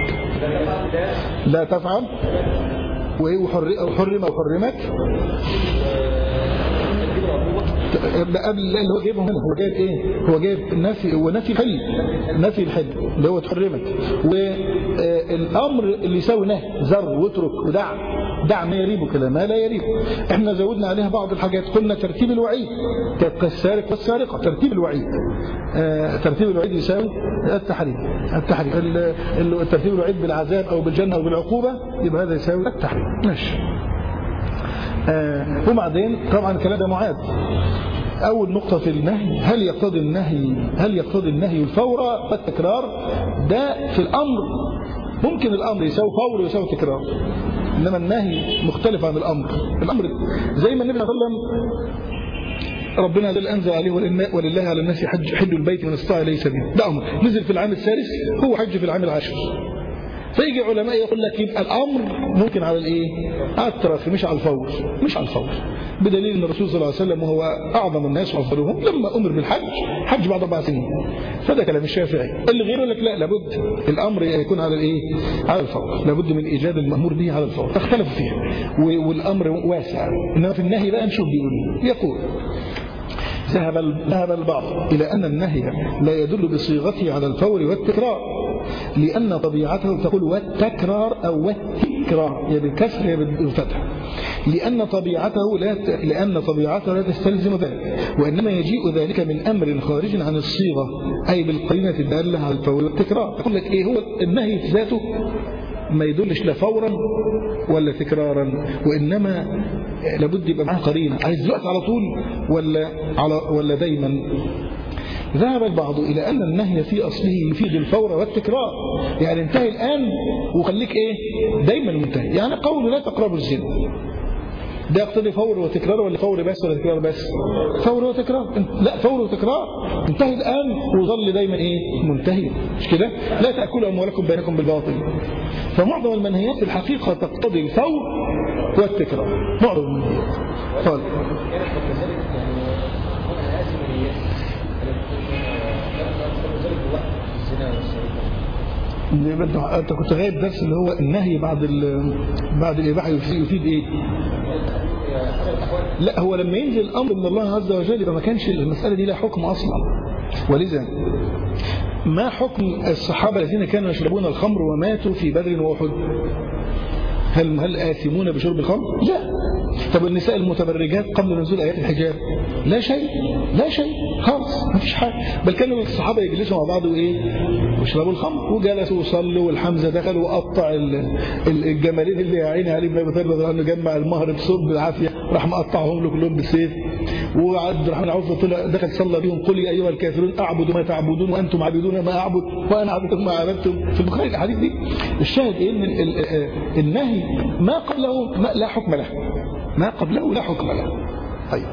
لا تفعل وحرم وحرمت قبل اللي هو جايبهم هنا. هو جايب ايه؟ هو جايب نفي ونفي الحل، نفي الحل اللي هو اتحرمت، والامر اللي يساوي نهي، ذر واترك ودع دع ما يريبك لا ما لا يريبك. احنا زودنا عليها بعض الحاجات، قلنا ترتيب الوعيد كالسارق والسارقة، ترتيب الوعيد آه ترتيب الوعيد يساوي التحريم. التحريم الترتيب الوعيد بالعذاب أو بالجنة أو بالعقوبة يبقى هذا يساوي التحريم. ماشي. آه وبعدين طبعا الكلام ده معاد. أول نقطة في النهي، هل يقتضي النهي هل يقتضي النهي الفور والتكرار؟ ده في الأمر ممكن الأمر يساوي فور ويساوي تكرار، إنما النهي مختلف عن الأمر. الأمر زي ما النبي صلى الله عليه وسلم ربنا جل أنزل عليه ولله على الناس حج حج البيت من استطاع إليه سبيلا، ده أمر نزل في العام الثالث، هو حج في العام العاشر. فيجي علماء يقول لك يبقى الأمر ممكن على الإيه؟ على التراخي مش على الفور، مش على الفور، بدليل أن الرسول صلى الله عليه وسلم وهو أعظم الناس وأفضلهم لما أمر بالحج حج بعد أربع سنين. فده كلام الشافعي. اللي غيره يقول لك لا، لابد الأمر يكون على الإيه؟ على الفور، لابد من إيجاد المأمور به على الفور. فاختلفوا فيها والأمر واسع. إنما في النهي بقى نشوف بيقول يقول ذهب ذهب البعض إلى أن النهي لا يدل بصيغته على الفور والتكرار، لأن طبيعته تقول والتكرار أو والتكرار، يا بالكسر يا بالفتح، لأن طبيعته لا ت... لأن طبيعته لا تستلزم ذلك، وإنما يجيء ذلك من أمر خارج عن الصيغة، أي بالقرينة الدالة على الفور والتكرار. يقول لك إيه هو النهي في ذاته؟ ما يدلش لا فورا ولا تكرارا، وإنما لابد يبقى معاه قرينة. عايز الوقت على طول ولا على ولا دايما؟ ذهب البعض إلى أن النهي في أصله يفيد الفور والتكرار، يعني انتهي الآن وخليك إيه دايما منتهي. يعني قول لا تقربوا الزنا ده يقتضي فور وتكرار ولا فور بس ولا تكرار بس؟ فور وتكرار. لا، فور وتكرار. انتهي الآن وظل دايما إيه منتهي، مش كده؟ لا تأكلوا أموالكم بينكم بالباطل. فمعظم المنهيات في الحقيقة تقتضي الفور والتكرار، معظم المنهيات. قال انت كنت غايب درس اللي هو النهي بعد بعد الإباحة يفيد ايه؟ لا، هو لما ينزل الأمر من الله عز وجل يبقى ما كانش المسألة دي لها حكم أصلا. ولذا ما حكم الصحابة الذين كانوا يشربون الخمر وماتوا في بدر وأحد؟ هل هل آثمون بشرب الخمر؟ لا. طب النساء المتبرجات قبل نزول آيات الحجاب؟ لا شيء، لا شيء خالص، ما فيش حاجة. بل كانوا الصحابة يجلسوا مع بعض وإيه؟ ويشربوا الخمر، وجلسوا وصلوا، والحمزة دخل وقطع الجمالين اللي يا عيني علي بن ابي طالب رضي الله عنه جمع المهر بصوت بالعافية، راح مقطعهم له كلهم بالسيف. وعبد الرحمن عوف طلع دخل صلى بهم قل يا أيها الكافرون أعبد ما تعبدون وأنتم عابدون ما أعبد وأنا عبدت ما عبدتم. في البخاري الحديث دي الشاهد إيه؟ من النهي ما قبله ما لا حكم له، ما قبله لا حكم له. طيب،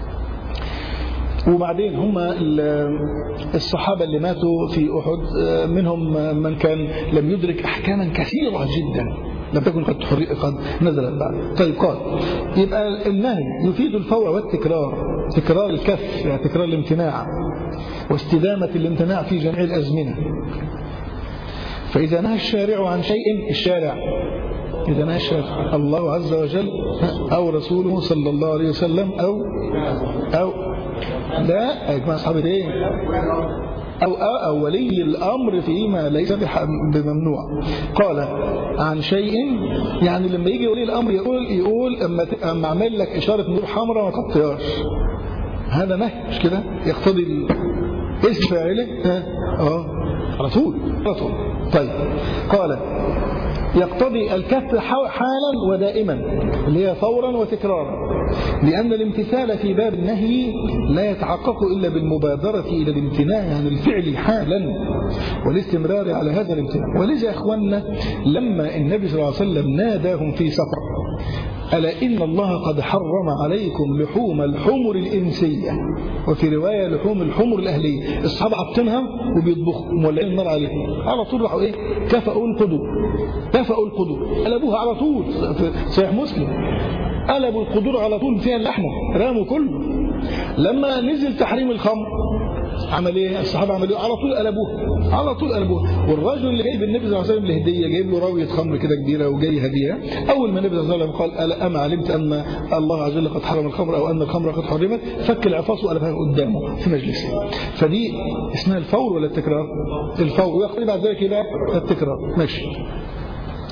وبعدين هم الصحابة اللي ماتوا في أحد منهم من كان لم يدرك أحكاما كثيرة جدا لم تكن قد قد نزلت بعد. طيب، قال يبقى النهي يفيد الفور والتكرار، تكرار الكف يعني تكرار الامتناع واستدامة الامتناع في جميع الأزمنة. فإذا نهى الشارع عن شيء، الشارع إذا نهى الشارع الله عز وجل أو رسوله صلى الله عليه وسلم أو أو لا يا جماعة أصحابي إيه أو أو ولي الأمر فيما ليس بممنوع. قال عن شيء يعني لما يجي ولي الأمر يقول يقول أما أما أعمل لك إشارة نور حمراء ما تقطعش، هذا نهي مش كده؟ يقتضي اسم فاعله اه على طول على طول. طيب، قال يقتضي الكف حالا ودائما اللي هي فورا وتكرارا، لأن الامتثال في باب النهي لا يتحقق إلا بالمبادرة إلى الامتناع عن الفعل حالا والاستمرار على هذا الامتناع. ولذا يا أخواننا لما النبي صلى الله عليه وسلم ناداهم في سفر ألا إن الله قد حرم عليكم لحوم الحمر الإنسية، وفي رواية لحوم الحمر الأهلية، الصحابة عطنها وبيطبخوا مولعين النار عليهم، على طول راحوا إيه كفأوا القدور، كفأوا القدور قلبوها على طول في صحيح مسلم، قلبوا القدور على طول فيها اللحمة راموا كله. لما نزل تحريم الخمر عمل ايه الصحابه؟ عملوا على طول قلبوها، على طول قلبوها. والرجل اللي جايب النبي صلى الله عليه وسلم الهديه جايب له راويه خمر كده كبيره وجاي هديه، اول ما النبي صلى الله عليه وسلم قال اما علمت ان الله عز وجل قد حرم الخمر او ان الخمر قد حرمت، فك العفاص وقلبها قدامه في مجلسه. فدي اسمها الفور ولا التكرار؟ الفور، ويقتضي بعد ذلك الى التكرار. ماشي.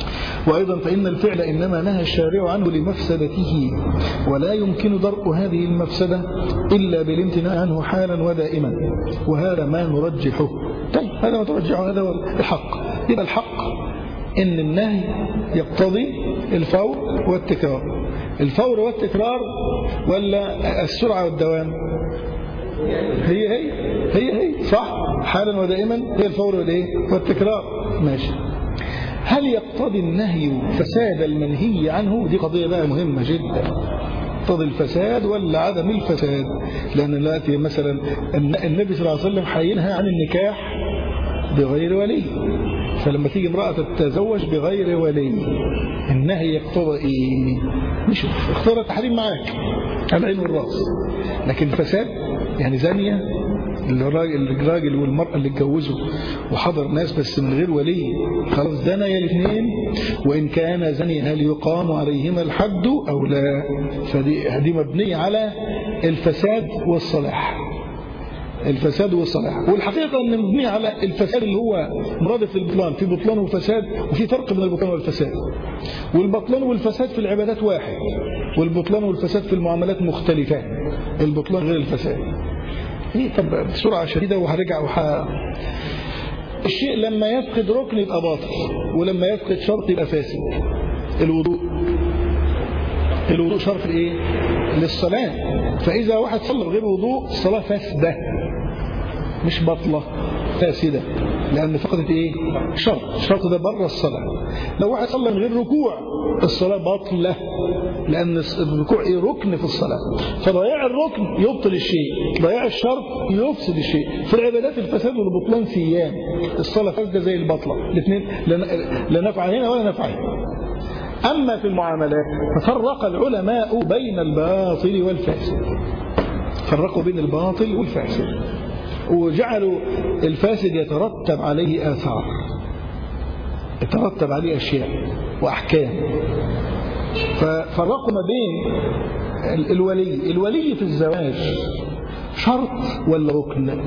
وأيضا فإن الفعل إنما نهى الشارع عنه لمفسدته، ولا يمكن درء هذه المفسدة إلا بالامتناع عنه حالا ودائما، وهذا ما نرجحه. طيب هذا ما ترجحه، هذا هو الحق. يبقى الحق إن النهي يقتضي الفور والتكرار. الفور والتكرار ولا السرعة والدوام؟ هي هي هي هي صح، حالا ودائما هي الفور والتكرار. ماشي. هل يقتضي النهي فساد المنهي عنه؟ دي قضية بقى مهمة جدا. يقتضي الفساد ولا عدم الفساد؟ لأن دلوقتي مثلا النبي صلى الله عليه وسلم حينها عن النكاح بغير ولي، فلما تيجي امرأة تتزوج بغير ولي النهي يقتضى ايه؟ مش اقتضى التحريم معاك على العين والراس، لكن الفساد يعني زانية، الراجل الراجل والمرأة اللي اتجوزوا وحضر ناس بس من غير ولي، خلاص زنيا الاثنين، وإن كان زني هل يقام عليهما الحد أو لا؟ فدي دي مبنية على الفساد والصلاح، الفساد والصلاح. والحقيقة أن مبنية على الفساد اللي هو مرادف للبطلان، في بطلان وفساد، وفي فرق بين البطلان والفساد. والبطلان والفساد في العبادات واحد، والبطلان والفساد في المعاملات مختلفان، البطلان غير الفساد. إيه طب بسرعة شديدة وهرجع وح... الشيء لما يفقد ركن يبقى باطل، ولما يفقد شرط يبقى فاسد. الوضوء الوضوء شرط ايه؟ للصلاة، فإذا واحد صلى بغير وضوء الصلاة فاسدة مش بطلة، فاسدة، لأن فقدت ايه؟ شرط، الشرط ده بره الصلاة. لو واحد صلى من غير ركوع الصلاة باطلة، لأن الركوع ايه؟ ركن في الصلاة، فضياع الركن يبطل الشيء، ضياع الشرط يفسد الشيء. في العبادات الفساد والبطلان سيان، الصلاة فاسدة زي البطلة، الاثنين لا نفع هنا ولا نفع هنا. أما في المعاملات ففرق العلماء بين الباطل والفاسد، فرقوا بين الباطل والفاسد، وجعلوا الفاسد يترتب عليه آثار، يترتب عليه أشياء وأحكام. ففرقوا ما بين الولي الولي في الزواج شرط ولا ركن؟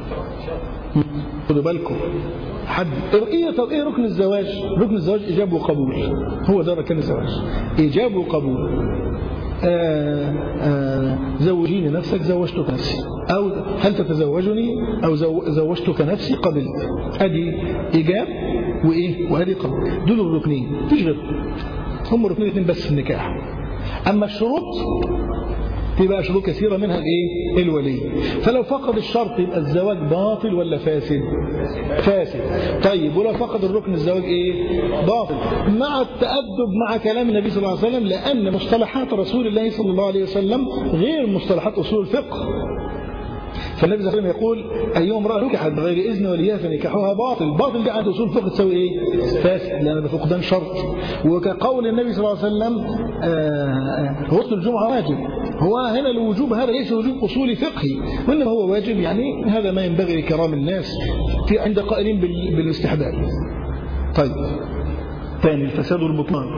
خدوا بالكم حد ايه. طب ايه ركن الزواج؟ ركن الزواج ايجاب وقبول، هو ده ركن الزواج، ايجاب وقبول. آآ آآ زوجيني نفسك زوجتك نفسي، او هل تتزوجني او زوجتك نفسي قبلت. ادي ايجاب وايه وادي قبول، دول الركنين مفيش غير هم ركنين اثنين بس في النكاح. اما الشروط تبقى شروط كثيرة منها الايه؟ الولي. فلو فقد الشرط يبقى الزواج باطل ولا فاسد؟ فاسد. طيب ولو فقد الركن الزواج ايه؟ باطل، مع التأدب مع كلام النبي صلى الله عليه وسلم، لأن مصطلحات رسول الله صلى الله عليه وسلم غير مصطلحات أصول الفقه. فالنبي صلى الله عليه وسلم يقول أيهم امرأة نكحت بغير إذن وليها فنكاحها باطل. باطل دي عند أصول الفقه تسوي إيه؟ فاسد، لأن بفقدان شرط. وكقول النبي صلى الله عليه وسلم غسل الجمعة واجب، هو هنا الوجوب هذا ليس وجوب أصولي فقهي، وإنما هو واجب، يعني هذا ما ينبغي لكرام الناس في عند قائلين بالاستحباب. طيب ثاني الفساد والبطلان.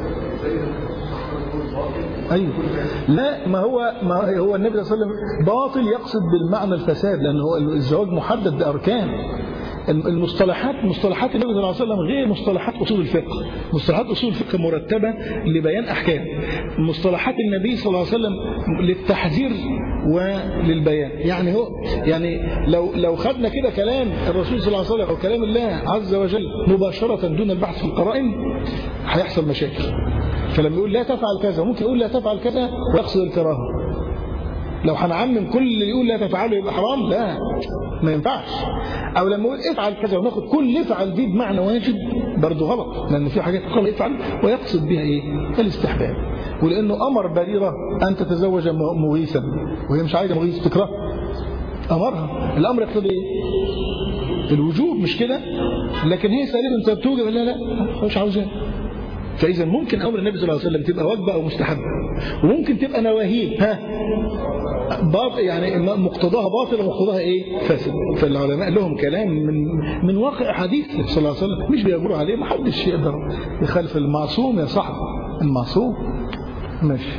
أيوه لا، ما هو ما هو النبي صلى الله عليه وسلم باطل يقصد بالمعنى الفساد، لأنه هو الزواج محدد بأركان. المصطلحات مصطلحات النبي صلى الله عليه وسلم غير مصطلحات أصول الفقه. مصطلحات أصول الفقه مرتبة لبيان أحكام، مصطلحات النبي صلى الله عليه وسلم للتحذير وللبيان. يعني هو يعني لو لو خدنا كده كلام الرسول صلى الله عليه وسلم أو كلام الله عز وجل مباشرة دون البحث في القرائن هيحصل مشاكل. فلما يقول لا تفعل كذا ممكن يقول لا تفعل كذا ويقصد الكراهة. لو هنعمم كل اللي يقول لا تفعله يبقى حرام، لا ما ينفعش. او لما يقول افعل كذا وناخد كل افعل دي بمعنى واجب برضه غلط، لان في حاجات قال افعل ويقصد بها ايه؟ الاستحباب. ولانه امر بريرة ان تتزوج مغيثا وهي مش عايزه مغيث تكره، امرها. الامر يقتضي ايه؟ الوجوب مش كده؟ لكن هي سالت انت بتوجب، لا لا مش عاوزاه. فاذا ممكن امر النبي صلى الله عليه وسلم تبقى واجبه او مستحبه، وممكن تبقى نواهيه ها باطل، يعني مقتضاها باطل ومقتضاها ايه؟ فاسد. فالعلماء لهم كلام من من واقع حديث صلى الله عليه وسلم، مش بيجبروا عليه، ما حدش يقدر يخالف المعصوم يا صاحبي، المعصوم. ماشي.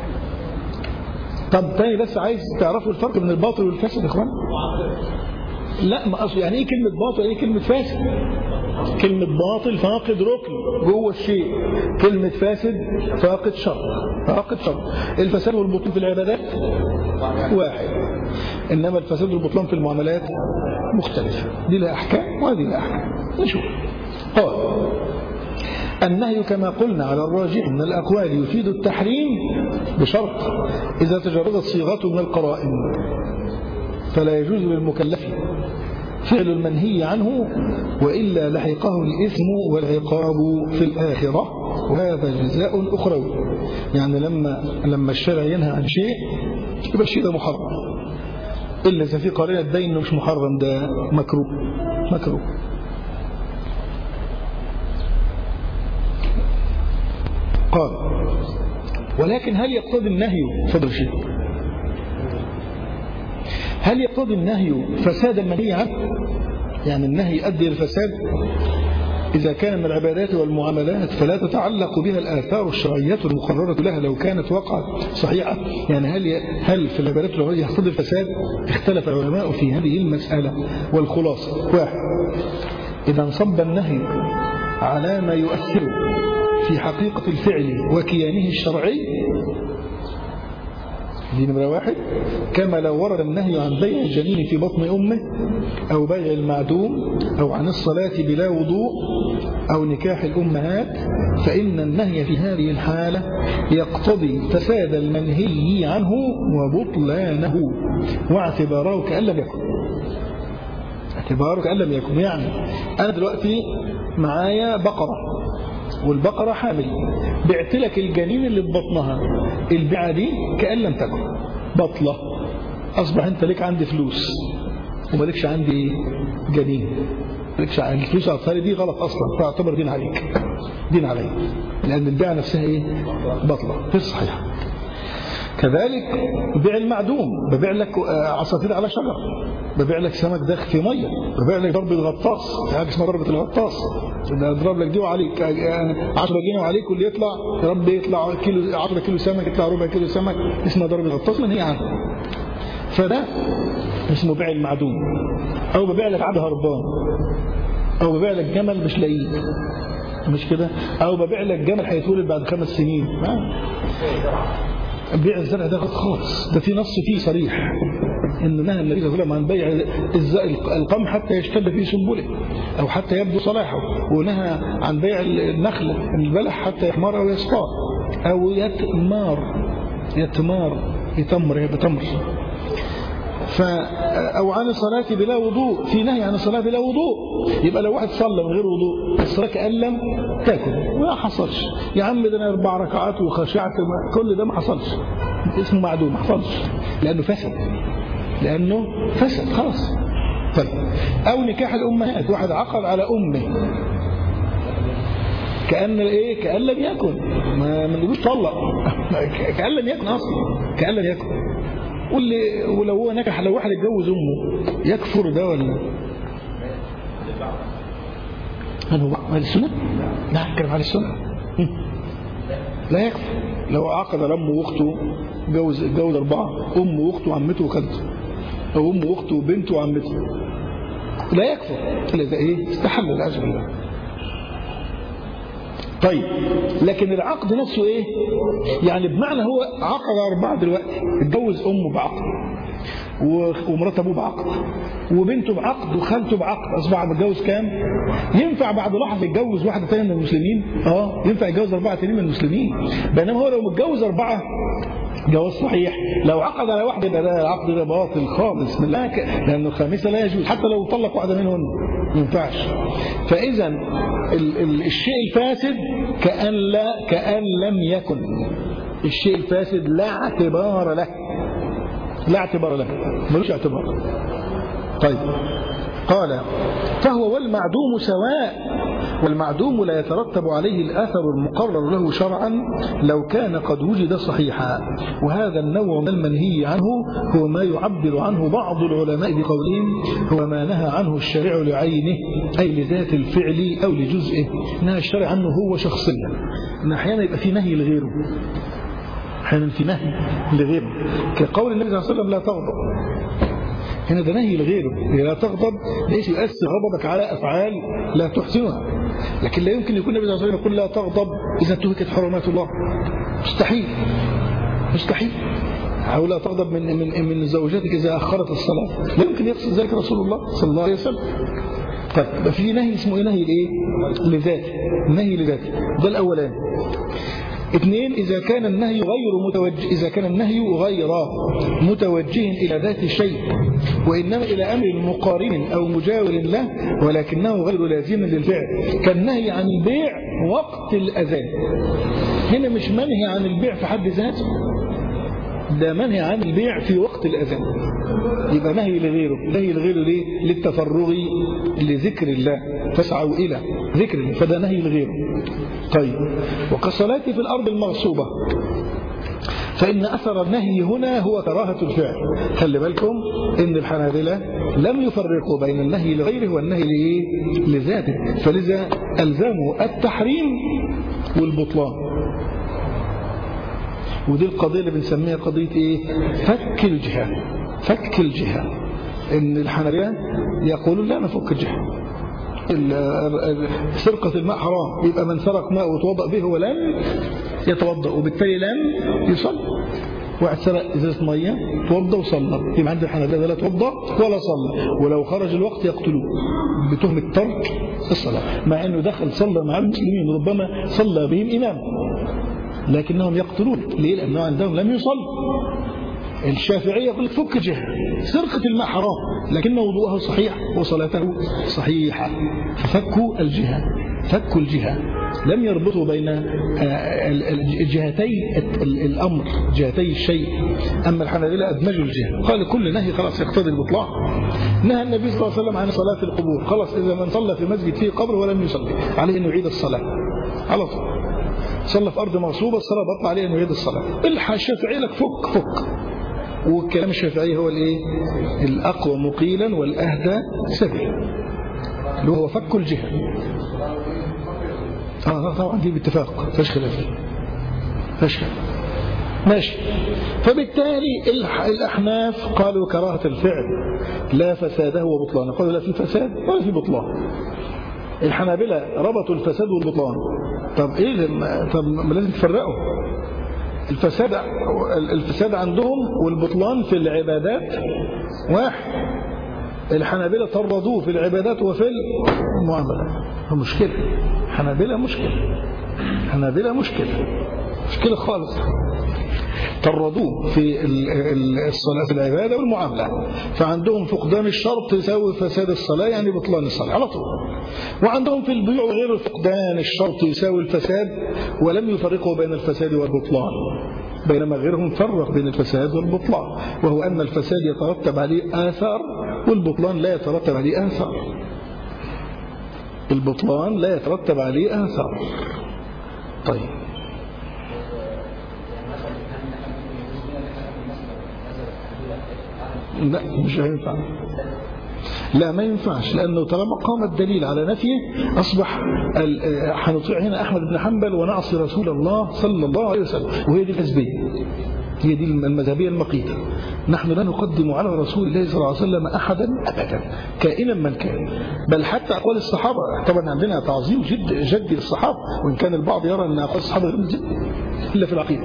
طب تاني بس عايز تعرفوا الفرق بين الباطل والفاسد يا اخوان. لا ما أصل يعني إيه كلمة باطل؟ إيه كلمة فاسد؟ كلمة باطل فاقد ركن جوه الشيء، كلمة فاسد فاقد شرط، فاقد شرط. الفساد والبطلان في العبادات واحد، إنما الفساد والبطلان في المعاملات مختلفة، دي لها أحكام وهذه لها أحكام. نشوف. قال النهي كما قلنا على الراجح من الأقوال يفيد التحريم بشرط إذا تجردت صيغته من القرائن، فلا يجوز للمكلف فعل المنهي عنه وإلا لحقه الإثم والعقاب في الآخرة، وهذا جزاء أخروي. يعني لما لما الشرع ينهى عن شيء يبقى الشيء ده محرم، إلا إذا في قرينة تبين إنه مش محرم، ده مكروه مكروه. قال ولكن هل يقتضي النهي فضل شيء هل يقتضي النهي فساد المنهي عنه؟ يعني النهي يؤدي الفساد إذا كان من العبادات والمعاملات فلا تتعلق بها الآثار الشرعية المقررة لها لو كانت وقعت صحيحة. يعني هل هل في العبادات والمعاملات يقتضي الفساد؟ اختلف العلماء في هذه المسألة، والخلاصة واحد: إذا انصب النهي على ما يؤثر في حقيقة الفعل وكيانه الشرعي، دي نمرة واحد، كما لو ورد النهي عن بيع الجنين في بطن أمه أو بيع المعدوم أو عن الصلاة بلا وضوء أو نكاح الأمهات، فإن النهي في هذه الحالة يقتضي فساد المنهي عنه وبطلانه واعتباره كأن لم يكن اعتباره كأن لم يكن. يعني أنا دلوقتي معايا بقرة والبقرة حامل، بعت لك الجنين اللي في بطنها، البيعة دي كأن لم تكن بطلة، أصبح أنت لك عندي فلوس ومالكش عندي جنين، مالكش عندي الفلوس الأطفال دي غلط أصلا، فاعتبر دين عليك دين عليك لأن البيعة نفسها إيه؟ بطلة في صحيح. كذلك بيع المعدوم، ببيع لك عصافير على شجر، ببيع لك سمك داخل في ميه، ببيع لك ضربة غطاس، حاجه اسمها ضربة الغطاس، اضرب لك دي وعليك عشرة جنيه وعليك، واللي يطلع يا رب يطلع كيلو عشرة كيلو سمك، يطلع ربع كيلو سمك، اسمها ضربة غطاس من هي عنه. فده اسمه بيع المعدوم. او ببيع لك عبد هربان، او ببيع لك جمل مش لاقيه، مش كده؟ او ببيع لك جمل هيتولد بعد خمس سنين. بيع الزرع ده خالص، ده في نص فيه صريح إن نهى النبي صلى الله عليه وسلم عن بيع القمح حتى يشتد في سنبله أو حتى يبدو صلاحه، ونهى عن بيع النخل البلح حتى يحمر أو يصفار أو يتمار يتمار يتمر بتمر. ف أو عن الصلاة بلا وضوء، في نهي عن الصلاة بلا وضوء، يبقى لو واحد صلى من غير وضوء الصلاة كأن لم تكن، ما حصلش. يا عم ده انا اربع ركعات وخشعت، كل ده ما حصلش، اسمه معدوم، ما حصلش لأنه فسد، لأنه فسد خلاص. طيب أو نكاح الأمهات، واحد عقد على أمه كأن إيه؟ كأن لم يكن، ما نقولش طلق كأن لم يكن أصلا، كأن لم يكن. واللي ولو هو نكح، لو واحد اتجوز أمه يكفر ده ولا هل هو على السنة؟ لا نتكلم على السنة، لا يكفر. لو عقد على أمه وأخته، جوز جوز أربعة، أمه وأخته وعمته وخالته، أو أمه وأخته وبنته وعمته، لا يكفر إلا إيه؟ استحل العزم الله. طيب لكن العقد نفسه إيه؟ يعني بمعنى هو عقد أربعة دلوقتي، اتجوز أمه بعقد ومرات أبوه بعقد وبنته بعقد وخالته بعقد، أصبح متجوز كام؟ ينفع بعد لحظة يتجوز واحدة ثانيه من المسلمين؟ آه ينفع يتجوز أربعة ثانيين من المسلمين. بينما هو لو متجوز أربعة جواز صحيح، لو عقد على واحدة يبقى ده العقد ده باطل خالص من لك، لأنه الخامسة لا يجوز حتى لو طلق واحدة منهم، ما ينفعش. فإذا ال ال الشيء الفاسد كأن لا كأن لم يكن، الشيء الفاسد لا اعتبار له، لا اعتبار له، ملوش اعتبار. طيب قال فهو والمعدوم سواء، والمعدوم لا يترتب عليه الأثر المقرر له شرعا لو كان قد وجد صحيحا. وهذا النوع من المنهي عنه هو ما يعبر عنه بعض العلماء بقولهم هو ما نهى عنه الشارع لعينه، أي لذات الفعل أو لجزئه. نهى الشارع عنه هو شخصيا، إن أحيانا يبقى في نهي لغيره، أحيانا في نهي لغيره، كقول النبي صلى الله عليه وسلم لا تغضب، هنا ده نهي لغيره. لا تغضب ليس يؤثر غضبك على أفعال لا تحسنها، لكن لا يمكن يكون النبي صلى الله عليه وسلم يقول لا تغضب إذا انتهكت حرمات الله، مستحيل مستحيل. أو لا تغضب من من من زوجتك إذا أخرت الصلاة، لا يمكن يقصد ذلك رسول الله صلى الله عليه وسلم. طيب في نهي اسمه إيه؟ نهي لإيه؟ لذاته، نهي لذاته، ده الأولاني. اثنين، إذا كان النهي غير متوجه، إذا كان النهي غير متوجه إلى ذات الشيء وإنما إلى أمر مقارن أو مجاور له ولكنه غير لازم للفعل، كالنهي عن البيع وقت الأذان. هنا مش منهي عن البيع في حد ذاته، ده منهي عن البيع في وقت الأذان، يبقى نهي لغيره. نهي لغيره ليه؟ للتفرغ لذكر الله، فاسعوا إلى ذكر الله، فده نهي لغيره. طيب، وكالصلاة في الأرض المغصوبة، فإن أثر النهي هنا هو كراهة الفعل. خلي بالكم إن الحنابلة لم يفرقوا بين النهي لغيره والنهي لذاته، فلذا ألزموا التحريم والبطلان. ودي القضية اللي بنسميها قضية إيه؟ فك الجهة. فك الجهة، إن الحنابلة يقولون لا نفك الجهة، سرقة الماء حرام، يبقى من سرق ماء وتوضأ به ولم يتوضأ وبالتالي لم يصلي. واحد سرق ازازه ميه توضأ وصلى، يبقى عند الحنابلة لا توضأ ولا صلى، ولو خرج الوقت يقتلوه بتهمة ترك الصلاة، مع انه دخل صلى مع المسلمين ربما صلى بهم امام، لكنهم يقتلون. ليه؟ لأنه عندهم لم يصلي. الشافعية يقول لك فك جهة، سرقة الماء حرام لكن وضوءها صحيح وصلاته صحيحة، ففكوا الجهة، فكوا الجهة، لم يربطوا بين جهتي الأمر، جهتي الشيء. أما الحنابلة أدمجوا الجهة، قال كل نهي خلاص يقتضي البطلان. نهى النبي صلى الله عليه وسلم عن صلاة في القبور، خلاص إذا من صلى في مسجد فيه قبر ولم يصلي عليه أنه يعيد الصلاة على طول. صلى في أرض مغصوبة الصلاة بطل عليه أنه يعيد الصلاة. الشافعي لك فك فك، والكلام الشافعي هو الايه؟ الأقوى مقيلا والأهدى سبيلا، اللي هو فك الجهة. اه طبعا دي باتفاق، فاش خلاف، فاش خلاف، ماشي. فبالتالي الأحناف قالوا كراهة الفعل لا فساده وبطلانه، قالوا لا في فساد ولا في بطلان. الحنابلة ربطوا الفساد والبطلان. طب ايه؟ طب ما لازم تفرقوا. الفساد الفساد عندهم والبطلان في العبادات واحد. الحنابلة طردوه في العبادات وفي المعاملات. مشكلة حنابلة، مشكلة حنابلة، مشكلة مشكلة خالص. طردوه في الصلاة في العبادة والمعاملة، فعندهم فقدان الشرط يساوي فساد الصلاة، يعني بطلان الصلاة على طول. وعندهم في البيوع غير فقدان الشرط يساوي الفساد، ولم يفرقوا بين الفساد والبطلان، بينما غيرهم فرق بين الفساد والبطلان، وهو أن الفساد يترتب عليه آثار والبطلان لا يترتب عليه آثار. البطلان لا يترتب عليه آثار. طيب، لا مش هينفع، لا ما ينفعش، لأنه طالما قام الدليل على نفيه أصبح حنطيع هنا أحمد بن حنبل ونعصي رسول الله صلى الله عليه وسلم، وهي دي الحزبية، هي دي المذهبية المقيتة. نحن لا نقدم على رسول الله صلى الله عليه وسلم أحدا أبدا كائنا من كان، بل حتى أقوال الصحابة. طبعا عندنا تعظيم جد جدي للصحابة، وإن كان البعض يرى أن أقوال الصحابة غير جد إلا في العقيدة.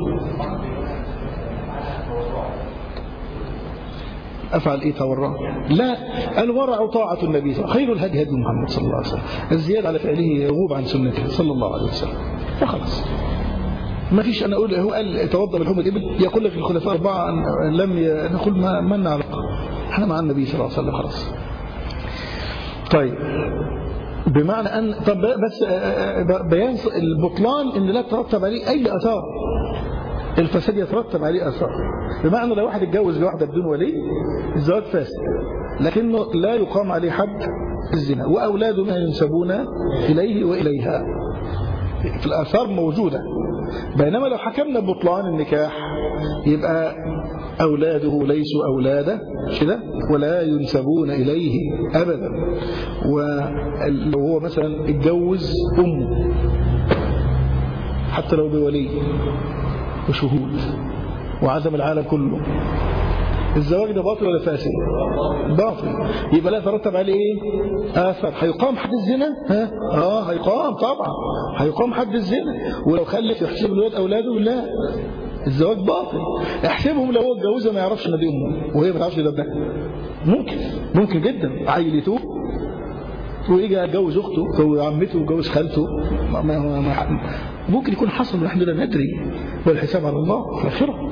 أفعل إيه تورع؟ لا، الورع طاعة النبي، خير الهدي هدي محمد صلى الله عليه وسلم، الزيادة على فعله رغوب عن سنته صلى الله عليه وسلم، فخلاص ما فيش. أنا أقول هو قال توضأ بالحمى الإبل، يقول لك الخلفاء أربعة لم نقول ما من علاقة، احنا مع النبي صلى الله عليه وسلم خلاص. طيب، بمعنى أن طب بس بيان البطلان إن لا ترتب عليه أي أثار، الفساد يترتب عليه أثار. بمعنى لو واحد اتجوز لواحدة بدون ولي الزواج فاسد، لكنه لا يقام عليه حد الزنا، وأولاده منها ينسبون إليه وإليها، في الآثار موجودة. بينما لو حكمنا ببطلان النكاح يبقى أولاده ليسوا أولاده كده ولا ينسبون إليه أبدا. ولو هو مثلا اتجوز أمه حتى لو بولي وشهود وعزم العالم كله الزواج ده باطل ولا فاسد؟ باطل. يبقى لا يترتب عليه ايه؟ اثر. هيقام حد الزنا؟ ها اه هيقام طبعا، هيقام حد الزنا. ولو خلف يحسب الولاد اولاده؟ لا، الزواج باطل. احسبهم لو هو اتجوزها ما يعرفش ان دي امه وهي ما تعرفش ده ابنها، ممكن ممكن جدا عيلته ويجي يتجوز اخته او عمته ويتجوز خالته، ما ما ما ممكن يكون حصل ونحن لا ندري، والحساب على الله في الاخره.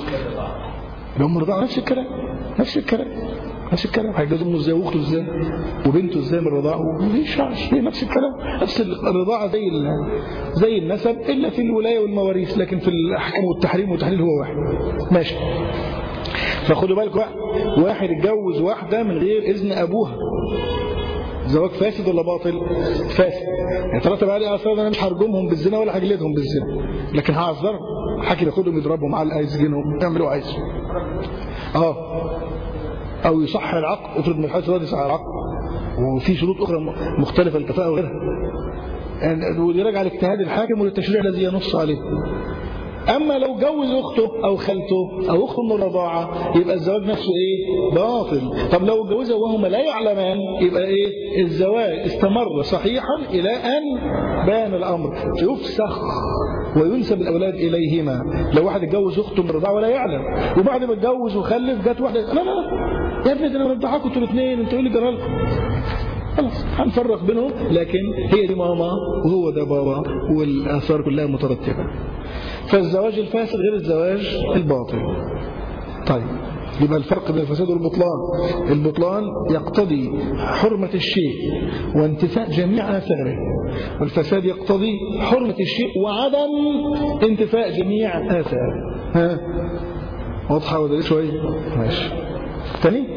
لو مرضعه نفس الكلام نفس الكلام نفس الكلام، هيجوز امه ازاي واخته ازاي وبنته ازاي من الرضاعه؟ مفيش هي نفس الكلام، نفس الرضاعه زي زي النسب الا في الولايه والمواريث، لكن في الاحكام والتحريم والتحليل هو واحد. ماشي. فخدوا بالكم، واحد اتجوز واحده من غير اذن ابوها، زواج فاسد ولا باطل؟ فاسد. يترتب عليه اثار. انا مش هرجمهم بالزنا ولا هجلدهم بالزنا، لكن هعذرهم، حاكي ياخدهم يضربهم على يسجنهم يعملوا عايزه. اه او يصح العقد، افرض من حيث يصح العقد وفي شروط اخرى مختلفه للكفاءه وغيرها، يعني ويراجع لاجتهاد الحاكم وللتشريع الذي ينص عليه. اما لو جوز اخته او خالته او اخته من الرضاعه يبقى الزواج نفسه ايه؟ باطل. طب لو جوزها وهما لا يعلمان يبقى ايه؟ الزواج استمر صحيحا الى ان بان الامر، يفسخ وينسب الاولاد اليهما. لو واحد اتجوز اخته من الرضاعه ولا يعلم، وبعد ما اتجوز وخلف جت واحده لا لا لا يا ابني ده انا مرضعاكم انتوا الاثنين، انتوا ايه اللي جرى لكم؟ خلاص هنفرق بينهم، لكن هي دي ماما وهو ده بابا والاثار كلها مترتبه. فالزواج الفاسد غير الزواج الباطل. طيب يبقى الفرق بين الفساد والبطلان، البطلان يقتضي حرمة الشيء وانتفاء جميع آثاره، والفساد يقتضي حرمة الشيء وعدم انتفاء جميع آثاره. ها واضحة ولا شوية؟ ماشي. تاني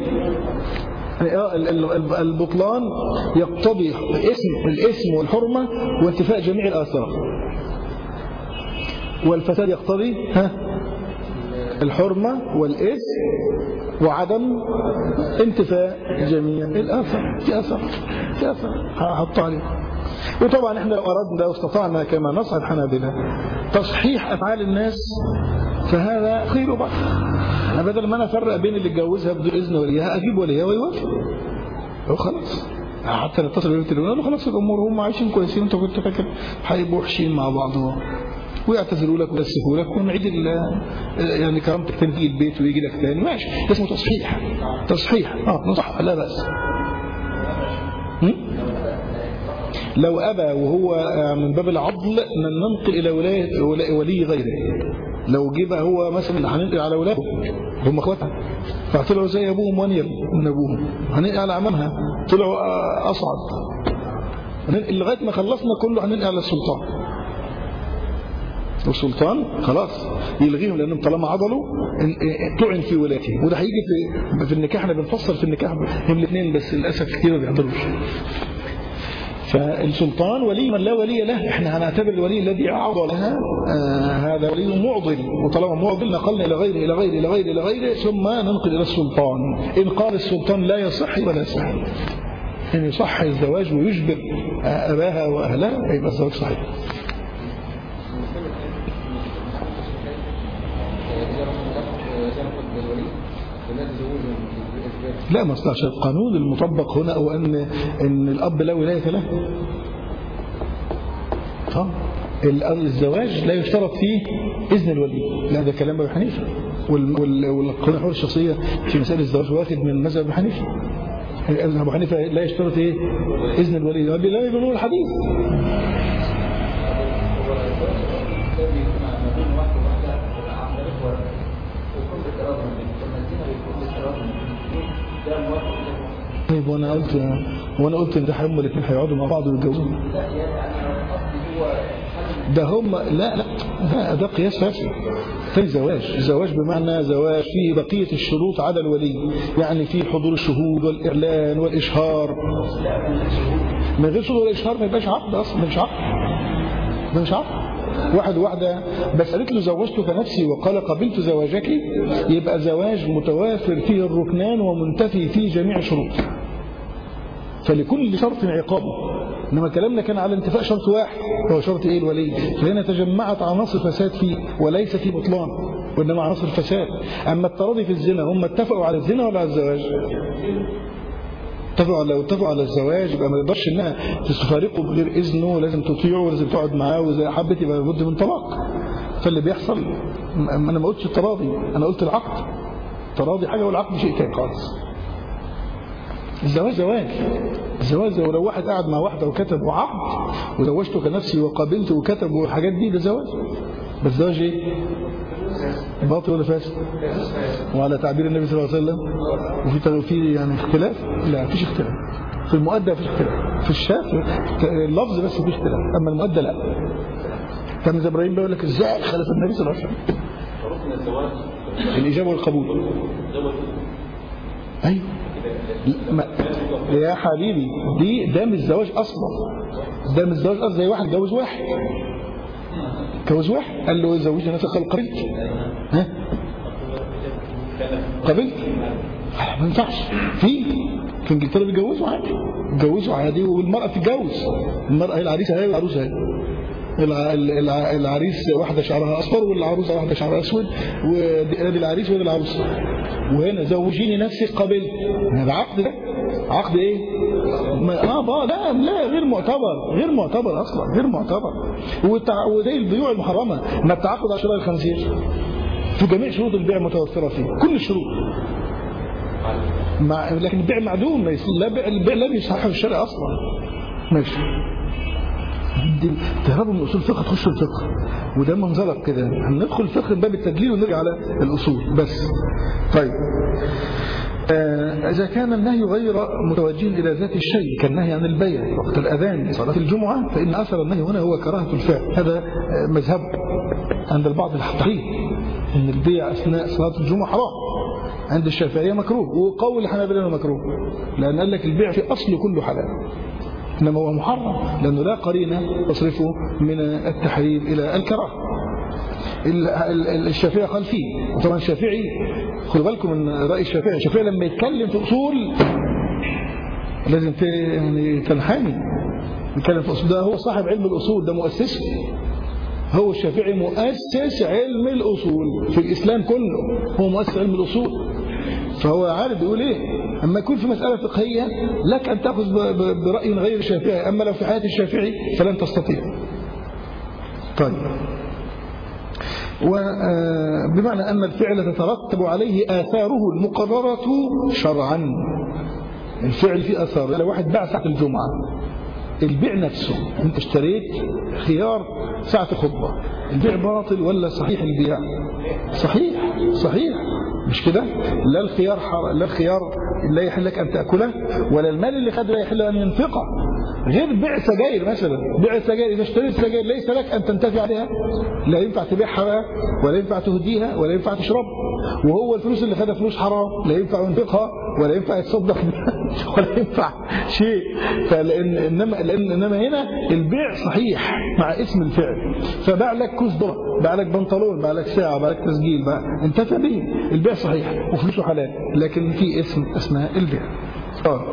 البطلان يقتضي الاسم الاسم والحرمة وانتفاء جميع الآثار، والفساد يقتضي ها الحرمة والاسم وعدم انتفاء جميع الآثار. في أثر في أثر هحط عليه. وطبعا احنا لو أردنا لو استطعنا كما نصح الحنابلة تصحيح أفعال الناس فهذا خير وبركة. أنا بدل ما أنا أفرق بين اللي اتجوزها بدون إذن وليها أجيب وليها ويوافق وخلاص، حتى نتصل بين التليفون له خلاص الأمور هم عايشين كويسين، أنت كنت فاكر هيبقوا وحشين مع بعضهم ويعتذروا لك ويسفوا لك ونعيد يعني كرامتك تاني تيجي البيت ويجي لك تاني، ماشي، اسمه تصحيح تصحيح اه نصح لا بأس. لو أبى وهو من باب العضل ننقل إلى ولاية ولي غيره. لو جيب هو مثلا هننقل على ولاده هم اخواتها فطلعوا زي ابوهم وانيل من ابوهم، هننقل على عمامها طلعوا اصعد، هننقل لغايه ما خلصنا كله هننقل على السلطان، والسلطان خلاص يلغيهم لانهم طالما عضلوا طعن في ولايته. وده هيجي في في النكاح، احنا بنفصل في النكاح هم الاثنين بس للاسف كتير ما بيحضروش. فالسلطان ولي من لا ولي له، احنا هنعتبر الولي الذي عضلها آه هذا ولي معضل، وطالما معضل نقلنا الى غيره الى غيره الى غيره الى غيره ثم ننقل الى السلطان. ان قال السلطان لا يصح ولا يصح، ان يصح الزواج ويجبر آه اباها واهلها يبقى الزواج صحيح. لا ما استعش القانون المطبق هنا هو ان ان الاب لا ولايه له. اه الزواج لا يشترط فيه اذن الولي، لا ده كلام ابو حنيفه، والقانون الحقوق الشخصيه في مسائل الزواج واخد من مذهب ابو حنيفه. ابو حنيفه لا يشترط ايه اذن الولي، لا يبنون الحديث. طيب وانا قلت وانا قلت ان ده هم الاثنين هيقعدوا مع بعض ويتجوزوا؟ ده هم لا لا ده, ده قياس فاسد. في زواج زواج بمعنى زواج فيه بقيه الشروط على الولي، يعني فيه حضور الشهود والاعلان والاشهار. من غير شهود والاشهار ما يبقاش عقد اصلا، مش عقد ده مش عقد. واحد واحدة بس قالت له زوجتك نفسي وقال قبلت زواجك، يبقى زواج متوافر فيه الركنان ومنتفي فيه جميع الشروط، فلكل شرط عقابه. إنما كلامنا كان على انتفاء شرط واحد، هو شرط ايه الولي، فهنا تجمعت عناصر فساد فيه وليس فيه بطلان. وإنما عناصر الفساد. أما التراضي في الزنا هم اتفقوا على الزنا ولا على الزواج؟ اتفقوا لو اتفقوا على الزواج يبقى ما يقدرش انها تفارقه بغير اذنه، لازم تطيعه ولازم تقعد معاه، واذا حبت يبقى لابد من طلاق. فاللي بيحصل انا ما قلتش التراضي، انا قلت العقد. التراضي حاجه والعقد شيء تاني خالص. الزواج زواج الزواج ولو واحد قاعد مع واحده وكتب وعقد وزوجته كنفسي وقابلته وكتب والحاجات دي، ده زواج. بس زواج ايه؟ باطل ولا فاسد؟ وعلى تعبير النبي صلى الله عليه وسلم وفي في يعني اختلاف؟ لا مفيش اختلاف. في المؤدى مفيش اختلاف، في الشاف اللفظ بس فيه اختلاف، اما المؤدى لا. كان زي ابراهيم بيقول لك ازاي خلف النبي صلى الله عليه وسلم؟ الاجابه والقبول. ايوه يا حبيبي، دي ده مش زواج اصلا، ده مش زواج اصلا. زي واحد جوز واحد جوز واحد قال له زوجني نفسك، قال قبلت. ها قبلت؟ ما ينفعش. في في انجلترا بيتجوزوا عادي، بيتجوزوا عادي، والمرأة بتتجوز. المرأة هي العريسة هي والعروسة هي. العريس واحدة شعرها أصفر والعروسة واحدة شعرها أسود، ودي العريس ودي العروسة. وهنا زوجيني نفسي قبلت. هذا عقد، ده عقد ايه؟ اه بقى لا لا غير معتبر، غير معتبر اصلا، غير معتبر. وزي البيوع المحرمه، ما التعاقد على شراء الخنزير في جميع شروط البيع متوفره فيه، كل الشروط. مع لكن البيع معدوم، لا بيع البيع لا بيصحح الشرع اصلا. ماشي. تهربوا من اصول الفقه تخشوا الفقه، وده منظرك كده. هندخل الفقه من باب التدليل ونرجع على الاصول بس. طيب إذا كان النهي غير متوجه إلى ذات الشيء كالنهي عن البيع وقت الأذان صلاة الجمعة، فإن أثر النهي هنا هو كراهة الفعل. هذا مذهب عند البعض الصحيح إن البيع أثناء صلاة الجمعة حرام، عند الشافعية مكروه، وقول الحنابلة مكروه، لأن قال لك البيع في أصل كله حلال، إنما هو محرم لأنه لا قرينة تصرفه من التحريم إلى الكراهة. الشافعي قال فيه، وطبعا الشافعي خدوا بالكم من رأي الشافعي. الشافعي لما يتكلم في أصول لازم يعني تنحني، يتكلم في أصول. ده هو صاحب علم الأصول، ده مؤسسه. هو الشافعي مؤسس علم الأصول في الإسلام كله، هو مؤسس علم الأصول، فهو عارف يقول إيه. أما يكون في مسألة فقهية لك أن تأخذ برأي غير الشافعي، أما لو في حياة الشافعي فلن تستطيع. طيب، وبمعنى أن الفعل تترتب عليه آثاره المقررة شرعا. الفعل فيه آثار. لو واحد باع ساعة الجمعة، البيع نفسه انت اشتريت خيار ساعة الخطبة، البيع باطل ولا صحيح البيع؟ صحيح صحيح، مش كده؟ لا الخيار حر... لا الخيار لا يحل لك أن تأكله، ولا المال اللي خده لا يحل أن ينفقه. غير بيع سجاير مثلا، بيع سجاير إذا اشتريت سجاير ليس لك أن تنتفع عليها، لا ينفع تبيعها ولا ينفع تهديها ولا ينفع تشرب، وهو الفلوس اللي خدها فلوس حرام، لا ينفع ينفقها ولا ينفع يتصدق ولا ينفع شيء. فلأن إنما لأن إنما هنا البيع صحيح مع اسم الفعل. فباع لك كوز ذره، باع لك بنطلون، باع لك ساعة، باع لك تسجيل، باع انتفع به، البيع صحيح وفلوسه حلال، لكن في اسم أثناء البيع. آه.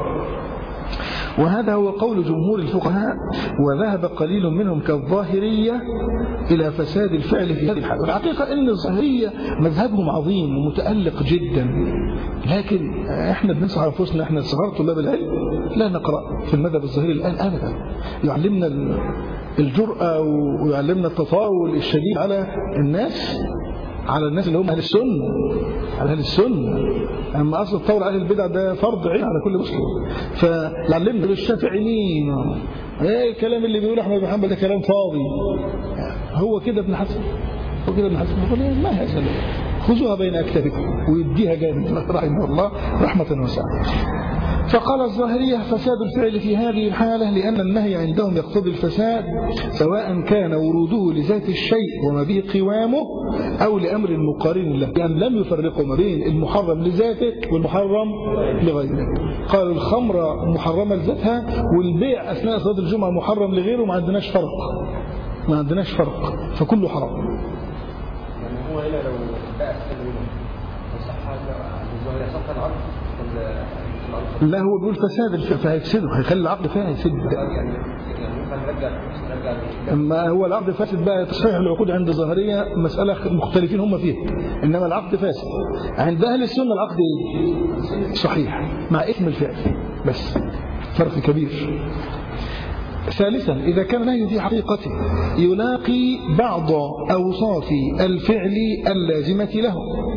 وهذا هو قول جمهور الفقهاء، وذهب قليل منهم كالظاهرية إلى فساد الفعل في هذه الحالة. والحقيقة أن الظاهرية مذهبهم عظيم ومتألق جدا، لكن احنا بننصح أنفسنا، احنا صغار طلاب العلم لا نقرأ في المذهب الظاهري الآن أبدا. يعلمنا الجرأة ويعلمنا التطاول الشديد على الناس، على الناس اللي هم أهل السنة، على أهل السنة. أما أصل الطول على البدع ده فرض عين على كل مسلم. فيعلمنا بالشافعي مين، ايه الكلام اللي بيقول أحمد بن حنبل ده كلام فاضي، هو كده ابن حسن، هو كده ابن حسن. يقول ما هذا، خذوها بين أكتافكم، ويديها جامد رحمه الله رحمة واسعة. فقال الظاهرية فساد الفعل في هذه الحالة لأن النهي عندهم يقتضي الفساد، سواء كان وروده لذات الشيء وما به قوامه أو لأمر مقارن له، يعني لم يفرقوا ما بين المحرم لذاته والمحرم لغيره. قالوا الخمرة محرمة لذاتها، والبيع أثناء صلاة الجمعة محرم لغيره، ما عندناش فرق، ما عندناش فرق، فكله حرام. يعني هو هنا لو باع السلم صح الظاهرية صح العقد، لا هو بيقول فساد الفعل، فهيفسده، هيخلي العقد فيها يفسد. يعني يعني أما هو العقد فاسد بقى، تصحيح العقود عند الظاهرية مسألة مختلفين هم فيها، إنما العقد فاسد عند أهل السنة. العقد صحيح مع إثم الفعل، بس فرق كبير. ثالثا، إذا كان النهي في حقيقته يلاقي بعض أوصاف الفعل اللازمة له،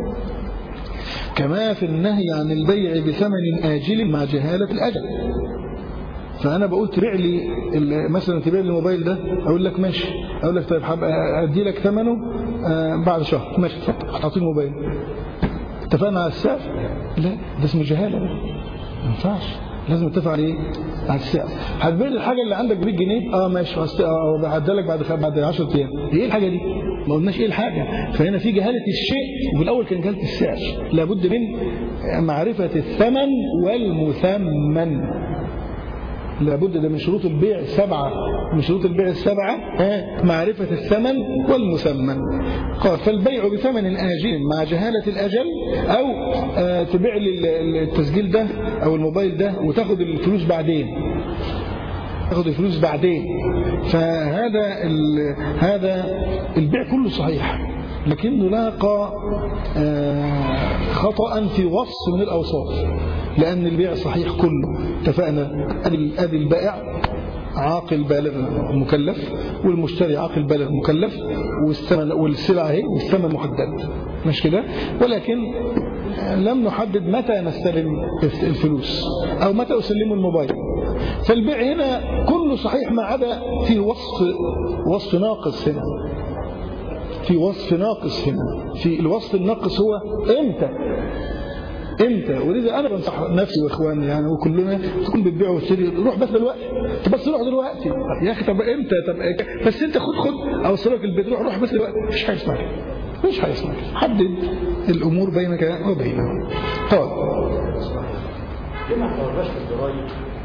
كما في النهي عن البيع بثمن آجل مع جهالة الأجل. فأنا بقول تبيع لي مثلا تبيع لي الموبايل ده، أقول لك ماشي، أقول لك طيب حابب أدي لك ثمنه بعد شهر، ماشي اتفضل أعطيني الموبايل. اتفقنا على السعر؟ لا، ده اسمه جهالة، ما ينفعش، لازم نتفق على ايه؟ على السعر. هتبيع لي الحاجه اللي عندك ب مية جنيه، اه ماشي، هديها لك بعد بعد عشرة ايام. ايه الحاجه دي؟ ما قلناش ايه الحاجه. فهنا في جهاله الشيء، وفي الاول كان جهاله السعر. لابد من معرفه الثمن والمثمن، لابد ده من شروط البيع السبعه، من شروط البيع السبعه معرفه الثمن والمثمن. قال فالبيع بثمن آجل مع جهالة الأجل، أو تبيع لي التسجيل ده أو الموبايل ده وتاخد الفلوس بعدين، تاخد الفلوس بعدين. فهذا هذا البيع كله صحيح، لكنه لاقى خطأ في وصف من الأوصاف، لأن البيع صحيح كله. اتفقنا أدي البائع عاقل بالغ مكلف، والمشتري عاقل بالغ مكلف، والثمن والسلعة اهي والثمن محدد، مش كده؟ ولكن لم نحدد متى نستلم الفلوس أو متى أسلم الموبايل. فالبيع هنا كله صحيح ما عدا في وصف وصف ناقص هنا، في وصف ناقص هنا. في الوصف الناقص هو امتى امتى ولذا انا بنصح نفسي واخواني يعني وكلنا، تكون بتبيع وتشتري، روح بس دلوقتي، بس روح دلوقتي يا اخي. طب امتى؟ طب بس انت خد خد اوصلك البيت، روح روح بس دلوقتي. مفيش حاجه اسمها، مفيش حاجه اسمها. حدد الامور بينك وبينه. طيب ليه ما حضرناش في الضرايب؟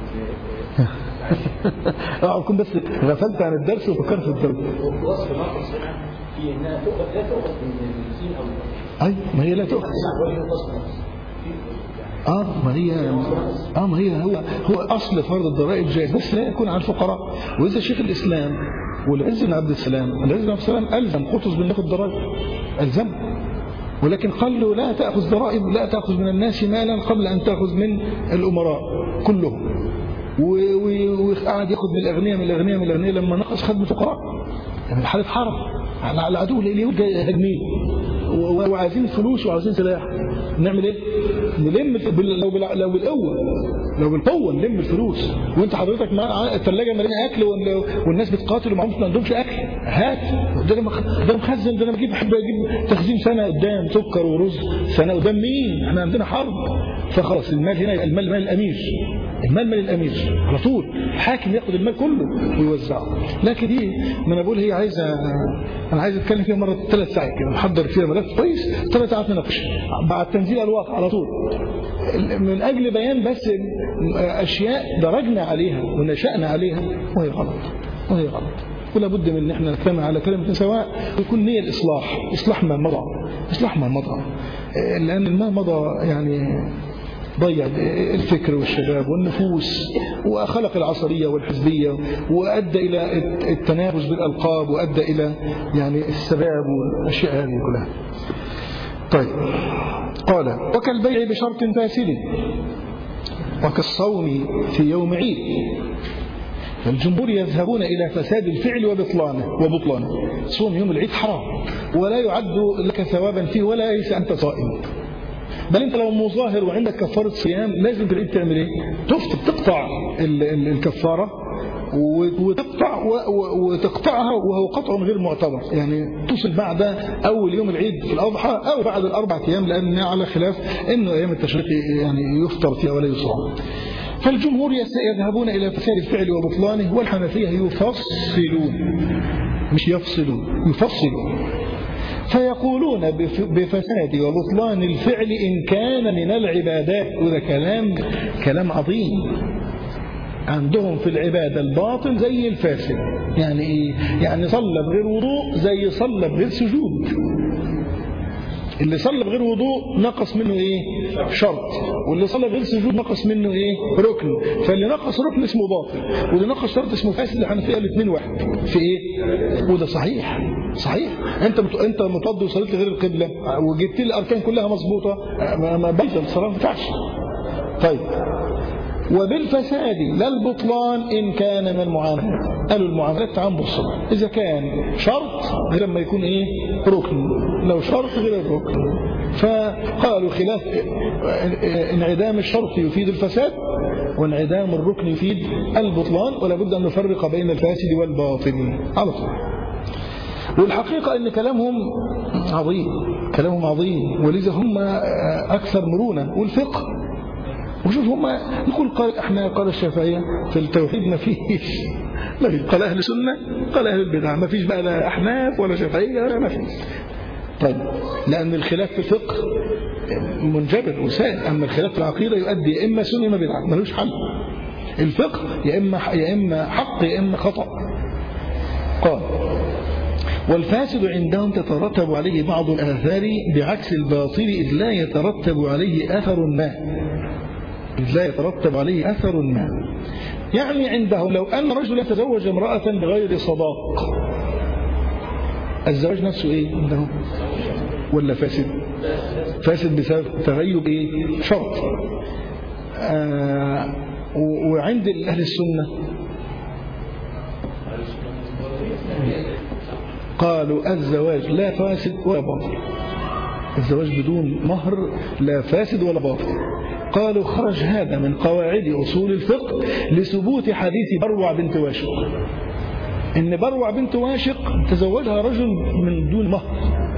اه اكون بس غفلت عن الدرس وفكرت في الضرايب. وصف ناقص هنا في انها تؤخذ، لا تؤخذ من السين او اي ما هي لا تؤخذ. اه ما هي اه ما هي هو هو اصل فرض الضرائب جائز، بس لا يكون على الفقراء. واذا شيخ الاسلام والعز بن عبد السلام العز بن عبد السلام الزم قطز بن ياخذ ضرائب، الزم، ولكن قال له لا تاخذ ضرائب، لا تاخذ من الناس مالا قبل ان تاخذ من الامراء كلهم. وقعد ياخذ من الاغنياء من الاغنياء من الاغنياء لما نقص خدمه الفقراء. يعني حاله حرب على العدو، اليهود هاجمين وعايزين الفلوس وعايزين سلاح. نعمل ايه؟ نلم لو لو بالقوه لو بالقوه نلم الفلوس. وانت حضرتك مع الثلاجه مليانه اكل والناس بتقاتل وما عندهمش اكل، هات ده ده مخزن، ده انا بجيب بحب اجيب تخزين سنه قدام، سكر ورز سنه قدام. مين؟ احنا عندنا حرب. فخلاص المال هنا، المال مال الامير، المال مال الامير على طول. الحاكم ياخد المال كله ويوزعه. لكن دي ما انا بقول هي عايزه، انا عايز اتكلم فيها مره ثلاث ساعات كده، محضر فيها ملف كويس، ثلاث ساعات نناقش بعد تنزيل الواقع على طول، من اجل بيان بس اشياء درجنا عليها ونشأنا عليها وهي غلط، وهي غلط. ولا بد من ان احنا نجتمع على كلمه سواء، ويكون نية الاصلاح، اصلاح ما مضى، اصلاح ما مضى، لان ما مضى يعني ضيع الفكر والشباب والنفوس، وخلق العصرية والحزبية، وأدى إلى التنافس بالألقاب، وأدى إلى يعني السباب والأشياء هذه كلها. طيب قال وكالبيع بشرط فاسد وكالصوم في يوم عيد. فالجمهور يذهبون إلى فساد الفعل وبطلانه وبطلانه. صوم يوم العيد حرام ولا يعد لك ثوابا فيه ولا ليس أنت صائم، بل انت لو مظاهر وعندك كفاره صيام لازم تريد تعمل ايه؟ تفطر، تقطع الكفاره وتقطع وتقطعها وهو قطع غير معتبر، يعني تصل بعد اول يوم العيد في الاضحى او بعد الاربع ايام، لان على خلاف انه ايام التشريق يعني يفطر فيها ولا يصوم. فالجمهور يذهبون الى فساد الفعل وبطلانه، والحنفيه يفصلون مش يفصلون، يفصلون فيقولون بفساد وبطلان الفعل إن كان من العبادات. وده كلام كلام عظيم. عندهم في العبادة الباطل زي الفاسد. يعني إيه؟ يعني صلى بغير وضوء زي صلى بغير سجود. اللي صلى بغير وضوء نقص منه ايه؟ شرط. واللي صلى بغير سجود نقص منه ايه؟ ركن. فاللي نقص ركن اسمه باطل، واللي نقص شرط اسمه فاسد. الحنفيه الاثنين واحد في ايه؟ وده صحيح صحيح. انت مت... انت متوضي وصليت غير القبله وجبت لي الاركان كلها مظبوطه، ما بطل الصلاه ما ينفعش. طيب، وبالفساد لا البطلان إن كان من المعاملات. قالوا المعاملات تعامل بالصلاة إذا كان شرط غير لما يكون إيه؟ ركن. لو شرط غير الركن. فقالوا خلاف انعدام الشرط يفيد الفساد، وانعدام الركن يفيد البطلان، ولا بد أن نفرق بين الفاسد والباطل على طول. والحقيقة أن كلامهم عظيم، كلامهم عظيم، ولذا هم أكثر مرونة. والفقه وشوف هم نقول قال احنا قال الشافعية في التوحيد ما فيش ما فيش قال أهل السنة قال أهل البدع، ما فيش بقى لا أحناف ولا شافعية ما فيش. طيب، لأن الخلاف في الفقه منجبر وسائل، أما الخلاف في العقيدة يؤدي يا إما سنة ما بدعة، ملوش حل. الفقه يا إما يا إما حق يا إما خطأ. قال والفاسد عندهم تترتب عليه بعض الآثار بعكس الباطل إذ لا يترتب عليه أثر ما إذ لا يترتب عليه أثر ما. يعني عندهم لو أن رجل يتزوج امرأة بغير صداق، الزواج نفسه إيه عندهم؟ ولا فاسد؟ فاسد بسبب تغيب إيه؟ شرط. آه وعند أهل السنة قالوا الزواج لا فاسد ولا باطل. الزواج بدون مهر لا فاسد ولا باطل. قالوا خرج هذا من قواعد أصول الفقه لثبوت حديث بروع بنت واشق، إن بروع بنت واشق تزوجها رجل من دون مهر،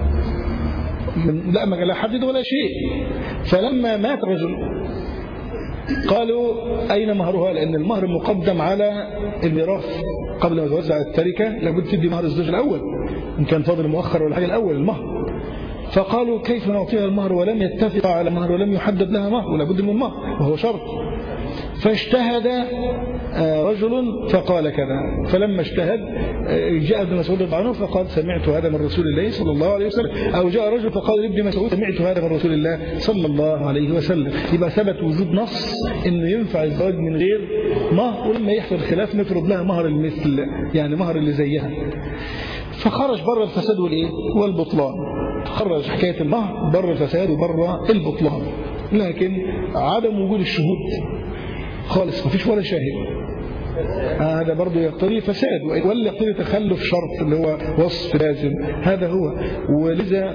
لا لا حدد ولا شيء. فلما مات رجل قالوا أين مهرها؟ لأن المهر مقدم على الميراث قبل ما توزع التركة، لابد تدي مهر الزوج الأول إن كان فاضل مؤخر ولا حاجة الأول المهر. فقالوا كيف نعطيها المهر ولم يتفق على مهر ولم يحدد لها مهر، ولا بد من مهر وهو شرط. فاجتهد رجل فقال كذا، فلما اجتهد جاء ابن مسعود رضي الله عنه فقال سمعت هذا من رسول الله صلى الله عليه وسلم، أو جاء رجل فقال لابن مسعود سمعت هذا من رسول الله صلى الله عليه وسلم. يبقى ثبت وجود نص إنه ينفع الزواج من غير مهر، ولما يحصل خلاف نفرض لها مهر المثل، يعني مهر اللي زيها. فخرج بره الفساد والايه والبطلان، خرج حكاية المهر بره الفساد وبره البطلان، لكن عدم وجود الشهود خالص، ما فيش ولا شاهد، هذا برضه يقتضي فساد، ولا يقتضي تخلف شرط اللي هو وصف لازم، هذا هو. ولذا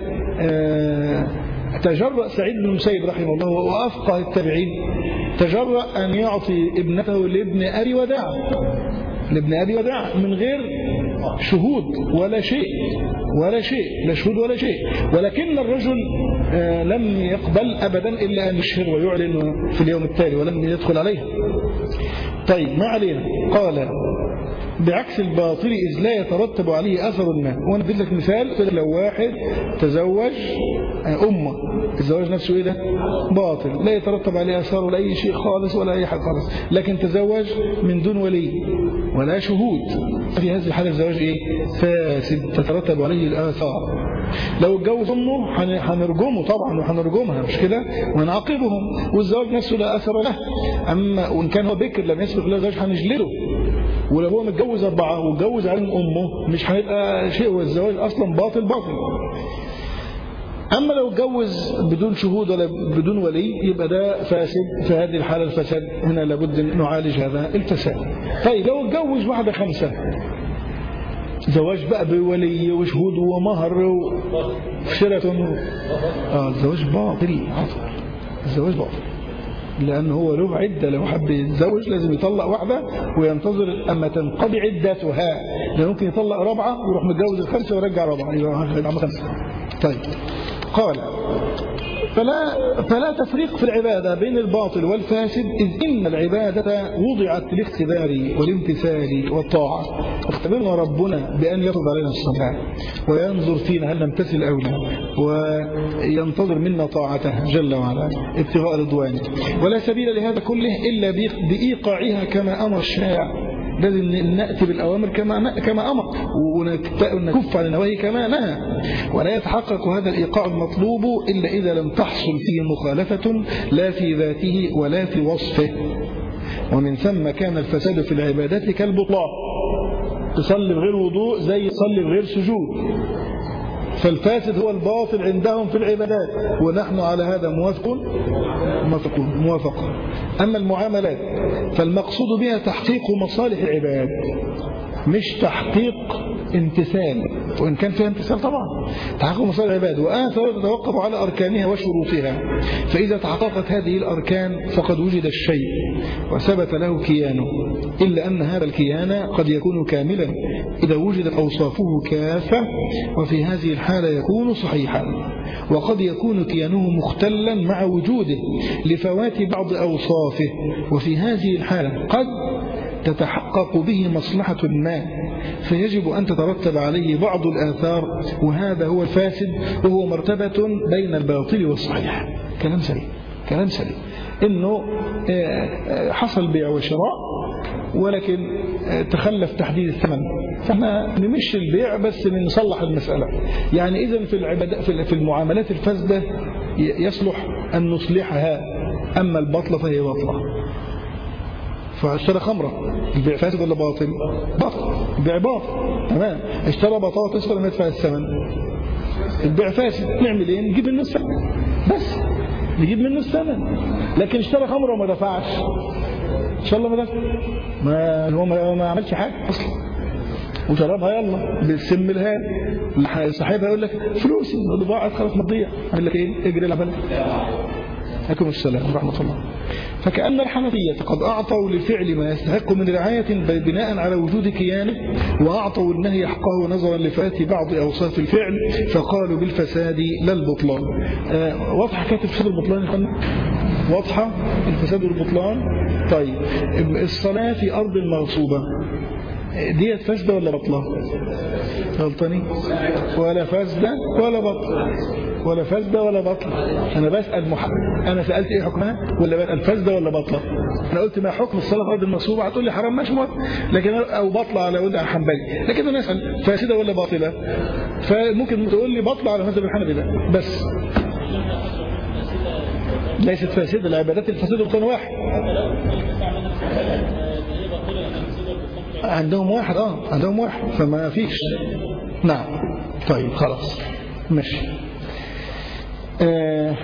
تجرأ سعيد بن المسيب رحمه الله وأفقه التابعين، تجرأ أن يعطي ابنته لابن أبي وداع لابن أبي وداع من غير شهود ولا شيء ولا شيء لا شهود ولا شيء، ولكن الرجل لم يقبل أبدا إلا أن يشهر ويعلن في اليوم التالي ولم يدخل عليها. طيب ما علينا. قال بعكس الباطل إذ لا يترتب عليه أثر ما. وأنا أدي لك مثال، لو واحد تزوج أمه، الزواج نفسه إيه ده؟ باطل، لا يترتب عليه أثر ولا أي شيء خالص ولا أي حاجة خالص، لكن تزوج من دون ولي ولا شهود، في هذه الحالة الزواج إيه؟ فاسد، تترتب عليه الآثار. لو اتجوز أمه هنرجمه طبعا وهنرجمها، مش كده؟ ونعاقبهم، والزواج نفسه لا أثر له. أما وإن كان هو بكر لم يسبق له زواج هنجلده، ولو هو متجوز أربعة واتجوز عليهم أمه مش هيبقى شيء، والزواج أصلا باطل باطل. أما لو اتجوز بدون شهود ولا بدون ولي يبقى ده فاسد، في هذه الحالة الفساد هنا لابد نعالج هذا الفساد. طيب لو اتجوز واحدة خمسة، زواج بقى بولي وشهود ومهر وشرة، آه الزواج باطل، الزواج باطل، لأن هو له عدة، لو حب يتزوج لازم يطلق واحدة وينتظر أما تنقضي عدتها، لأنه ممكن يطلق رابعة ويروح متجوز الخمسة ويرجع رابعة يبقى خمسة. طيب قال فلا, فلا تفريق في العبادة بين الباطل والفاسد، إذ إن العبادة وضعت للاختبار والامتثال والطاعة، اختبرنا ربنا بأن يفرض علينا الصلاة وينظر فينا هل نمتثل أو لا، وينتظر منا طاعته جل وعلا ابتغاء رضوانه، ولا سبيل لهذا كله إلا بإيقاعها كما أمر الشارع لازم نأتي بالأوامر كما كما أمر ونكف عن النواهي كما نهى. ولا يتحقق هذا الإيقاع المطلوب إلا إذا لم تحصل فيه مخالفة لا في ذاته ولا في وصفه. ومن ثم كان الفساد في العبادات كالبطلان، تصلي بغير وضوء زي تصلي بغير سجود، فالفاسد هو الباطل عندهم في العبادات، ونحن على هذا موافقون موافقون موافقون. أما المعاملات فالمقصود بها تحقيق مصالح العباد، مش تحقيق امتثال، وإن كان فيها امتثال طبعا، تحقيق مصالح العباد وآثار تتوقف على أركانها وشروطها. فإذا تحققت هذه الأركان فقد وجد الشيء وثبت له كيانه، إلا أن هذا الكيان قد يكون كاملا إذا وجدت أوصافه كافة، وفي هذه الحالة يكون صحيحا. وقد يكون كيانه مختلا مع وجوده لفوات بعض أوصافه، وفي هذه الحالة قد تتحقق به مصلحة ما، فيجب أن تترتب عليه بعض الآثار، وهذا هو الفاسد، وهو مرتبة بين الباطل والصحيح. كلام سليم، كلام سليم، إنه حصل بيع وشراء ولكن تخلف تحديد الثمن، فاحنا نمشي البيع بس نصلح المسألة. يعني إذن في العبادة في المعاملات الفاسدة يصلح أن نصلحها، أما البطلة فهي باطلة. فاشترى خمرة، البيع فاسد ولا باطل؟ باطل، البيع باطل، تمام. اشترى بطاطس فلم يدفع الثمن، البيع فاسد. نعمل ايه؟ نجيب منه الثمن، بس نجيب منه الثمن. لكن اشترى خمرة وما دفعش، ان شاء الله ما دفع، ما هو ما عملش حاجة اصلا، وشربها يلا بالسم الهان، صاحبها يقول لك فلوسي ضاعت خلاص ما تضيع، يقول لك ايه؟ اجري لها بالك. عليكم السلام ورحمة الله. فكأن الحنفية قد أعطوا للفعل ما يستحق من رعاية بناء على وجود كيانه، وأعطوا النهي حقه نظرا لفات بعض أوصاف الفعل، فقالوا بالفساد لا البطلان. آه واضحة كانت الفساد والبطلان يا اخوانا؟ واضحة الفساد والبطلان. طيب الصلاة في أرض المغصوبة ديت فاسدة ولا بطلة؟ غلطاني؟ ولا فاسدة ولا بطلة، ولا فاسدة ولا بطلة. أنا بسأل محمد، أنا سألت إيه حكمها ولا بسأل فاسدة ولا بطلة؟ أنا قلت ما حكم الصلاة في أرض المغصوبة، هتقول لي حرام ماشي موافق، لكن أو بطلة على وضع الحنبلي، لكن أنا أسأل فاسدة ولا باطلة؟ فممكن تقول لي بطلة على مذهب الحنبلي ده بس. ليست فاسدة، العبادات الفاسدة بطن واحد عندهم واحد اه عندهم واحد فما فيش. نعم طيب خلاص ماشي. آه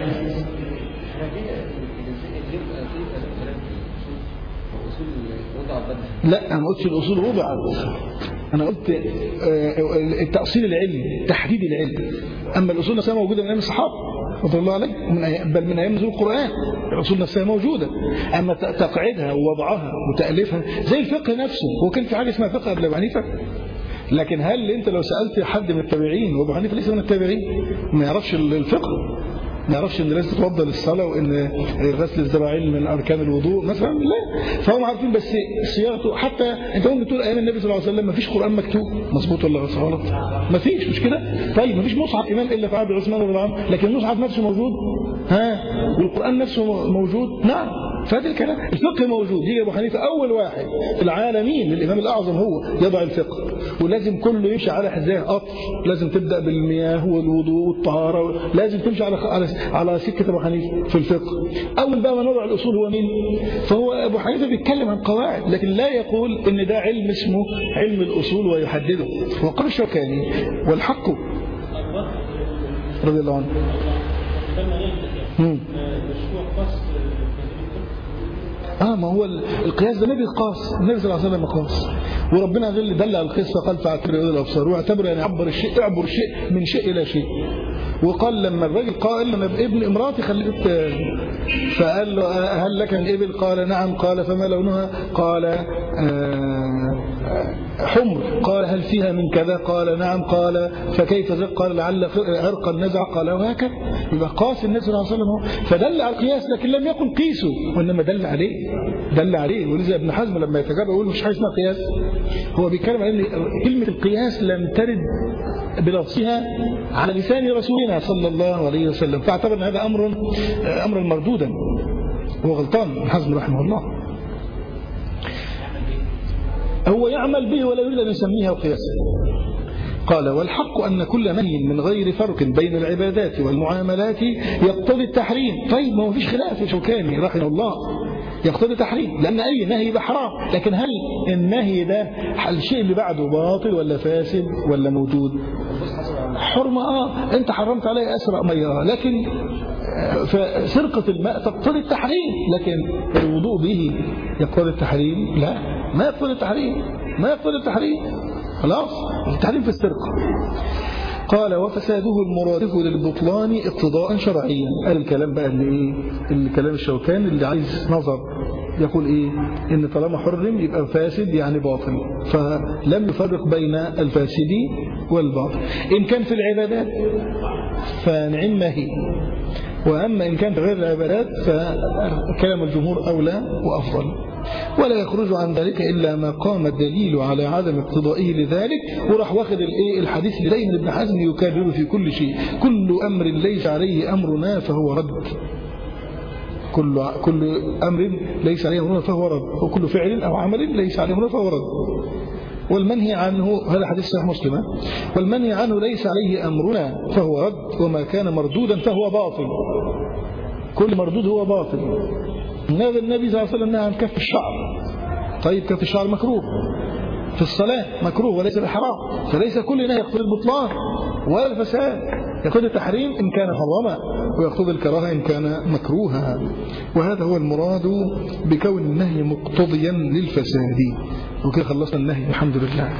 لا انا ما قلتش الاصول وضعت، انا قلت آه التأصيل العلمي، تحديد العلم. اما الاصول نفسها موجوده من ايام الصحابه رضي الله عليهم، من أي... بل من ايام نزول القران الأصول نفسها موجودة. أما تقعيدها ووضعها وتأليفها زي الفقه نفسه، هو كان في حاجة اسمها فقه قبل أبو حنيفة؟ لكن هل أنت لو سألت حد من التابعين، وأبو حنيفة ليس من التابعين، ما يعرفش الفقه، ما يعرفش ان لازم تتوضا للصلاه، وان غسل الذراعين من اركان الوضوء مثلا، لا، فهم عارفين بس صياغته. حتى انت ممكن تقول ايام النبي صلى الله عليه وسلم ما فيش قران مكتوب، مظبوط ولا غلط؟ ما فيش، مش كده؟ طيب ما فيش مصحف امام الا في عهد عثمان رضي الله عنه، لكن المصحف نفسه موجود، ها، والقران نفسه موجود، نعم. فهذا الكلام الفقه موجود. يجي ابو حنيفه اول واحد في العالمين، الامام الاعظم هو يضع الفقه، ولازم كله يمشي على حذاء قطر، لازم تبدا بالمياه والوضوء والطهاره، لازم تمشي على على على سكه ابو حنيفه في الفقه. اول بقى ما نضع الاصول هو مين؟ فهو ابو حنيفه بيتكلم عن قواعد، لكن لا يقول ان ده علم اسمه علم الاصول ويحدده. وقال الشوكاني والحق رضي الله عنه امم اه ما هو القياس ده نبي قاس، النبي صلى الله عليه وسلم قاس، وربنا جل دل على القياس فقال فاعتبروا اولي الابصار، واعتبر يعني عبر الشيء، اعبر شيء من شيء الى شيء. وقال لما الراجل قال لما ابن امراتي خليت، فقال له هل لك من ابل؟ قال نعم. قال فما لونها؟ قال حمر. قال هل فيها من كذا؟ قال نعم. قال فكيف ذاك؟ قال لعل عرقا نزع. قال وهكذا. يبقى قاس النبي صلى الله عليه وسلم، فدل على القياس لكن لم يقل قيسوا، وانما دل عليه، دل عليه. ولذا ابن حزم لما يتجرأ يقول مش حاجه اسمها قياس، هو بيتكلم عن ان كلمه القياس لم ترد بلفظها على لسان رسولنا صلى الله عليه وسلم، فاعتبر ان هذا امر امرا مردودا. هو غلطان ابن حزم رحمه الله. هو يعمل به ولا يريد أن يسميها قياسا. قال والحق أن كل نهي من غير فرق بين العبادات والمعاملات يقتضي التحريم. طيب ما هو فيش خلاف يا شوكاني رحمه الله، يقتضي التحريم لأن أي نهي يبقى حرام. لكن هل النهي ده الشيء اللي بعده باطل ولا فاسد ولا موجود؟ حرمة آه أنت حرمت عليه أسرق مياه، لكن فسرقة الماء تقتضي التحريم، لكن الوضوء به يقتضي التحريم؟ لا، ما يقتضي التحريم، ما يقتضي التحريم، خلاص التحريم في السرقة. قال وفساده المرادف للبطلان اقتضاء شرعيا. قال الكلام بقى اللي ايه الكلام الشوكاني اللي عايز نظر، يقول ايه ان طالما حرم يبقى فاسد يعني باطل، فلم يفرق بين الفاسد والباطل. ان كان في العبادات فنعم هي، واما ان كان في غير العبادات فكلام الجمهور اولى وافضل. ولا يخرج عن ذلك إلا ما قام الدليل على عدم اقتضائه لذلك. وراح واخد الايه الحديث اللي دايما ابن حزم يكرره في كل شيء: كل أمر ليس عليه أمرنا فهو رد. كل كل أمر ليس عليه أمرنا فهو رد، وكل فعل أو عمل ليس عليه أمرنا فهو رد. والمنهي عنه، هذا حديث صحيح مسلم، والمنهي عنه ليس عليه أمرنا فهو رد، وما كان مردودا فهو باطل. كل مردود هو باطل. هذا النبي صلى الله عليه وسلم نهى عن كف الشعر. طيب كف الشعر مكروه في الصلاة، مكروه وليس بحرام، فليس كل نهي يقتضي البطلان ولا الفساد، يقتضي التحريم إن كان حراما ويقتضي الكراهة إن كان مكروها. وهذا هو المراد بكون النهي مقتضيا للفساد. وكده خلصنا النهي الحمد لله.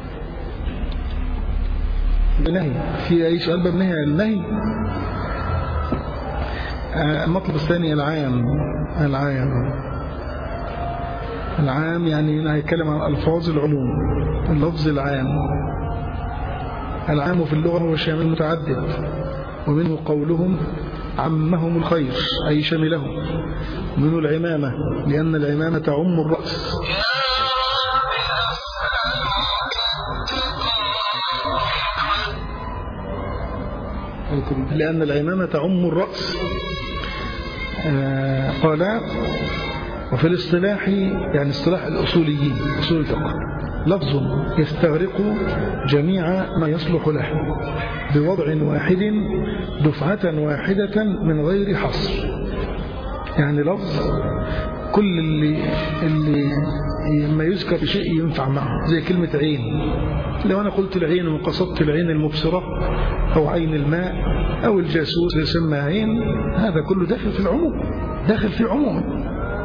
بنهي في أي سؤال بنهي عن النهي؟ المطلب الثاني العام. العام العام يعني هنا هيتكلم عن ألفاظ العموم. اللفظ العام، العام في اللغة هو شامل متعدد، ومنه قولهم عمهم الخير أي شملهم، ومنه العمامة لأن العمامة تعم الرأس، لأن العمامة تعم الرأس. آه قال وفي الاصطلاح يعني اصطلاح الأصوليين أصول الفقه لفظ يستغرق جميع ما يصلح له بوضع واحد دفعة واحدة من غير حصر. يعني لفظ كل اللي اللي ما يذكر شيء ينفع معه، زي كلمة عين. لو أنا قلت العين وقصدت العين المبصرة أو عين الماء أو الجاسوس يسمى عين، هذا كله داخل في العموم، داخل في عموم.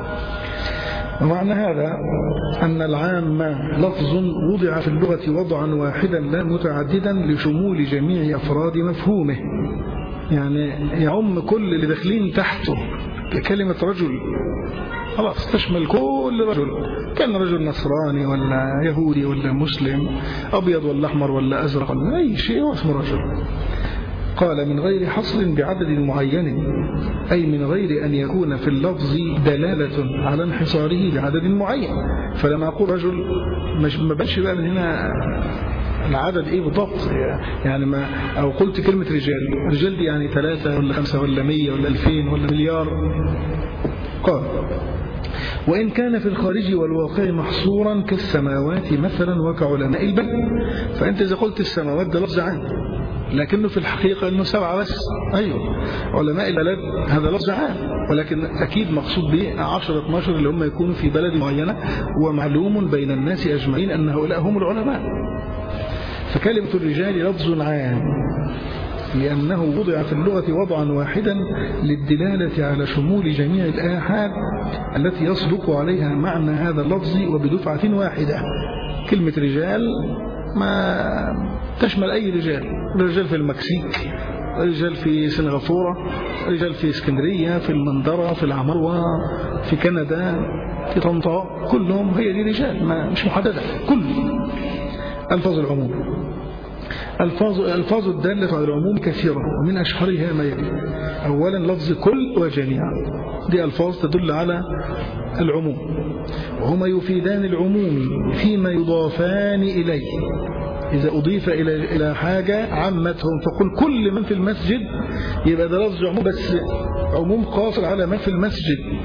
ومعنى هذا أن العام لفظ وضع في اللغة وضعا واحدا لا متعددا لشمول جميع أفراد مفهومه، يعني يعم كل اللي داخلين تحته. كلمة رجل خلاص تشمل كل رجل، كان رجل نصراني ولا يهودي ولا مسلم، أبيض ولا أحمر ولا أزرق ولا أي شيء هو اسمه رجل. قال من غير حصر بعدد معين، أي من غير أن يكون في اللفظ دلالة على انحصاره بعدد معين. فلما أقول رجل ما بقاش بقى من هنا العدد إيه بالضبط، يعني ما أو قلت كلمة رجال، رجال دي يعني ثلاثة ولا خمسة ولا مية ولا ألفين ولا مليار. قال وإن كان في الخارج والواقع محصورا كالسماوات مثلا وكعلماء البلد. فأنت إذا قلت السماوات ده لفظ عام، لكنه في الحقيقة أنه سبعة بس. أيوه علماء البلد هذا لفظ عام، ولكن أكيد مقصود به عشرة اثناشر اللي هم يكونوا في بلد معينة، ومعلوم بين الناس أجمعين أن هؤلاء هم العلماء. فكلمة الرجال لفظ عام لأنه وضع في اللغة وضعا واحدا للدلالة على شمول جميع الآحاد التي يصدق عليها معنى هذا اللفظ وبدفعة واحدة. كلمة رجال ما تشمل أي رجال، رجال في المكسيك، رجال في سنغافورة، رجال في اسكندرية، في المندرة، في العمروة، في كندا، في طنطا، كلهم هي دي رجال، ما مش محددة. كل ألفاظ العموم الفاظ الفاظ الدالة على العموم كثيرة، ومن أشهرها ما يلي: أولا لفظ كل وجميع، دي ألفاظ تدل على العموم، وهما يفيدان العموم فيما يضافان إليه. إذا أضيف إلى إلى حاجة عمتهم، فقل كل من في المسجد، يبقى ده لفظ عموم بس عموم قاصر على من في المسجد.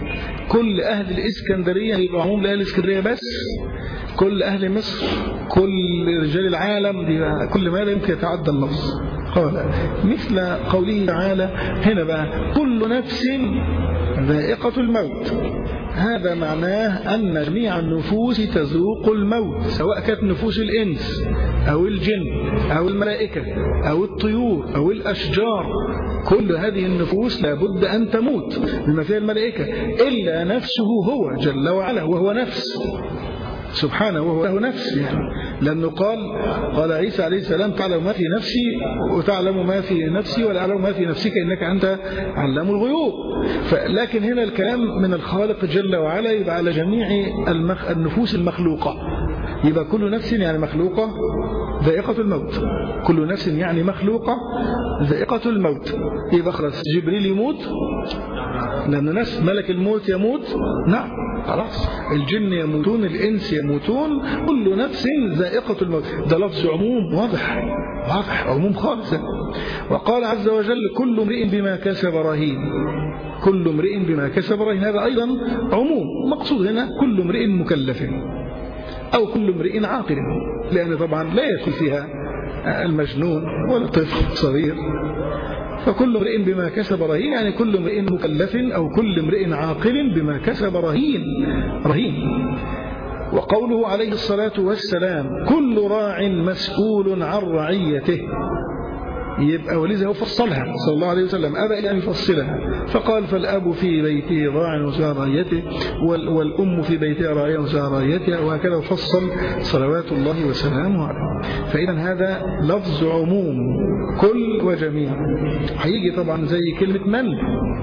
كل أهل الإسكندرية يبقى عموم لأهل الإسكندرية بس، كل أهل مصر، كل رجال العالم، كل ما لا يمكن يتعدى اللفظ. قال مثل قوله تعالى هنا بقى كل نفس ذائقة الموت، هذا معناه أن جميع النفوس تذوق الموت، سواء كانت نفوس الإنس أو الجن أو الملائكة أو الطيور أو الأشجار، كل هذه النفوس لابد أن تموت بما فيها الملائكة، إلا نفسه هو جل وعلا وهو نفس سبحانه وهو له نفس، يعني لأنه قال قال عيسى عليه السلام تعلم ما في نفسي وتعلم ما في نفسي ولا أعلم ما في نفسك إنك أنت علام الغيوب. لكن هنا الكلام من الخالق جل وعلا يبقى على جميع المخ... النفوس المخلوقة، يبقى كل نفس يعني مخلوقة ذائقة الموت، كل نفس يعني مخلوقة ذائقة الموت. يبقى خلاص جبريل يموت لأن نفس ملك الموت يموت، نعم خلاص الجن يموتون الإنس يموتون، كل نفس ذائقة الموت، ده لفظ عموم واضح واضح عموم خالص. وقال عز وجل كل امرئ بما كسب رهين، كل امرئ بما كسب رهين، هذا أيضا عموم، مقصود هنا كل امرئ مكلف أو كل امرئ عاقل، لأن طبعا لا يدخل فيها المجنون ولا طفل صغير، فكل امرئ بما كسب رهين يعني كل امرئ مكلف أو كل امرئ عاقل بما كسب رهين رهين. وقوله عليه الصلاة والسلام كل راع مسؤول عن رعيته، يبقى ولذا هو فصلها صلى الله عليه وسلم، أبى أن يفصلها فقال فالأب في بيته راع وسع رعيته والأم في بيتها راعية وسع رعيتها، وهكذا فصل صلوات الله وسلامه عليه. فإذا هذا لفظ عموم كل وجميع. هيجي طبعا زي كلمة من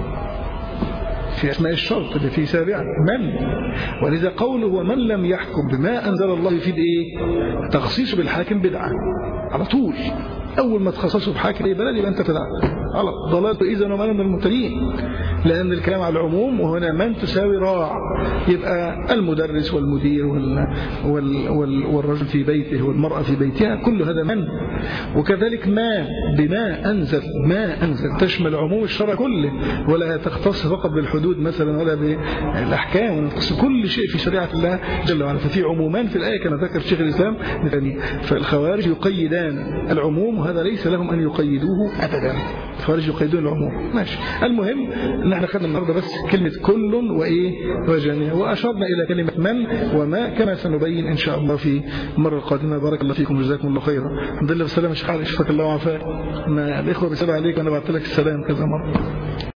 في أسماء الشرط اللي في سابعا من، ولذا قوله ومن لم يحكم بما أنزل الله يفيد إيه؟ تخصيص بالحاكم بدعة على طول، أول ما تخصصه بحاكم أي بلد يبقى أنت تدعى على ضلالته إذن ومن من المبتدئين، لأن الكلام على العموم، وهنا من تساوي راع، يبقى المدرس والمدير وال وال وال والرجل في بيته والمرأة في بيتها، كل هذا من. وكذلك ما بما أنزل، ما أنزل تشمل عموم الشرع كله، ولا تختص فقط بالحدود مثلا ولا بالأحكام، كل شيء في شريعة الله جل وعلا. ففي عمومان في الآية كما ذكر شيخ الإسلام، فالخوارج يقيدان العموم وهذا ليس لهم أن يقيدوه أبدا، الخوارج يقيدون العموم. ماشي. المهم ان احنا خدنا النهارده بس كلمة كل وإيه وجميع، وأشرنا إلى كلمة من وما كما سنبين إن شاء الله في المرة القادمة. بارك الله فيكم وجزاكم الله خيرا. الحمد لله والسلام. شكرا الله وعافاك. ما الإخوة بيسألوا عليك وأنا بعت لك السلام كذا مرة.